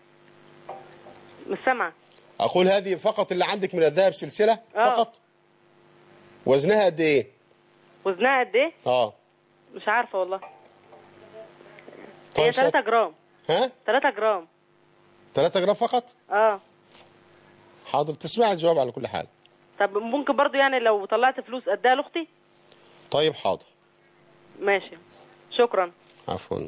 مش سامعة. أقول هذه فقط اللي عندك من الذهب سلسلة؟ أوه. فقط؟ وزنها قد إيه؟ وزنها قد إيه؟ اه. مش عارفة والله. طيب هي ثلاثة جرام. ها؟ ثلاثة جرام. ثلاثة جرام فقط؟ اه. حاضر تسمع الجواب على كل حال. طب ممكن برضو يعني لو طلعت فلوس اديها لاختي؟ طيب حاضر. ماشي. شكرا. عفوا.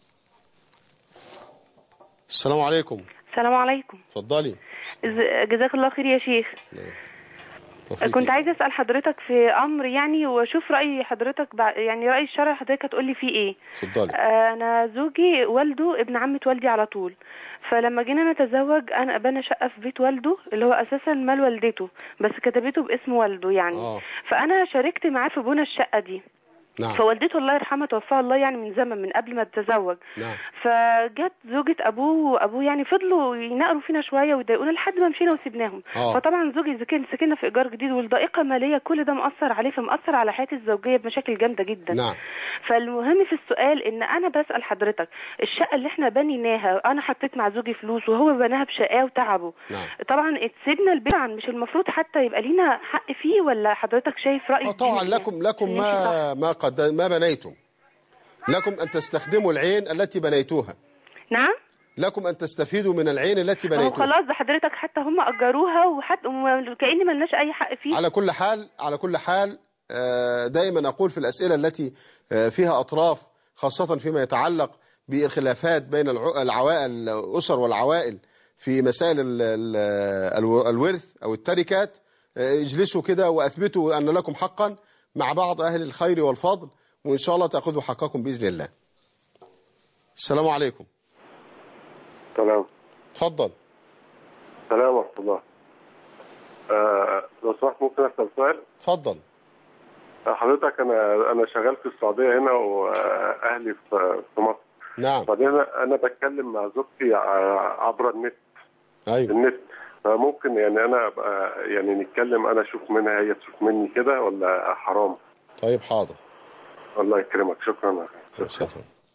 السلام عليكم. السلام عليكم. اتفضلي. جزاك الله خير يا شيخ. كنت عايزه اسال حضرتك في امر يعني واشوف راي حضرتك يعني راي الشرع حضرتك هتقول لي فيه ايه. اتفضلي. انا زوجي والده ابن عمه والدي على طول، فلما جينا نتزوج انا بنى شقه في بيت والده اللي هو اساسا مال والدته بس كتبته باسم والده يعني. آه. فانا شاركت معاه في بنى الشقه دي. نعم. فوالدته الله يرحمها توفاها الله يعني من زمن من قبل ما تتزوج. نعم. فجت زوجة ابوه وابوه يعني فضلوا ينقروا فينا شويه ويضايقونا لحد ما مشينا وسيبناهم. آه. فطبعا زوجي سكن سكننا في ايجار جديد والضائقه ماليه كل ده مأثر عليه فمأثر على حياتي الزوجيه بمشاكل جامده جدا. نعم. فالمهم في السؤال ان انا بسأل حضرتك الشقه اللي احنا بنيناها انا حطيت مع زوجي فلوس وهو بناها بشقاه وتعبه. نعم. طبعا اتسيبنا البيت مش المفروض حتى يبقى لينا حق فيه ولا حضرتك شايف رأي؟ اه طبعا لكم لكم ما ما قد ما بنيتم. لكم أن تستخدموا العين التي بنيتوها. نعم. لكم أن تستفيدوا من العين التي بنيتوها. خلاص ده حضرتك حتى هم أجروها وحتى كأني ما لناش أي حق فيه. على كل حال على كل حال دائما أقول في الأسئلة التي فيها أطراف خاصة فيما يتعلق بالخلافات بين العوائل الأسر والعوائل في مسائل ال ال الورث أو التركات اجلسوا كده وأثبتوا أن لكم حقا مع بعض أهل الخير والفضل، وإن شاء الله تأخذوا حقكم بإذن الله. السلام عليكم. سلام. اتفضل. السلام ورحمة الله. آه لو سمحت ممكن أسأل سؤال؟ اتفضل. حضرتك أنا أنا شغال في السعودية هنا وأهلي في في مصر. نعم. بعدين أنا أنا بتكلم مع زوجتي عبر النت. أيوه. النت. فممكن يعني أنا أبقى يعني نتكلم، أنا أشوف منها هي تشوف مني كده ولا حرام؟ طيب حاضر. الله يكرمك. شكرا. شكرا.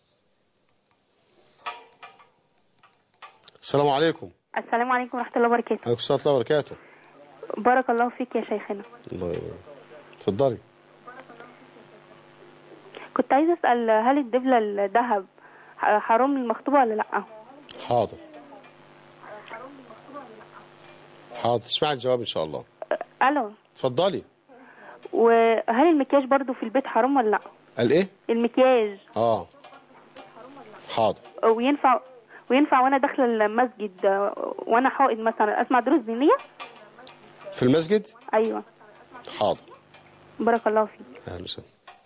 السلام عليكم. السلام عليكم ورحمة الله وبركاته. عليكم السلام ورحمة الله وبركاته. بارك الله فيك يا شيخنا. الله يبارك. اتفضلي. كنت عايزة أسأل، هل الدبلة الذهب حرام للمخطوبة ولا لأ؟ حاضر. حاضر، تسمع الجواب إن شاء الله. ألو. اتفضلي. وهل المكياج برضو في البيت حرام ولا لأ؟ الإيه؟ المكياج. آه. حاضر. وينفع وينفع وأنا داخلة المسجد وأنا حائض مثلا أسمع دروس دينية؟ في المسجد؟ أيوه. حاضر. بارك الله فيك. أهلا وسهلا.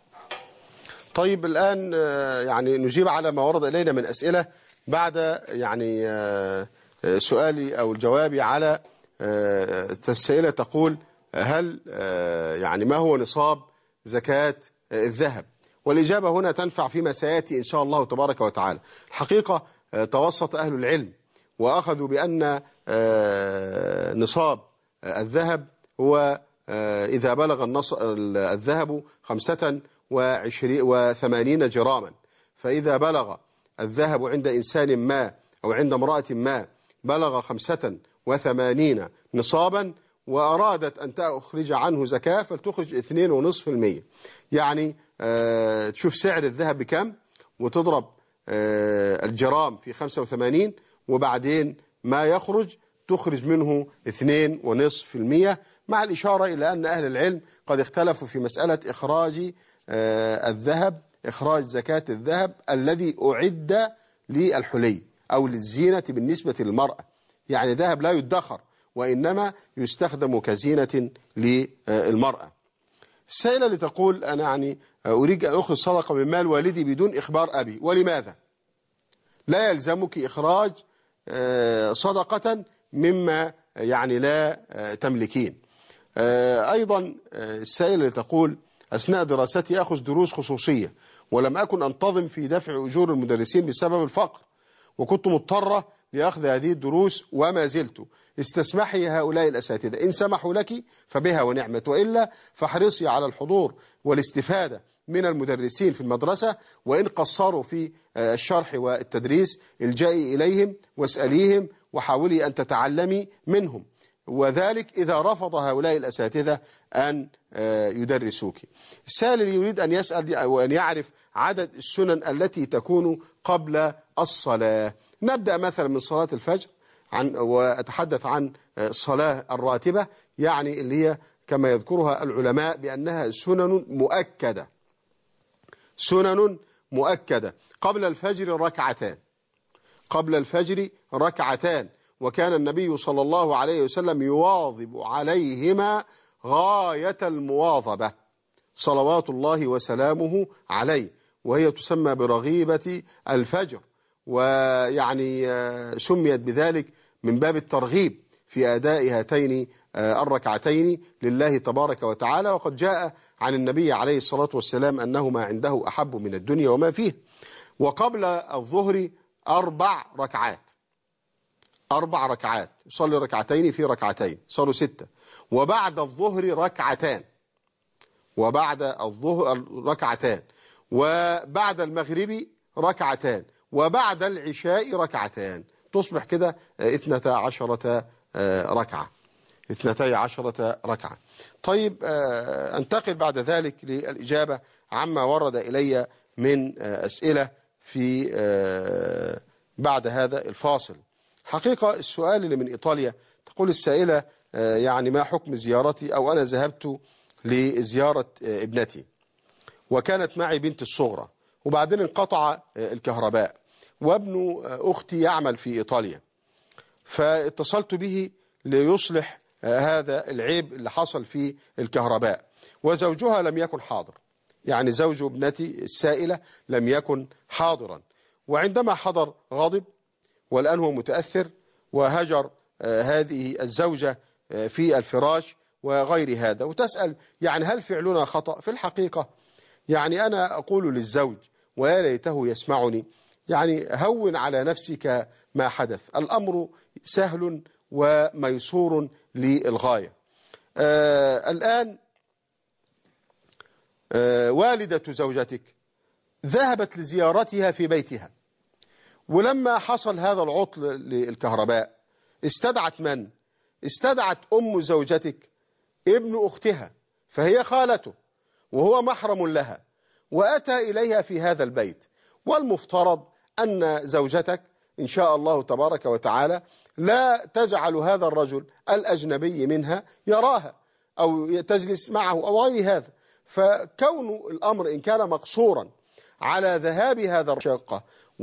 طيب الآن يعني نجيب على ما ورد إلينا من أسئلة بعد يعني سؤالي أو جوابي على السائلة تقول هل يعني ما هو نصاب زكاة الذهب؟ والإجابة هنا تنفع فيما سيأتي إن شاء الله تبارك وتعالى. الحقيقة توسط أهل العلم وأخذوا بأن نصاب الذهب هو إذا بلغ الذهب خمسة وثمانين جراما، فإذا بلغ الذهب عند إنسان ما أو عند امرأة ما بلغ خمسة وثمانين نصابا وأرادت أن تخرج عنه زكاة فلتخرج اثنين ونصف المية. يعني آه تشوف سعر الذهب بكم وتضرب آه الجرام في خمسة وثمانين وبعدين ما يخرج تخرج منه اثنين ونصف المية، مع الإشارة إلى أن أهل العلم قد اختلفوا في مسألة إخراج آه الذهب، إخراج زكاة الذهب الذي أعد للحلي أو للزينة بالنسبة للمرأة، يعني ذهب لا يدخر وإنما يستخدم كزينة للمرأة. السائلة اللي تقول أنا يعني أريد أن أخرج صدقة من مال والدي بدون إخبار أبي، ولماذا؟ لا يلزمك إخراج صدقة مما يعني لا تملكين. أيضا السائلة اللي تقول أثناء دراستي أخذ دروس خصوصية ولم أكن أنتظم في دفع أجور المدرسين بسبب الفقر، وكنت مضطرة لأخذ هذه الدروس وما زلت. استسمحي هؤلاء الأساتذة، إن سمحوا لك فبها ونعمت، وإلا فاحرصي على الحضور والاستفادة من المدرسين في المدرسة، وإن قصروا في الشرح والتدريس الجئي إليهم واسأليهم وحاولي أن تتعلمي منهم، وذلك إذا رفض هؤلاء الأساتذة أن يدرسوك. السائل اللي يريد أن يسأل وأن يعرف عدد السنن التي تكون قبل الصلاة. نبدأ مثلا من صلاة الفجر عن وأتحدث عن الصلاة الراتبة، يعني اللي هي كما يذكرها العلماء بأنها سنن مؤكدة. سنن مؤكدة. قبل الفجر ركعتان، قبل الفجر ركعتان، وكان النبي صلى الله عليه وسلم يواظب عليهما غاية المواظبة صلوات الله وسلامه عليه، وهي تسمى برغيبة الفجر، ويعني سميت بذلك من باب الترغيب في أداء هاتين الركعتين لله تبارك وتعالى. وقد جاء عن النبي عليه الصلاة والسلام أنه ما عنده أحب من الدنيا وما فيه. وقبل الظهر أربع ركعات، أربع ركعات، يصلي ركعتين في ركعتين صاروا ستة. وبعد الظهر ركعتان، وبعد الظهر ركعتان، وبعد المغرب ركعتان، وبعد العشاء ركعتان، تصبح كده اثنتا عشرة ركعة، اثنتي عشرة ركعة. طيب انتقل بعد ذلك للإجابة عما ورد إلي من أسئلة في بعد هذا الفاصل. حقيقة السؤال اللي من إيطاليا تقول السائلة يعني ما حكم زيارتي، أو أنا ذهبت لزيارة ابنتي وكانت معي بنت الصغرى وبعدين انقطع الكهرباء، وابن أختي يعمل في إيطاليا، فاتصلت به ليصلح هذا العيب اللي حصل في الكهرباء، وزوجها لم يكن حاضر، يعني زوج ابنتي السائلة لم يكن حاضرا، وعندما حضر غضب والآن هو متأثر وهجر هذه الزوجة في الفراش وغير هذا. وتسأل يعني هل فعلنا خطأ؟ في الحقيقة يعني أنا أقول للزوج ويا ليته يسمعني، يعني هون على نفسك ما حدث، الأمر سهل وميسور للغاية. آه الآن آه والدة زوجتك ذهبت لزيارتها في بيتها، ولما حصل هذا العطل للكهرباء استدعت من؟ استدعت أم زوجتك ابن أختها، فهي خالته وهو محرم لها، وأتى إليها في هذا البيت. والمفترض أن زوجتك إن شاء الله تبارك وتعالى لا تجعل هذا الرجل الأجنبي منها يراها أو تجلس معه أو غير هذا. فكون الأمر إن كان مقصورا على ذهاب هذا الشقة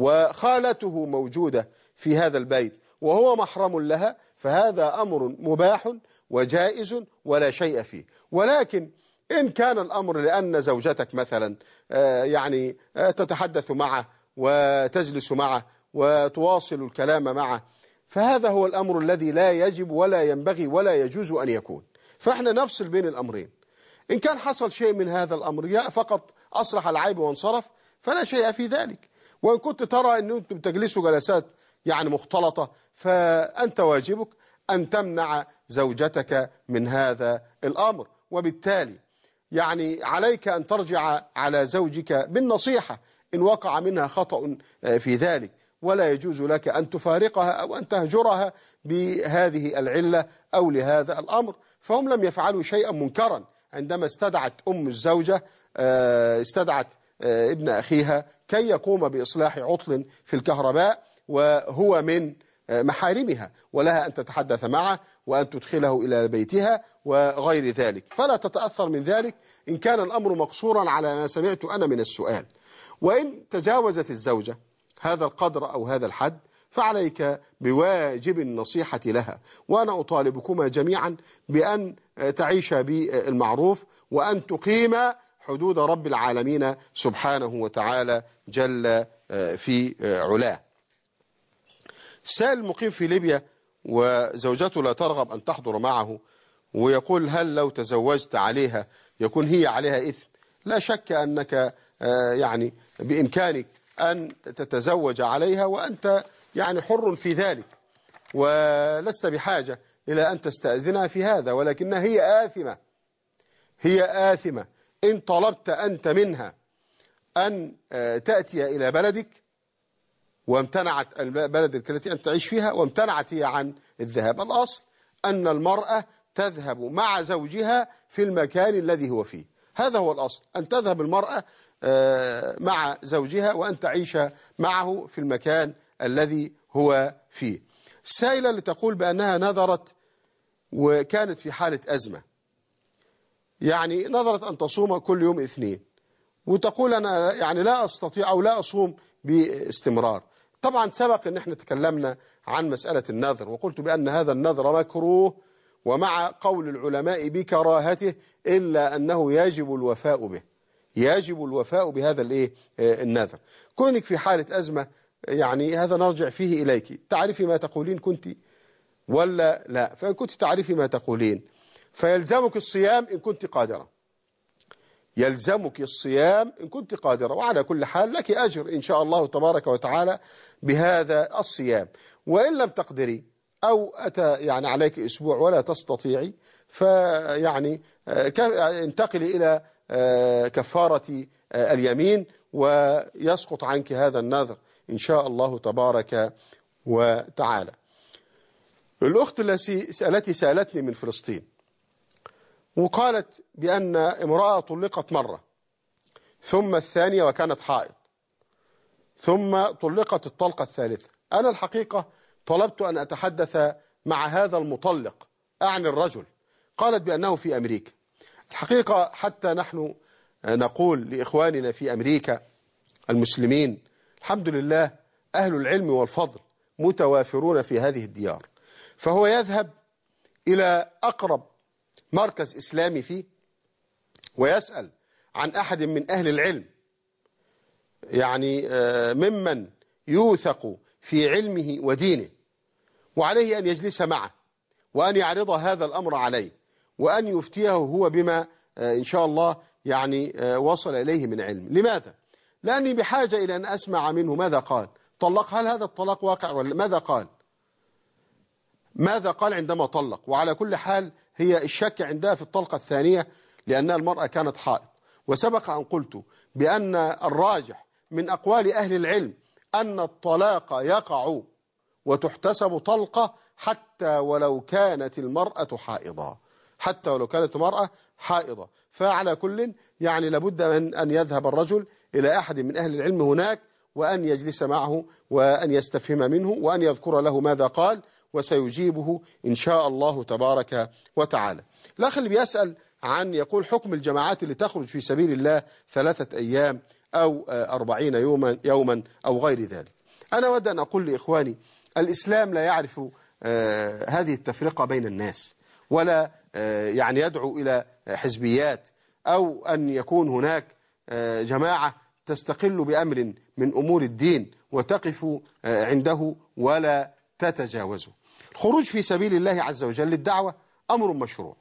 وخالته موجودة في هذا البيت وهو محرم لها، فهذا أمر مباح وجائز ولا شيء فيه. ولكن إن كان الأمر لأن زوجتك مثلا يعني تتحدث معه وتجلس معه وتواصل الكلام معه، فهذا هو الأمر الذي لا يجب ولا ينبغي ولا يجوز أن يكون. فإحنا نفصل بين الأمرين. إن كان حصل شيء من هذا الأمر فقط أصلح العيب وانصرف فلا شيء في ذلك. وإن كنت ترى أن أنتم تجلسوا جلسات يعني مختلطة، فأنت واجبك أن تمنع زوجتك من هذا الأمر، وبالتالي يعني عليك أن ترجع على زوجك بالنصيحة إن وقع منها خطأ في ذلك، ولا يجوز لك أن تفارقها أو أن تهجرها بهذه العلة أو لهذا الأمر. فهم لم يفعلوا شيئا منكرا عندما استدعت أم الزوجة استدعت ابن أخيها كي يقوم بإصلاح عطل في الكهرباء وهو من محارمها، ولها أن تتحدث معه وأن تدخله إلى بيتها وغير ذلك، فلا تتأثر من ذلك إن كان الأمر مقصورا على ما سمعت أنا من السؤال. وإن تجاوزت الزوجة هذا القدر أو هذا الحد فعليك بواجب النصيحة لها، وأنا أطالبكما جميعا بأن تعيش بالمعروف وأن تقيم حدود رب العالمين سبحانه وتعالى جل في علاه. السائل المقيم في ليبيا وزوجته لا ترغب أن تحضر معه، ويقول هل لو تزوجت عليها يكون هي عليها إثم؟ لا شك أنك يعني بإمكانك أن تتزوج عليها وأنت يعني حر في ذلك، ولست بحاجة إلى أن تستأذنها في هذا، ولكنها هي آثمة هي آثمة إن طلبت أنت منها أن تأتي إلى بلدك وامتنعت البلد التي أنت تعيش فيها وامتنعت هي عن الذهاب. الأصل أن المرأة تذهب مع زوجها في المكان الذي هو فيه، هذا هو الأصل، أن تذهب المرأة مع زوجها وأن تعيش معه في المكان الذي هو فيه. السائلة اللي تقول بأنها نذرت وكانت في حالة أزمة، يعني نذرت أن تصوم كل يوم اثنين، وتقول أنا يعني لا أستطيع أو لا أصوم باستمرار. طبعا سبق أن احنا تكلمنا عن مسألة النذر وقلت بأن هذا النذر مكروه، ومع قول العلماء بكراهته إلا أنه يجب الوفاء به يجب الوفاء بهذا الايه النذر. كونك في حالة أزمة يعني هذا نرجع فيه إليك، تعرفي ما تقولين كنت ولا لا؟ فإن كنت تعرفي ما تقولين فيلزمك الصيام إن كنت قادرة يلزمك الصيام إن كنت قادرة، وعلى كل حال لك أجر إن شاء الله تبارك وتعالى بهذا الصيام. وإن لم تقدري أو أتى يعني عليك أسبوع ولا تستطيعي فيعني انتقلي إلى كفارة اليمين ويسقط عنك هذا النذر إن شاء الله تبارك وتعالى. الأخت التي سألتني من فلسطين وقالت بأن امرأة طلقت مرة ثم الثانية وكانت حائض ثم طلقت الطلقة الثالثة. أنا الحقيقة طلبت أن أتحدث مع هذا المطلق أعني الرجل، قالت بأنه في أمريكا. الحقيقة حتى نحن نقول لإخواننا في أمريكا المسلمين الحمد لله أهل العلم والفضل متوافرون في هذه الديار، فهو يذهب إلى أقرب مركز إسلامي فيه ويسأل عن أحد من أهل العلم، يعني ممن يوثق في علمه ودينه، وعليه أن يجلس معه وأن يعرض هذا الأمر عليه وأن يفتيه هو بما إن شاء الله يعني وصل إليه من علم. لماذا؟ لأني بحاجة إلى أن أسمع منه ماذا قال. طلق، هل هذا الطلاق واقع ولا ماذا قال؟ ماذا قال عندما طلق؟ وعلى كل حال هي الشك عندها في الطلقة الثانية لأن المرأة كانت حائض. وسبق أن قلت بأن الراجح من أقوال أهل العلم أن الطلاق يقع وتحتسب طلقة حتى ولو كانت المرأة حائضة، حتى ولو كانت المرأة حائضة. فعلى كل يعني لابد من أن يذهب الرجل إلى أحد من أهل العلم هناك وأن يجلس معه وأن يستفهم منه وأن يذكر له ماذا قال، وسيجيبه إن شاء الله تبارك وتعالى. الأخ اللي بيسأل عن يقول حكم الجماعات اللي تخرج في سبيل الله ثلاثة أيام أو أربعين يوما, يوما أو غير ذلك. أنا أود أن أقول لإخواني الإسلام لا يعرف آه هذه التفرقة بين الناس، ولا آه يعني يدعو إلى حزبيات أو أن يكون هناك آه جماعة تستقل بأمر من أمور الدين وتقف آه عنده ولا تتجاوزه. الخروج في سبيل الله عز وجل للدعوة أمر مشروع،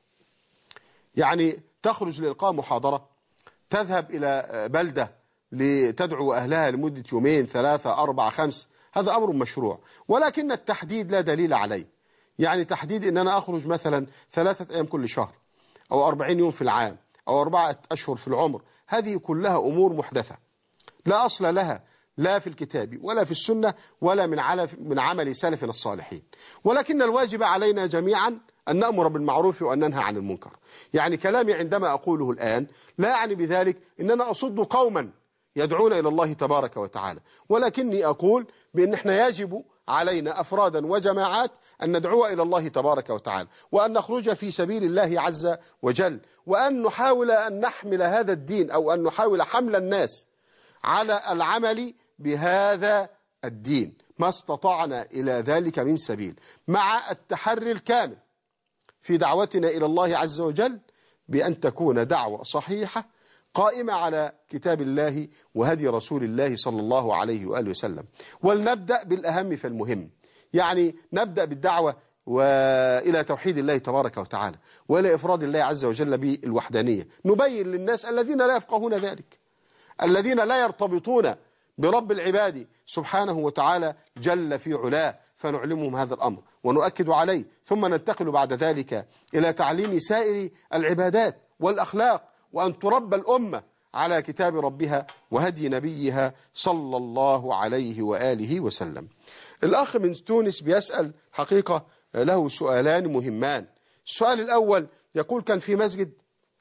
يعني تخرج لإلقاء محاضرة، تذهب إلى بلدة لتدعو أهلها لمدة يومين ثلاثة أربعة خمس، هذا أمر مشروع، ولكن التحديد لا دليل عليه. يعني تحديد أن أنا أخرج مثلا ثلاثة أيام كل شهر أو أربعين يوم في العام أو أربعة أشهر في العمر، هذه كلها أمور محدثة لا أصل لها لا في الكتاب ولا في السنة ولا من من عمل سلفنا الصالحين. ولكن الواجب علينا جميعا أن نأمر بالمعروف وأن ننهى عن المنكر. يعني كلامي عندما أقوله الآن لا يعني بذلك أننا أصد قوما يدعون إلى الله تبارك وتعالى، ولكني أقول بأن احنا يجب علينا أفرادا وجماعات أن ندعو إلى الله تبارك وتعالى وأن نخرج في سبيل الله عز وجل، وأن نحاول أن نحمل هذا الدين أو أن نحاول حمل الناس على العمل بهذا الدين ما استطعنا إلى ذلك من سبيل، مع التحري الكامل في دعوتنا إلى الله عز وجل بأن تكون دعوة صحيحة قائمة على كتاب الله وهدي رسول الله صلى الله عليه وآله وسلم. ولنبدأ بالأهم فالمهم، يعني نبدأ بالدعوة وإلى توحيد الله تبارك وتعالى وإلى إفراد الله عز وجل بالوحدانية. نبين للناس الذين لا يفقهون ذلك، الذين لا يرتبطون برب العباد سبحانه وتعالى جل في علاه، فنعلمهم هذا الأمر ونؤكد عليه، ثم ننتقل بعد ذلك إلى تعليم سائر العبادات والأخلاق، وأن تربى الأمة على كتاب ربها وهدي نبيها صلى الله عليه وآله وسلم. الأخ من تونس بيسأل حقيقة له سؤالان مهمان. السؤال الأول يقول كان في مسجد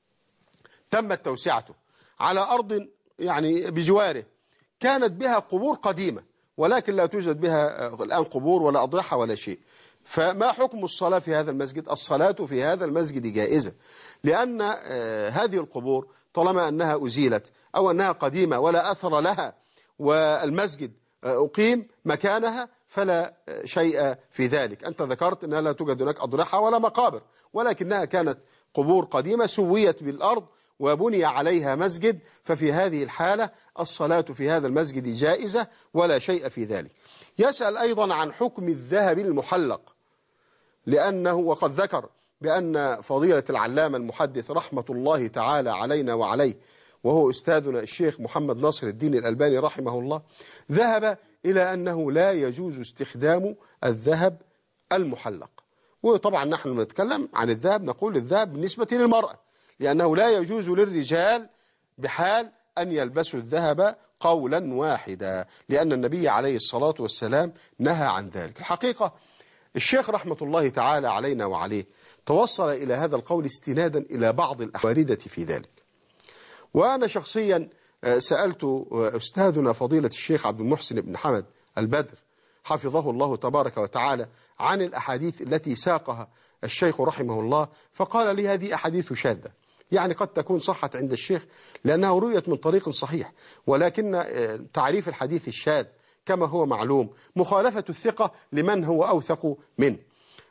تمت توسعته على أرض يعني بجواره كانت بها قبور قديمة، ولكن لا توجد بها الآن قبور ولا أضرحة ولا شيء، فما حكم الصلاة في هذا المسجد؟ الصلاة في هذا المسجد جائزة، لأن هذه القبور طالما أنها أزيلت أو أنها قديمة ولا أثر لها والمسجد أقيم مكانها فلا شيء في ذلك. أنت ذكرت أنها لا توجد هناك أضرحة ولا مقابر، ولكنها كانت قبور قديمة سويت بالأرض وبني عليها مسجد، ففي هذه الحالة الصلاة في هذا المسجد جائزة ولا شيء في ذلك. يسأل أيضا عن حكم الذهب المحلق، لأنه وقد ذكر بأن فضيلة العلامة المحدث رحمة الله تعالى علينا وعليه وهو أستاذنا الشيخ محمد ناصر الدين الألباني رحمه الله ذهب إلى أنه لا يجوز استخدام الذهب المحلق. وطبعا نحن نتكلم عن الذهب نقول الذهب بالنسبة للمرأة، لأنه لا يجوز للرجال بحال أن يلبسوا الذهب قولا واحدا، لأن النبي عليه الصلاة والسلام نهى عن ذلك. الحقيقة الشيخ رحمة الله تعالى علينا وعليه توصل إلى هذا القول استنادا إلى بعض الأحوال في ذلك. وأنا شخصيا سألت أستاذنا فضيلة الشيخ عبد المحسن بن حمد البدر حفظه الله تبارك وتعالى عن الأحاديث التي ساقها الشيخ رحمه الله، فقال لي هذه أحاديث شاذة، يعني قد تكون صحت عند الشيخ لأنها رؤيت من طريق صحيح، ولكن تعريف الحديث الشاذ كما هو معلوم مخالفة الثقة لمن هو أوثق منه.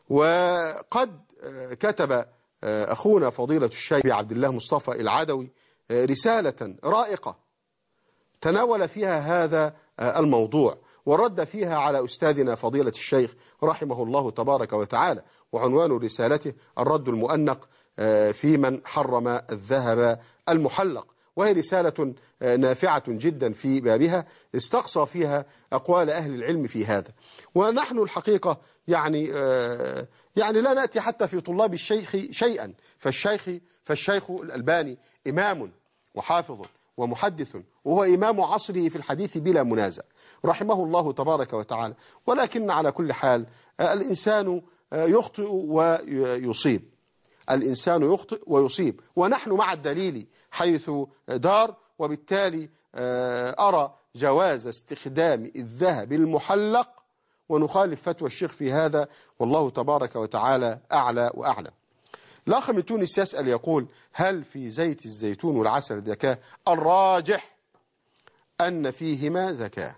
وقد كتب أخونا فضيلة الشيخ عبد الله مصطفى العدوي رسالة رائقة تناول فيها هذا الموضوع ورد فيها على أستاذنا فضيلة الشيخ رحمه الله تبارك وتعالى، وعنوان رسالته الرد المؤنق في من حرم الذهب المحلق، وهي رسالة نافعة جدا في بابها استقصى فيها أقوال أهل العلم في هذا. ونحن الحقيقة يعني يعني لا نأتي حتى في طلاب الشيخ شيئا، فالشيخ فالشيخ الألباني إمام وحافظ ومحدث، وهو إمام عصره في الحديث بلا منازع رحمه الله تبارك وتعالى. ولكن على كل حال الإنسان يخطئ ويصيب، الإنسان يخطئ ويصيب، ونحن مع الدليل حيث دار. وبالتالي أرى جواز استخدام الذهب المحلق ونخالف فتوى الشيخ في هذا، والله تبارك وتعالى أعلى وأعلم. الأخ من تونس يسأل يقول: هل في زيت الزيتون والعسل زكاة؟ الراجح أن فيهما زكاة.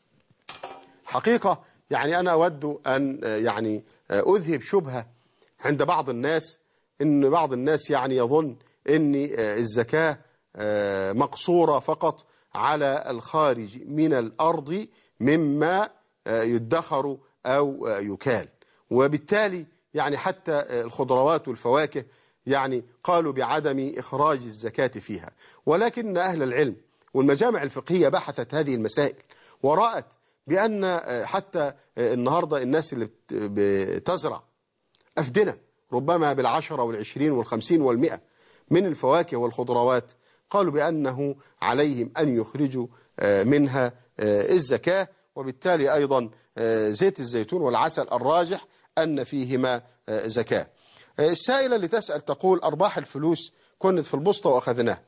حقيقة يعني أنا أود أن يعني أذهب شبهة عند بعض الناس، إن بعض الناس يعني يظن أن الزكاة مقصورة فقط على الخارج من الأرض مما يدخر أو يكال، وبالتالي يعني حتى الخضروات والفواكه يعني قالوا بعدم إخراج الزكاة فيها. ولكن أهل العلم والمجامع الفقهية بحثت هذه المسائل ورأت بأن حتى النهاردة الناس اللي بتزرع أفدنة ربما بالعشرة والعشرين والخمسين والمئة من الفواكه والخضروات، قالوا بأنه عليهم أن يخرجوا منها الزكاة. وبالتالي أيضا زيت الزيتون والعسل الراجح أن فيهما زكاة. السائلة اللي تسأل تقول: أرباح الفلوس كنت في البسطة وأخذناها،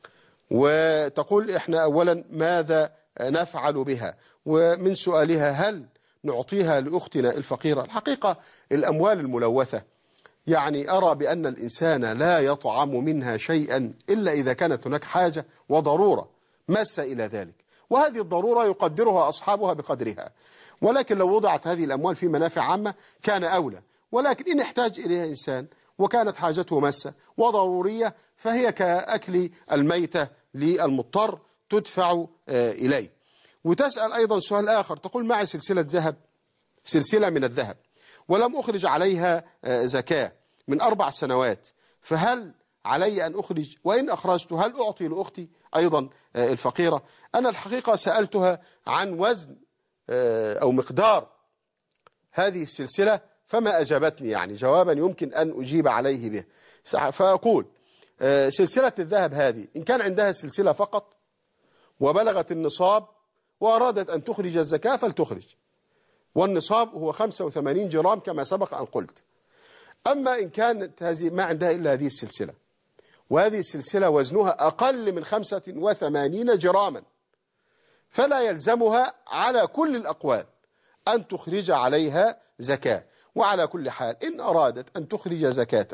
وتقول إحنا أولا ماذا نفعل بها؟ ومن سؤالها: هل نعطيها لأختنا الفقيرة؟ الحقيقة الأموال الملوثة يعني أرى بأن الإنسان لا يطعم منها شيئا إلا إذا كانت هناك حاجة وضرورة ماسة إلى ذلك، وهذه الضرورة يقدرها أصحابها بقدرها. ولكن لو وضعت هذه الأموال في منافع عامة كان أولى، ولكن إن احتاج إليها إنسان وكانت حاجته ماسة وضرورية فهي كأكل الميتة للمضطر تدفع إليه. وتسأل أيضا سؤال آخر، تقول: معي سلسلة ذهب، سلسلة من الذهب، ولم أخرج عليها زكاة من أربع سنوات، فهل علي أن أخرج؟ وإن أخرجت هل أعطي لأختي أيضا الفقيرة؟ أنا الحقيقة سألتها عن وزن أو مقدار هذه السلسلة فما أجابتني يعني جوابا يمكن أن أجيب عليه به. فأقول: سلسلة الذهب هذه إن كان عندها سلسلة فقط وبلغت النصاب وأرادت أن تخرج الزكاة فلتخرج، والنصاب هو خمسة وثمانين جرام كما سبق أن قلت. أما إن كانت هذه ما عندها إلا هذه السلسلة، وهذه السلسلة وزنها أقل من خمسة وثمانين جراما، فلا يلزمها على كل الأقوال أن تخرج عليها زكاة. وعلى كل حال إن أرادت أن تخرج زكاة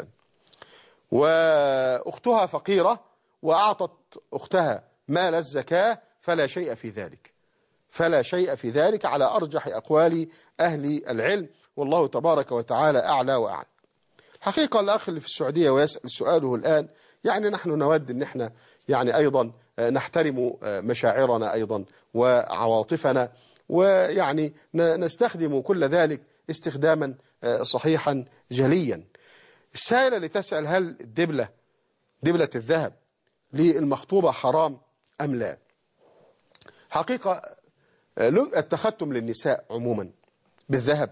وأختها فقيرة وأعطت أختها مال الزكاة فلا شيء في ذلك، فلا شيء في ذلك على أرجح أقوال أهل العلم، والله تبارك وتعالى أعلى وأعلى. حقيقة الأخ اللي في السعودية ويسأل سؤاله الآن، يعني نحن نود أن احنا يعني أيضا نحترم مشاعرنا أيضا وعواطفنا، ويعني نستخدم كل ذلك استخداما صحيحا جليا. السائلة اللي تسأل: هل الدبلة دبلة الذهب للمخطوبة حرام أم لا؟ حقيقة التختم للنساء عموما بالذهب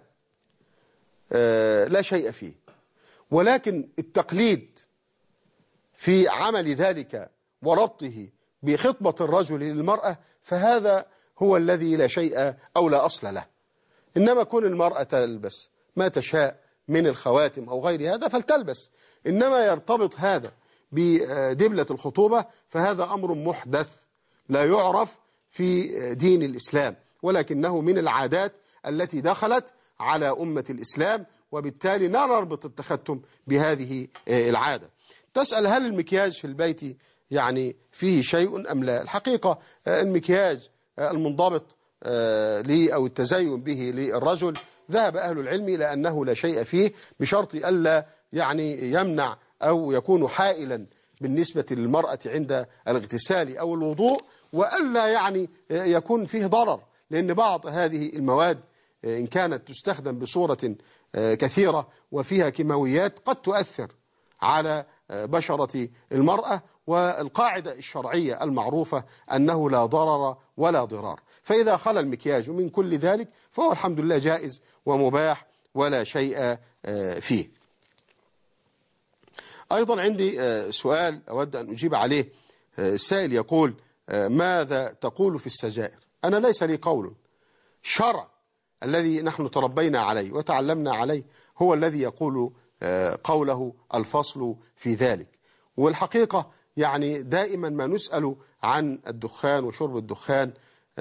لا شيء فيه، ولكن التقليد في عمل ذلك وربطه بخطبة الرجل للمرأة فهذا هو الذي لا شيء أو لا أصل له. إنما كون المرأة تلبس ما تشاء من الخواتم أو غير هذا فلتلبس، إنما يرتبط هذا بدبلة الخطوبة فهذا أمر محدث لا يعرف في دين الإسلام، ولكنه من العادات التي دخلت على أمة الإسلام، وبالتالي لا نربط التختم بهذه العادة. تسأل: هل المكياج في البيت يعني فيه شيء أم لا؟ الحقيقة المكياج المنضبط لي أو التزين به للرجل ذهب أهل العلم إلى أنه لا شيء فيه، بشرط ألا يعني يمنع أو يكون حائلا بالنسبة للمرأة عند الاغتسال أو الوضوء، وألا يعني يكون فيه ضرر، لأن بعض هذه المواد إن كانت تستخدم بصورة كثيرة وفيها كيماويات قد تؤثر على بشرة المرأة، والقاعدة الشرعية المعروفة أنه لا ضرر ولا ضرار. فإذا خلى المكياج من كل ذلك فهو الحمد لله جائز ومباح ولا شيء فيه. أيضا عندي سؤال أود أن أجيب عليه. السائل يقول: ماذا تقول في السجائر؟ أنا ليس لي قول. شرع الذي نحن تربينا عليه وتعلمنا عليه هو الذي يقول قوله الفصل في ذلك. والحقيقة يعني دائما ما نسأل عن الدخان وشرب الدخان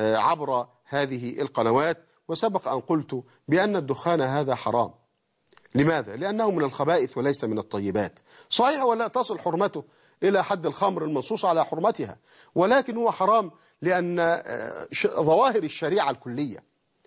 عبر هذه القنوات، وسبق أن قلت بأن الدخان هذا حرام. لماذا؟ لأنه من الخبائث وليس من الطيبات. صحيح ولا تصل حرمته إلى حد الخمر المنصوص على حرمتها، ولكن هو حرام لأن ظواهر الشريعة الكلية،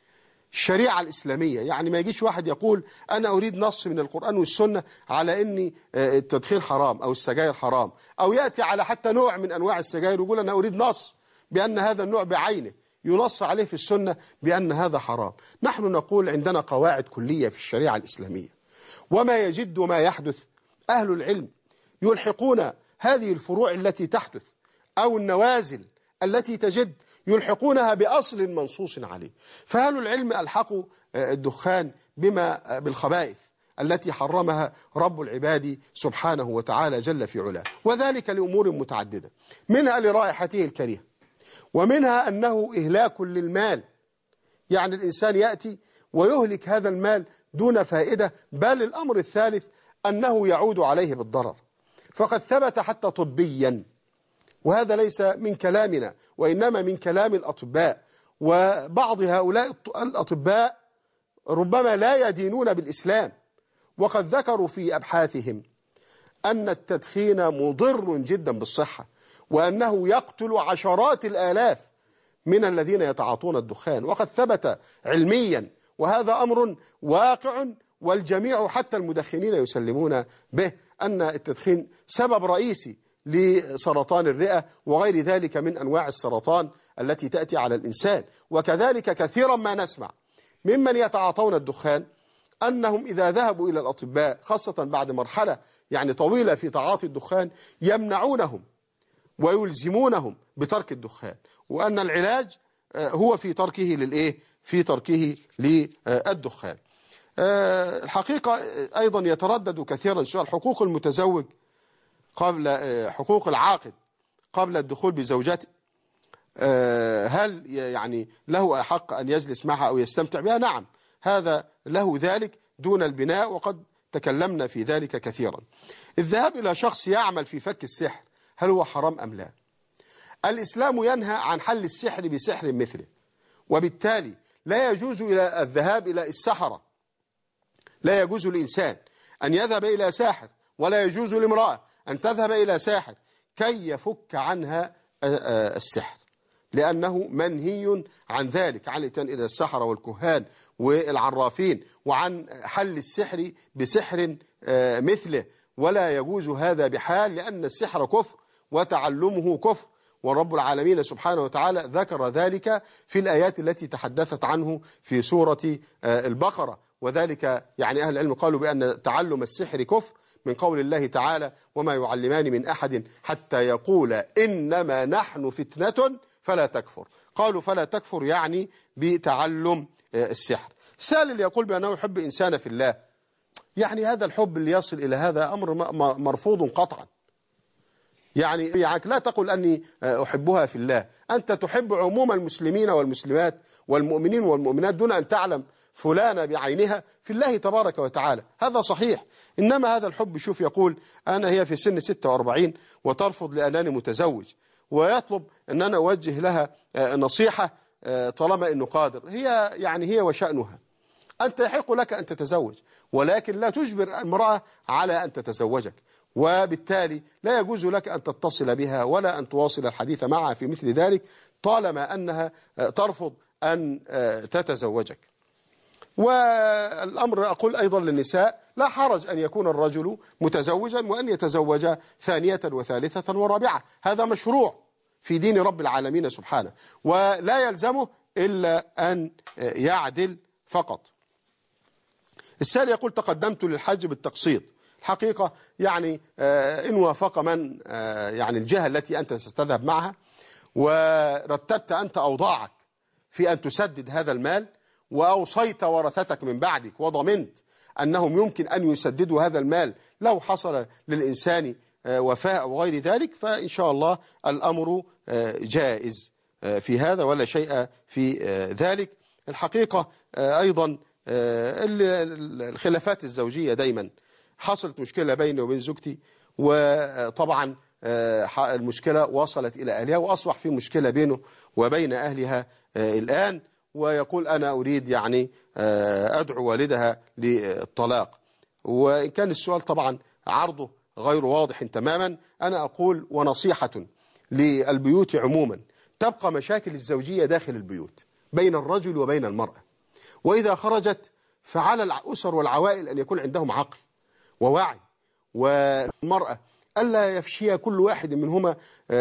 الشريعة الإسلامية، يعني ما يجيش واحد يقول أنا أريد نص من القرآن والسنة على أن التدخين حرام أو السجاير حرام، أو يأتي على حتى نوع من أنواع السجاير ويقول أنا أريد نص بأن هذا النوع بعينه ينص عليه في السنة بأن هذا حرام. نحن نقول عندنا قواعد كلية في الشريعة الإسلامية، وما يجد ما يحدث أهل العلم يلحقون هذه الفروع التي تحدث أو النوازل التي تجد يلحقونها بأصل منصوص عليه. فأهل العلم ألحقوا الدخان بما بالخبائث التي حرمها رب العباد سبحانه وتعالى جل في علاه، وذلك لأمور متعددة، منها لرائحته الكريهة، ومنها أنه إهلاك للمال، يعني الإنسان يأتي ويهلك هذا المال دون فائدة، بل الأمر الثالث أنه يعود عليه بالضرر. فقد ثبت حتى طبيا، وهذا ليس من كلامنا وإنما من كلام الأطباء، وبعض هؤلاء الأطباء ربما لا يدينون بالإسلام، وقد ذكروا في أبحاثهم أن التدخين مضر جدا بالصحة، وأنه يقتل عشرات الآلاف من الذين يتعاطون الدخان، وقد ثبت علميا، وهذا أمر واقع والجميع حتى المدخنين يسلمون به، أن التدخين سبب رئيسي لسرطان الرئة وغير ذلك من أنواع السرطان التي تأتي على الإنسان. وكذلك كثيرا ما نسمع ممن يتعاطون الدخان أنهم إذا ذهبوا إلى الأطباء خاصة بعد مرحلة يعني طويلة في تعاطي الدخان يمنعونهم ويلزمونهم بترك الدخان، وأن العلاج هو في تركه للإيه؟ في تركه للدخان. الحقيقة أيضا يتردد كثيرا سؤال حقوق المتزوج قبل حقوق العاقد قبل الدخول بزوجته، هل يعني له حق أن يجلس معها أو يستمتع بها؟ نعم، هذا له ذلك دون البناء، وقد تكلمنا في ذلك كثيرا. الذهاب إلى شخص يعمل في فك السحر هل هو حرام أم لا؟ الإسلام ينهى عن حل السحر بسحر مثله، وبالتالي لا يجوز إلى الذهاب إلى السحرة، لا يجوز للإنسان أن يذهب إلى ساحر، ولا يجوز لامرأة أن تذهب إلى ساحر كي يفك عنها السحر، لأنه منهي عن ذلك، عن الإتيان إلى السحرة والكهان والعرافين وعن حل السحر بسحر مثله، ولا يجوز هذا بحال، لأن السحر كفر وتعلمه كفر، ورب العالمين سبحانه وتعالى ذكر ذلك في الآيات التي تحدثت عنه في سورة البقرة. وذلك يعني أهل العلم قالوا بأن تعلم السحر كفر من قول الله تعالى: وما يعلمان من أحد حتى يقول إنما نحن فتنة فلا تكفر. قالوا فلا تكفر يعني بتعلم السحر. سائل يقول بأنه يحب إنسان في الله، يعني هذا الحب اللي يصل إلى هذا أمر مرفوض قطعا. يعني يعني لا تقل أني أحبها في الله، أنت تحب عموم المسلمين والمسلمات والمؤمنين والمؤمنات دون أن تعلم فلانة بعينها في الله تبارك وتعالى، هذا صحيح. إنما هذا الحب شوف يقول أنا هي في سن ستة وأربعين وترفض لأنني متزوج، ويطلب أن أنا أوجه لها نصيحة طالما أنه قادر، هي يعني هي وشأنها، أنت يحق لك أن تتزوج، ولكن لا تجبر المرأة على أن تتزوجك، وبالتالي لا يجوز لك أن تتصل بها ولا أن تواصل الحديث معها في مثل ذلك طالما أنها ترفض أن تتزوجك. والأمر أقول أيضا للنساء لا حرج أن يكون الرجل متزوجا وأن يتزوج ثانية وثالثة ورابعة، هذا مشروع في دين رب العالمين سبحانه، ولا يلزمه إلا أن يعدل فقط. السائل يقول تقدمت للحج بالتقسيط، الحقيقة يعني إن وافق من يعني الجهة التي أنت ستذهب معها ورتبت أنت أوضاعك في أن تسدد هذا المال وأوصيت ورثتك من بعدك وضمنت أنهم يمكن أن يسددوا هذا المال لو حصل للإنسان وفاة أو غير ذلك، فإن شاء الله الأمر جائز في هذا ولا شيء في ذلك. الحقيقة أيضا الخلافات الزوجية دايما حصلت مشكلة بيني وبين زوجتي، وطبعا المشكلة وصلت إلى أهلها وأصبح في مشكلة بينه وبين أهلها الآن، ويقول أنا أريد يعني أدعو والدها للطلاق. وإن كان السؤال طبعا عرضه غير واضح تماما، أنا أقول ونصيحة للبيوت عموما، تبقى مشاكل الزوجية داخل البيوت بين الرجل وبين المرأة، وإذا خرجت فعلى الأسر والعوائل أن يكون عندهم عقل ووعي، والمرأة ألا يفشي كل واحد منهما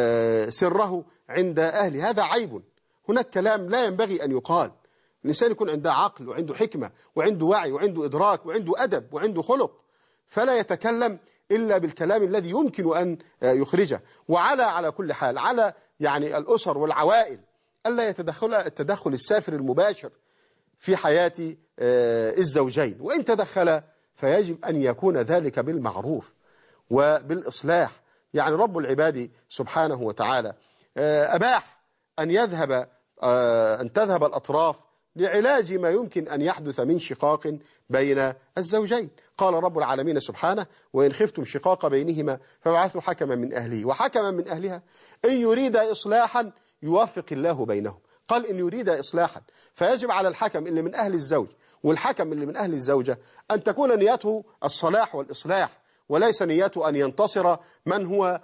سره عند أهله، هذا عيب. هناك كلام لا ينبغي أن يقال، الإنسان يكون عنده عقل وعنده حكمة وعنده وعي وعنده إدراك وعنده أدب وعنده خلق، فلا يتكلم إلا بالكلام الذي يمكن أن يخرجه. وعلى على كل حال على يعني الأسر والعوائل ألا يتدخل التدخل السافر المباشر في حياة الزوجين، وإن تدخل فيجب أن يكون ذلك بالمعروف وبالإصلاح. يعني رب العباد سبحانه وتعالى أباح أن يذهب أن تذهب الأطراف لعلاج ما يمكن أن يحدث من شقاق بين الزوجين. قال رب العالمين سبحانه وإن خفتم شقاق بينهما فابعثوا حكما من أهله وحكما من أهلها إن يريد إصلاحا يوفق الله بينهم. قال إن يريد إصلاحا، فيجب على الحكم اللي من أهل الزوج والحكم اللي من أهل الزوجة أن تكون نيته الصلاح والإصلاح، وليس نيته أن ينتصر من هو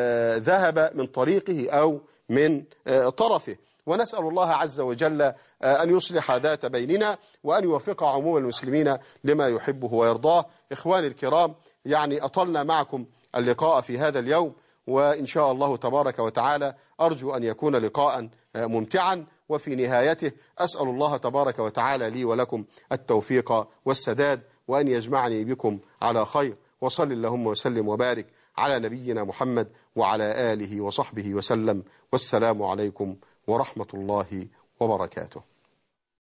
ذهب من طريقه أو من طرفه. ونسأل الله عز وجل أن يصلح ذات بيننا وأن يوفق عموم المسلمين لما يحبه ويرضاه. إخواني الكرام، يعني أطلنا معكم اللقاء في هذا اليوم، وإن شاء الله تبارك وتعالى أرجو أن يكون لقاء ممتعا، وفي نهايته أسأل الله تبارك وتعالى لي ولكم التوفيق والسداد، وأن يجمعني بكم على خير. وصل اللهم وسلم وبارك على نبينا محمد وعلى آله وصحبه وسلم، والسلام عليكم ورحمة الله وبركاته.